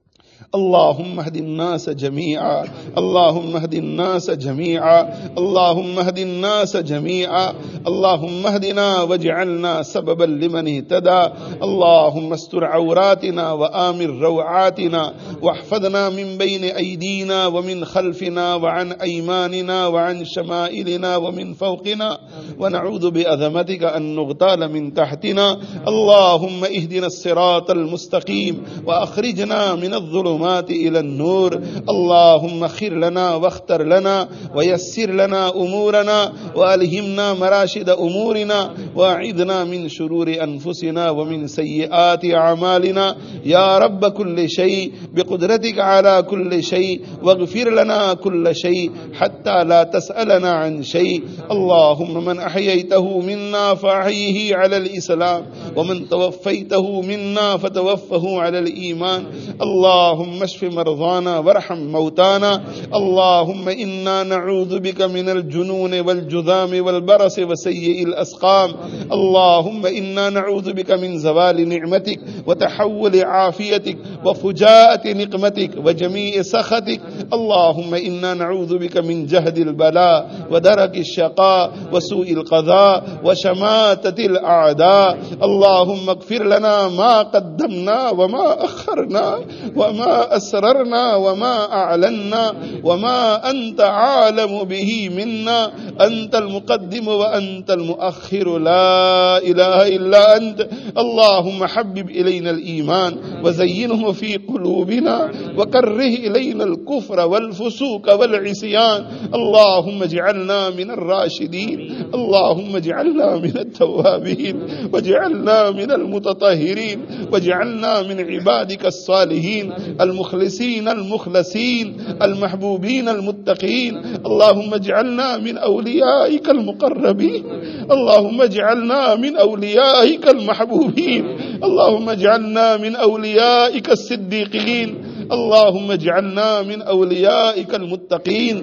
اللهم اهد الناس جميعا اللهم اهد الناس جميعا اللهم اهد الناس جميعا اللهم اهدنا واجعلنا سببا لمن اهتدى اللهم استر عوراتنا وآمن روعاتنا واحفظنا من بين أيدينا ومن خلفنا وعن أيماننا وعن شمائلنا ومن فوقنا ونعوذ بعظمتك أن نغتال من تحتنا اللهم اهدنا الصراط المستقيم وأخرجنا من الظلمات إلى النور اللهم خير لنا واختر لنا ويسر لنا أمورنا وألهمنا مراشد أمورنا وأعذنا من شرور أنفسنا ومن سيئات أعمالنا يا رب كل شيء بقدرتك على كل شيء واغفر لنا كل شيء حتى لا تسألنا عن شيء اللهم من أحييته منا فأحيه على الإسلام ومن توفيته منا فتوفه على الإيمان اللهم اشف مرضانا وارحم موتانا اللهم إنا نعوذ بك من الجنون والجذام والبرص وسيء الأسقام اللهم إنا نعوذ بك من زوال نعمتك وتحول عافيتك وفجاءة نقمتك وجميع سخطك اللهم إنا نعوذ بك من جهد البلاء ودرك الشقاء وسوء القضاء وشماتة الأعداء اللهم اغفر لنا ما قدمنا وما أخرنا وما أسررنا وما أعلنا وما أنت عالم به منا أنت المقدم وأنت المؤخر لا إله إلا أنت اللهم حبب إلينا الإيمان وزينه في قلوبنا وكره إلينا الكفر والفسوق والعصيان اللهم اجعلنا من الراشدين اللهم اجعلنا من التوابين واجعلنا من المتطهرين واجعلنا من عبادك الصالحين المخلصين المخلصين المحبوبين المتقين اللهم اجعلنا من أوليائك المقربين اللهم اجعلنا من أوليائك المحبوبين اللهم اجعلنا من أوليائك الصديقين اللهم اجعلنا من أوليائك المتقين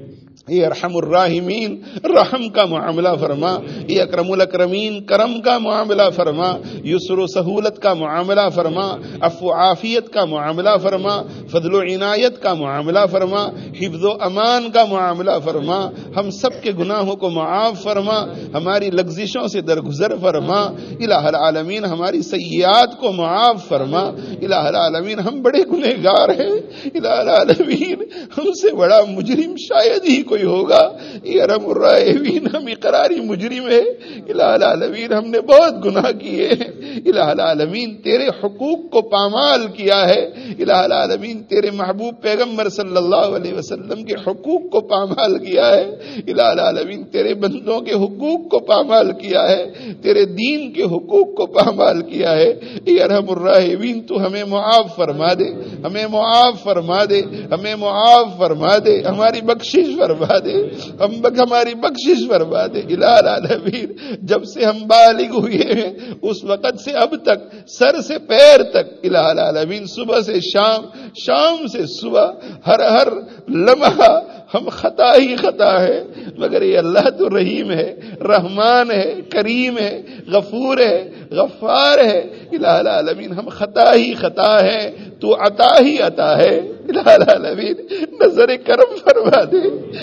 اے ارحم الراحمین رحم کا معاملہ فرما، اے اکرم الاکرمین کرم کا معاملہ فرما، یسر و سہولت کا معاملہ فرما، عفو و عافیت کا معاملہ فرما، فضل و عنایت کا معاملہ فرما، حفظ و امان کا معاملہ فرما، ہم سب کے گناہوں کو معاف فرما، ہماری لغزشوں سے درگزر فرما، الہ العالمین ہماری سیئات کو معاف فرما، الہ العالمین ہم بڑے گنہگار ہیں، الہ العالمین ہم سے بڑا مجرم شاید ہی کوئی ہوگا، یہ ارحم الراحمین ہم اقراری مجرم ہے، الہ العالمین ہم نے بہت گناہ کیے ہیں، الہ العالمین تیرے حقوق کو پامال کیا ہے، الہ العالمین تیرے محبوب پیغمبر صلی اللہ علیہ وسلم کے حقوق کو پامال کیا ہے، الہ العالمین تیرے بندوں کے حقوق کو پامال کیا ہے، تیرے دین کے حقوق کو پامال کیا ہے، اے ارحم الراحمین تو ہمیں معاف فرما دے، ہمیں معاف فرما دے، ہمیں معاف فرما دے، ہماری بخشش فرما دے، ہم ہماری بخشش فرما دے، الہ العالمین جب سے ہم بالغ ہوئے ہیں اس وقت سے اب تک سر سے پیر تک الہ العالمین صبح سے شام شام سے صبح ہر ہر لمحہ ہم خطا ہی خطا ہے، مگر یہ اللہ تو رحیم ہے، رحمان ہے، کریم ہے، غفور ہے، غفار ہے، الہ العالمین ہم خطا ہی خطا ہے، تو عطا ہی عطا ہے، الہ العالمین نظر کرم فرما دے،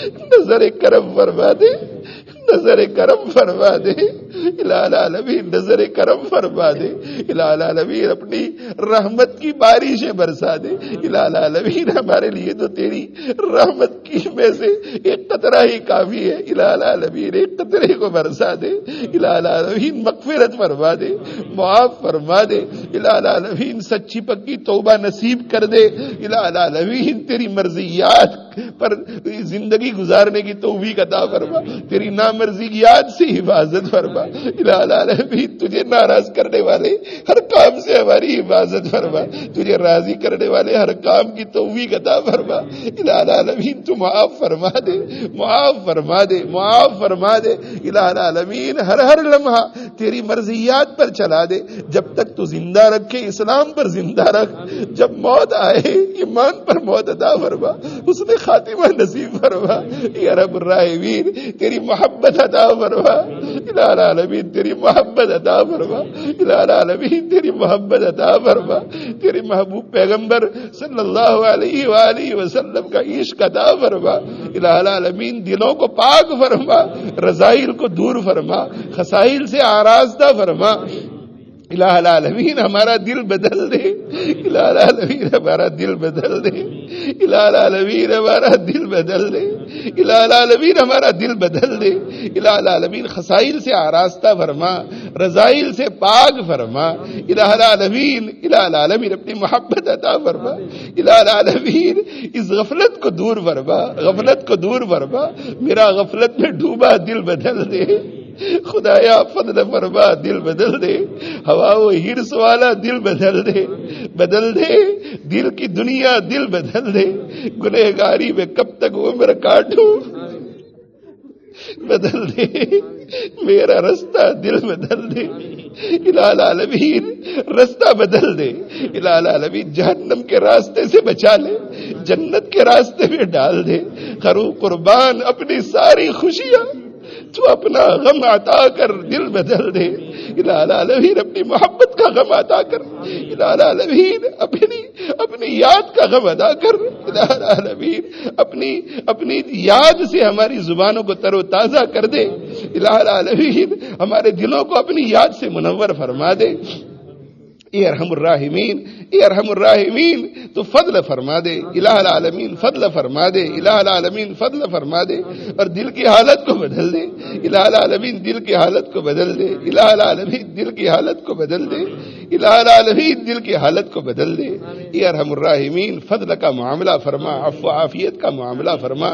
نظر کرم فرما دے، نظر کرم فرما دے، الہ العالمین نظر کرم فرما دے، الہ العالمین اپنی رحمت کی بارشیں برسا دے، الہ العالمین ہمارے لیے تو تیری رحمت کی میں سے ایک قطرہ ہی کافی ہے، الہ العالمین ایک قطرے کو برسا دے، الہ العالمین مغفرت فرما دے، معاف فرما دے، الہ العالمین سچی پکی توبہ نصیب کر دے، الہ العالمین تیری مرضیات پر زندگی گزارنے کی توفیق عطا فرما، تیری نامرضیات سے حفاظت فرما، الہ العالمین تجھے ناراض کرنے والے ہر کام سے ہماری حفاظت فرما، تجھے راضی کرنے والے ہر کام کی توفیق عطا فرما، الہ العالمین تو معاف فرما دے، معاف فرما دے، معاف فرما دے، الہ العالمین ہر ہر لمحہ تیری مرضیات پر چلا دے، جب تک تو زندہ رکھے اسلام پر زندہ رکھ، جب موت آئے ایمان پر موت عطا فرما، اس نے خاتمہ نصیب فرما، یا رب الراحمین تیری محبت عطا فرما، الہ العالمین تیری محبت عطا فرما، الہ العالمین تیری محبت عطا فرما، تیرے محبوب پیغمبر صلی اللہ علیہ وآلہ وسلم کا عشق عطا فرما، الہ العالمین دلوں کو پاک فرما، رذائل کو دور فرما، خسائل سے آراستہ فرما، الہ العالمین ہمارا دل بدل دے، الہ العالمین ہمارا دل بدل دے، الہ العالمین ہمارا دل بدل دے، الہ العالمین ہمارا دل بدل دے، الہ العالمین خسائل سے آراستہ فرما، رذائل سے پاک فرما، الہ العالمین الہ العالمین اپنی محبت عطا فرما، الہ العالمین اس غفلت کو دور فرما، غفلت کو دور فرما، میرا غفلت میں ڈوبا دل بدل دے، خدایا فضل فرما دل بدل دے، ہوا و ہرس والا دل بدل دے، بدل دے دل کی دنیا دل بدل دے، گنہگاری میں کب تک عمر کاٹوں، بدل دے میرا رستہ دل بدل دے، الہ العالمین رستہ بدل دے، الہ العالمین جہنم کے راستے سے بچا لے، جنت کے راستے میں ڈال دے، کروں قربان اپنی ساری خوشیاں، تو اپنا غم عطا کر دل بدل دے، الہ العالمین اپنی محبت کا غم عطا کر، الہ العالمین اپنی اپنی یاد کا غم ادا کر، الہ العالمین اپنی اپنی یاد سے ہماری زبانوں کو تر و تازہ کر دے، الہ العالمین ہمارے دلوں کو اپنی یاد سے منور فرما دے، اے ارحم الراحمین، اے ارحم الراحمین تو فضل فرما دے، الہ العالمین فضل فرما دے، الہ العالمین فضل فرما دے، اور دل کی حالت کو بدل دے، الہ العالمین دل کی حالت کو بدل دے، الہ العالمین دل کی حالت کو بدل دے، الہ العالمین دل کی حالت کو بدل دے، اے ارحم الراحمین فضل کا معاملہ فرما، عفو عافیت کا معاملہ فرما،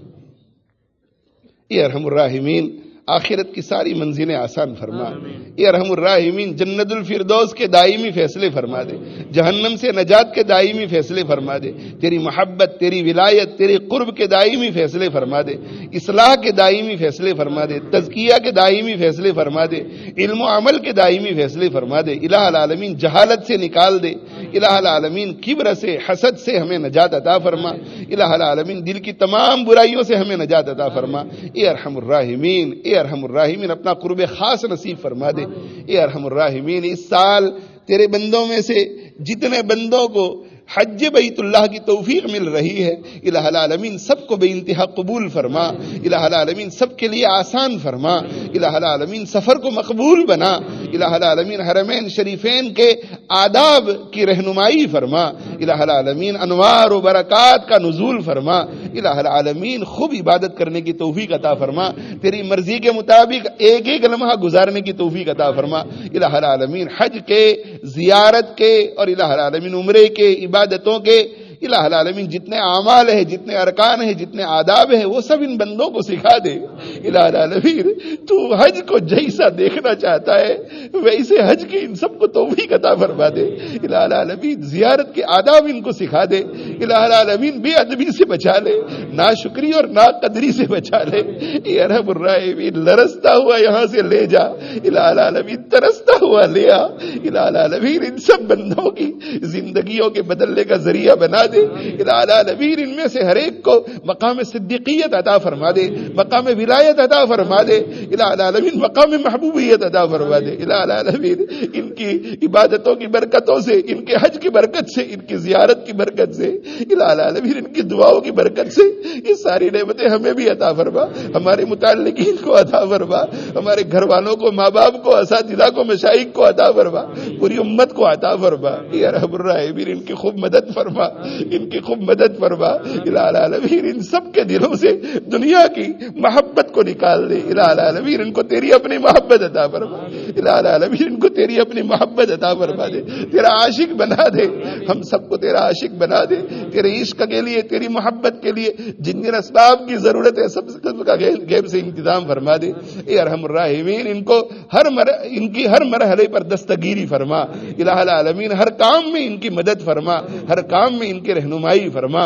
اے ارحم الراحمین آخرت کی ساری منزلیں آسان فرما، اے ارحم الراحمین جنت الفردوس کے دائمی فیصلے فرما دے، جہنم سے نجات کے دائمی فیصلے فرما دے، تیری محبت، تیری ولایت، تیری قرب کے دائمی فیصلے فرما دے، اصلاح کے دائمی فیصلے فرما دے، تزکیہ کے دائمی فیصلے فرما دے، علم و عمل کے دائمی فیصلے فرما دے، الہ العالمین جہالت سے نکال دے، الہ العالمین کبر سے، حسد سے ہمیں نجات عطا فرما، الہ العالمین دل کی تمام برائیوں سے ہمیں نجات عطا فرما، اے ارحم الراحمین، اے ارحم الراحمین اپنا قرب خاص نصیب فرما دے، اے ارحم الراحمین اس سال تیرے بندوں میں سے جتنے بندوں کو حج بیت اللہ کی توفیق مل رہی ہے، الہ العالمین سب کو بے انتہا قبول فرما، الہ العالمین سب کے لیے آسان فرما، الہ العالمین سفر کو مقبول بنا، الہ العالمین حرمین شریفین کے آداب کی رہنمائی فرما، الہ العالمین انوار و برکات کا نزول فرما، الہ العالمین خوب عبادت کرنے کی توفیق عطا فرما، تیری مرضی کے مطابق ایک ایک لمحہ گزارنے کی توفیق عطا فرما، الہ العالمین حج کے، زیارت کے اور الہ العالمین عمرے کے، عبادتوں کے، الہ العالمین جتنے اعمال ہیں، جتنے ارکان ہیں، جتنے آداب ہیں، وہ سب ان بندوں کو سکھا دے، الہ العالمین تو حج کو جیسا دیکھنا چاہتا ہے ویسے حج کی ان سب کو توفیق عطا فرما دے، الہ العالمین زیارت کے آداب ان کو سکھا دے، الہ العالمین بے ادبی سے بچا لے، ناشکری اور ناقدری سے بچا لے، اے ارحم الراحمین لرزتا ہوا یہاں سے لے جا، الہ العالمین ترستا ہوا لے آ، الہ العالمین ان سب بندوں کی زندگیوں کے بدلنے کا ذریعہ بنا دے، الہ العالمین ان میں سے ہر ایک کو مقام صدیقیت عطا فرما دے، مقام ولایت عطا فرما دے، الہ العالمین مقام محبوبیت عطا فرما دے، الہ العالمین ان کی عبادتوں کی برکتوں سے، ان کے حج کی برکت سے، ان کی زیارت کی برکت سے، الہ العالمین ان کی دعاؤں کی برکت سے یہ ساری نعمتیں ہمیں بھی عطا فرما، ہمارے متعلقین کو عطا فرما، ہمارے گھر والوں کو، ماں باپ کو، اساتذہ کو، مشائخ کو عطا فرما، پوری امت کو عطا فرما، اے ارحم الراحمین ان کی خوب مدد فرما، ان کی خوب مدد فرما، الہ العالمین ان سب کے دلوں سے دنیا کی محبت کو نکال دے، الہ العالمین ان کو تیری اپنی محبت عطا فرما، الہ العالمین ان کو تیری اپنی محبت عطا فرما دے، تیرا عاشق بنا دے، ہم سب کو تیرا عاشق بنا دے، تیرے عشق کے لیے، تیری محبت کے لیے جن جن اسباب کی ضرورت ہے سب کا غیب سے انتظام فرما دے، اے ارحم الراحمین ان کو ہر مر... ان کی ہر مرحلے پر دستگیری فرما، الہ العالمین ہر کام میں ان کی مدد فرما، ہر کام میں ان کی رہنمائی فرما،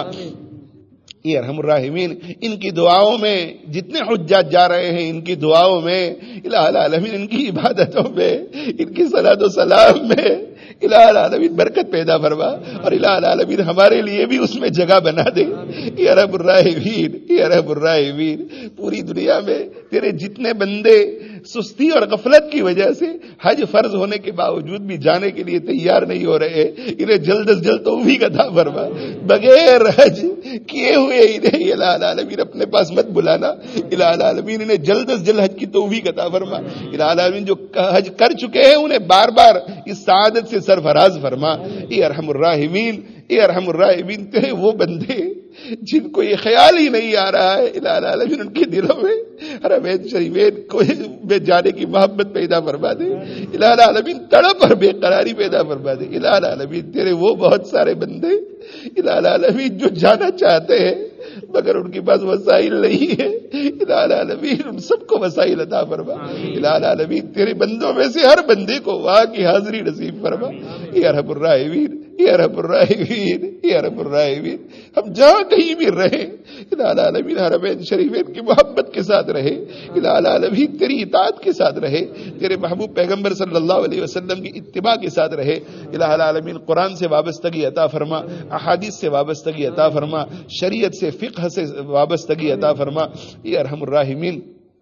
اے ارحم الراحمین ان کی دعاؤں میں جتنے حجات جا رہے ہیں، ان کی دعاؤں میں، الہ العالمین ان کی عبادتوں میں، ان کی صلاۃ و سلام میں الہ العالمین برکت پیدا فرما، اور الہ العالمین ہمارے لیے بھی اس میں جگہ بنا دے، اے ارحم الراحمین، اے ارحم الراحمین پوری دنیا میں تیرے جتنے بندے سستی اور غفلت کی وجہ سے حج فرض ہونے کے باوجود بھی جانے کے لیے تیار نہیں ہو رہے، انہیں جلد از جلد توفیق عطا فرما، بغیر حج کیے ہوئے انہیں الہ العالمین اپنے پاس مت بلانا، الہ العالمین انہیں جلد از جلد حج کی توفیق عطا فرما، الہ العالمین جو حج کر چکے ہیں انہیں بار بار اس سعادت سے سرفراز فرما، اے ارحم الراحمین، اے ارحم الراحمین، تیرے وہ بندے جن کو یہ خیال ہی نہیں آ رہا ہے الہ العالمین ان کے دلوں میں حرمین شریفین کو میں جانے کی محبت پیدا فرما دے، الہ العالمین تڑپ اور بے قراری پیدا فرما دے، الہ العالمین تیرے وہ بہت سارے بندے الہ العالمین جو جانا چاہتے ہیں مگر ان کے پاس وسائل نہیں ہے، الہ العالمین ان سب کو وسائل عطا فرما، الہ العالمین تیرے بندوں میں سے ہر بندے کو وہاں کی حاضری نصیب فرما، اے ارحم الراحمین، اے ارحم الراحمین، اے ارحم الراحمین، ہم جہاں کہیں بھی رہیں الہ العالمین حرمین شریفین کی محبت کے ساتھ رہے، الہ العالمین تیری اطاعت کے ساتھ رہے، تیرے محبوب پیغمبر صلی اللہ علیہ وسلم کی اتباع کے ساتھ رہے، الہ العالمین قرآن سے وابستگی عطا فرما، احادیث سے وابستگی عطا فرما، شریعت سے فقہ سے وابستگی عطا فرما، اے ارحم الراحمین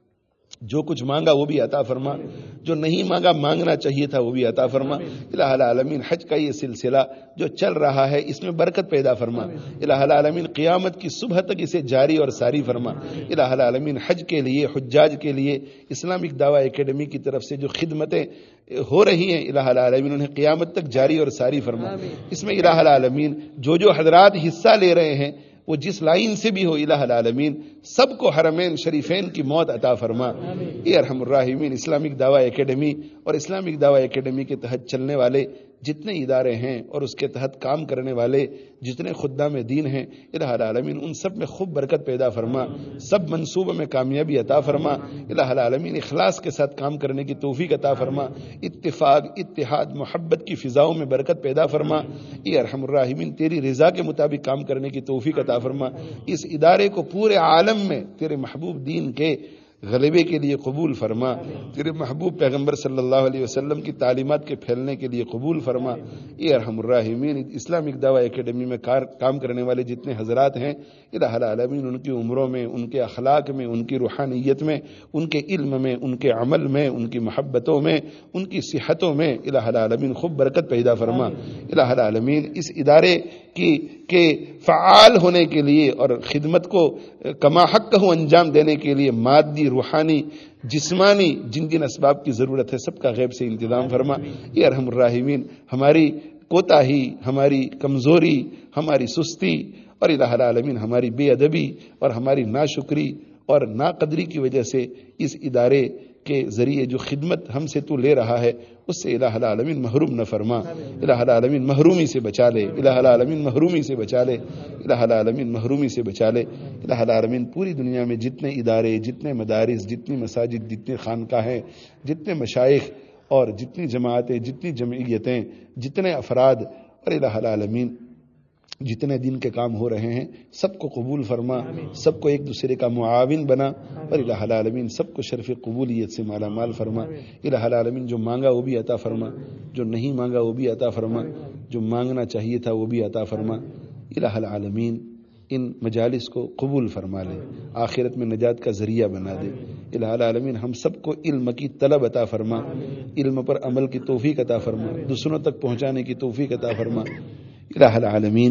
جو کچھ مانگا وہ بھی عطا فرما، جو نہیں مانگا مانگنا چاہیے تھا وہ بھی عطا فرما، الہ العالمین حج کا یہ سلسلہ جو چل رہا ہے اس میں برکت پیدا فرما، الہ العالمین قیامت کی صبح تک اسے جاری اور ساری فرما، الہ العالمین حج کے لیے حجاج کے لیے اسلامک دعویٰ اکیڈمی کی طرف سے جو خدمتیں ہو رہی ہیں الہ العالمین انہیں قیامت تک جاری اور ساری فرما، اس میں الہ العالمین جو جو حضرات حصہ لے رہے ہیں وہ جس لائن سے بھی ہو الہ العالمین سب کو حرمین شریفین کی موت عطا فرما، اے ارحم الراحمین اسلامک دعویٰ اکیڈمی اور اسلامک دعویٰ اکیڈمی کے تحت چلنے والے جتنے ادارے ہیں اور اس کے تحت کام کرنے والے جتنے خدام دین ہیں الہ العالمین ان سب میں خوب برکت پیدا فرما، سب منصوبوں میں کامیابی عطا فرما، الہ العالمین اخلاص کے ساتھ کام کرنے کی توفیق عطا فرما، اتفاق اتحاد محبت کی فضاؤں میں برکت پیدا فرما، اے ارحم الراحمین تیری رضا کے مطابق کام کرنے کی توفیق عطا فرما، اس ادارے کو پورے عالم میں تیرے محبوب دین کے غلبے کے لیے قبول فرما، تیرے محبوب پیغمبر صلی اللہ علیہ وسلم کی تعلیمات کے پھیلنے کے لیے قبول فرما، اے ارحم الراحمین اسلامک دعویٰ اکیڈمی میں کام کرنے والے جتنے حضرات ہیں الہ العالمین ان کی عمروں میں ان کے اخلاق میں ان کی روحانیت میں ان کے علم میں ان کے عمل میں ان کی محبتوں میں ان کی صحتوں میں الہ العالمین خوب برکت پیدا فرما، الہ العالمین اس ادارے کی کے فعال ہونے کے لیے اور خدمت کو کما حق ہو انجام دینے کے لیے مادی روحانی جسمانی جن جن اسباب کی ضرورت ہے سب کا غیب سے انتظام فرما، اے ارحم الراحمین ہماری کوتاہی ہماری کمزوری ہماری سستی اور الہ العالمین ہماری بے ادبی اور ہماری ناشکری اور ناقدری کی وجہ سے اس ادارے کے ذریعے جو خدمت ہم سے تو لے رہا ہے اس سے الہ العالمین محروم نہ فرما، الہ العالمین محرومی سے بچا لے، الہ العالمین محرومی سے بچا لے، الہ العالمین محرومی سے بچا لے، الہ العالمین پوری دنیا میں جتنے ادارے جتنے مدارس جتنی مساجد جتنے خانقاہیں جتنے مشائخ اور جتنی جماعتیں جتنی جمعیتیں جتنے افراد اور الہ العالمین جتنے دین کے کام ہو رہے ہیں سب کو قبول فرما، سب کو ایک دوسرے کا معاون بنا اور الہ العالمین سب کو شرف قبولیت سے مالا مال فرما، الہ العالمین جو مانگا وہ بھی عطا فرما، جو نہیں مانگا وہ بھی عطا فرما، جو مانگنا چاہیے تھا وہ بھی عطا فرما، الہ العالمین ان مجالس کو قبول فرما لے، آخرت میں نجات کا ذریعہ بنا دے، الہ العالمین ہم سب کو علم کی طلب عطا فرما، علم پر عمل کی توفیق عطا فرما، دوسروں تک پہنچانے کی توفیق عطا فرما، الہ العالمین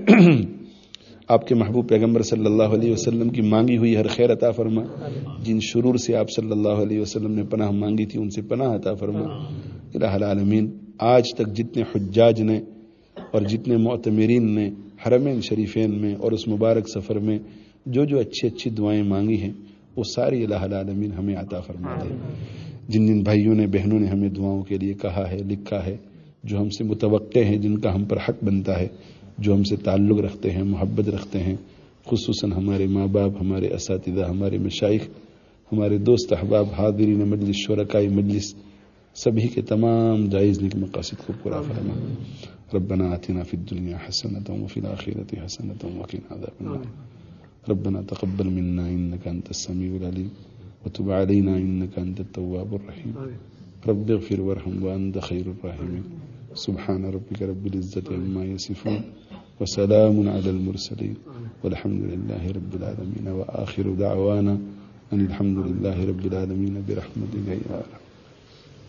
آپ کے محبوب پیغمبر صلی اللہ علیہ وسلم کی مانگی ہوئی ہر خیر عطا فرما، جن شرور سے آپ صلی اللہ علیہ وسلم نے پناہ مانگی تھی ان سے پناہ عطا فرما، الہ العالمین آج تک جتنے حجاج نے اور جتنے معتمرین نے حرمین شریفین میں اور اس مبارک سفر میں جو جو اچھی اچھی دعائیں مانگی ہیں وہ ساری الہ العالمین ہمیں عطا فرما دے، جن جن بھائیوں نے بہنوں نے ہمیں دعاؤں کے لیے کہا ہے لکھا ہے جو ہم سے متوقع ہیں جن کا ہم پر حق بنتا ہے جو ہم سے تعلق رکھتے ہیں محبت رکھتے ہیں خصوصاً ہمارے ماں باپ ہمارے اساتذہ ہمارے مشائخ ہمارے دوست احباب حاضرین مجلس شرکاء مجلس سبھی کے تمام جائز نیک مقاصد کو پورا فرما، ربنا آتنا فی الدنیا حسنۃ وفی الآخرۃ حسنۃ وقنا عذاب النار، ربنا تقبل منا انک انت السمیع العلیم وتب علینا انک انت التواب الرحیم، رب اغفر وارحم وانت خیر الراحمین، سبحان ربک رب العزۃ عما یصفون وسلام علی المرسلین والحمد للہ رب العالمین وآخر دعوانا الحمد للہ رب العالمین برحمتک یا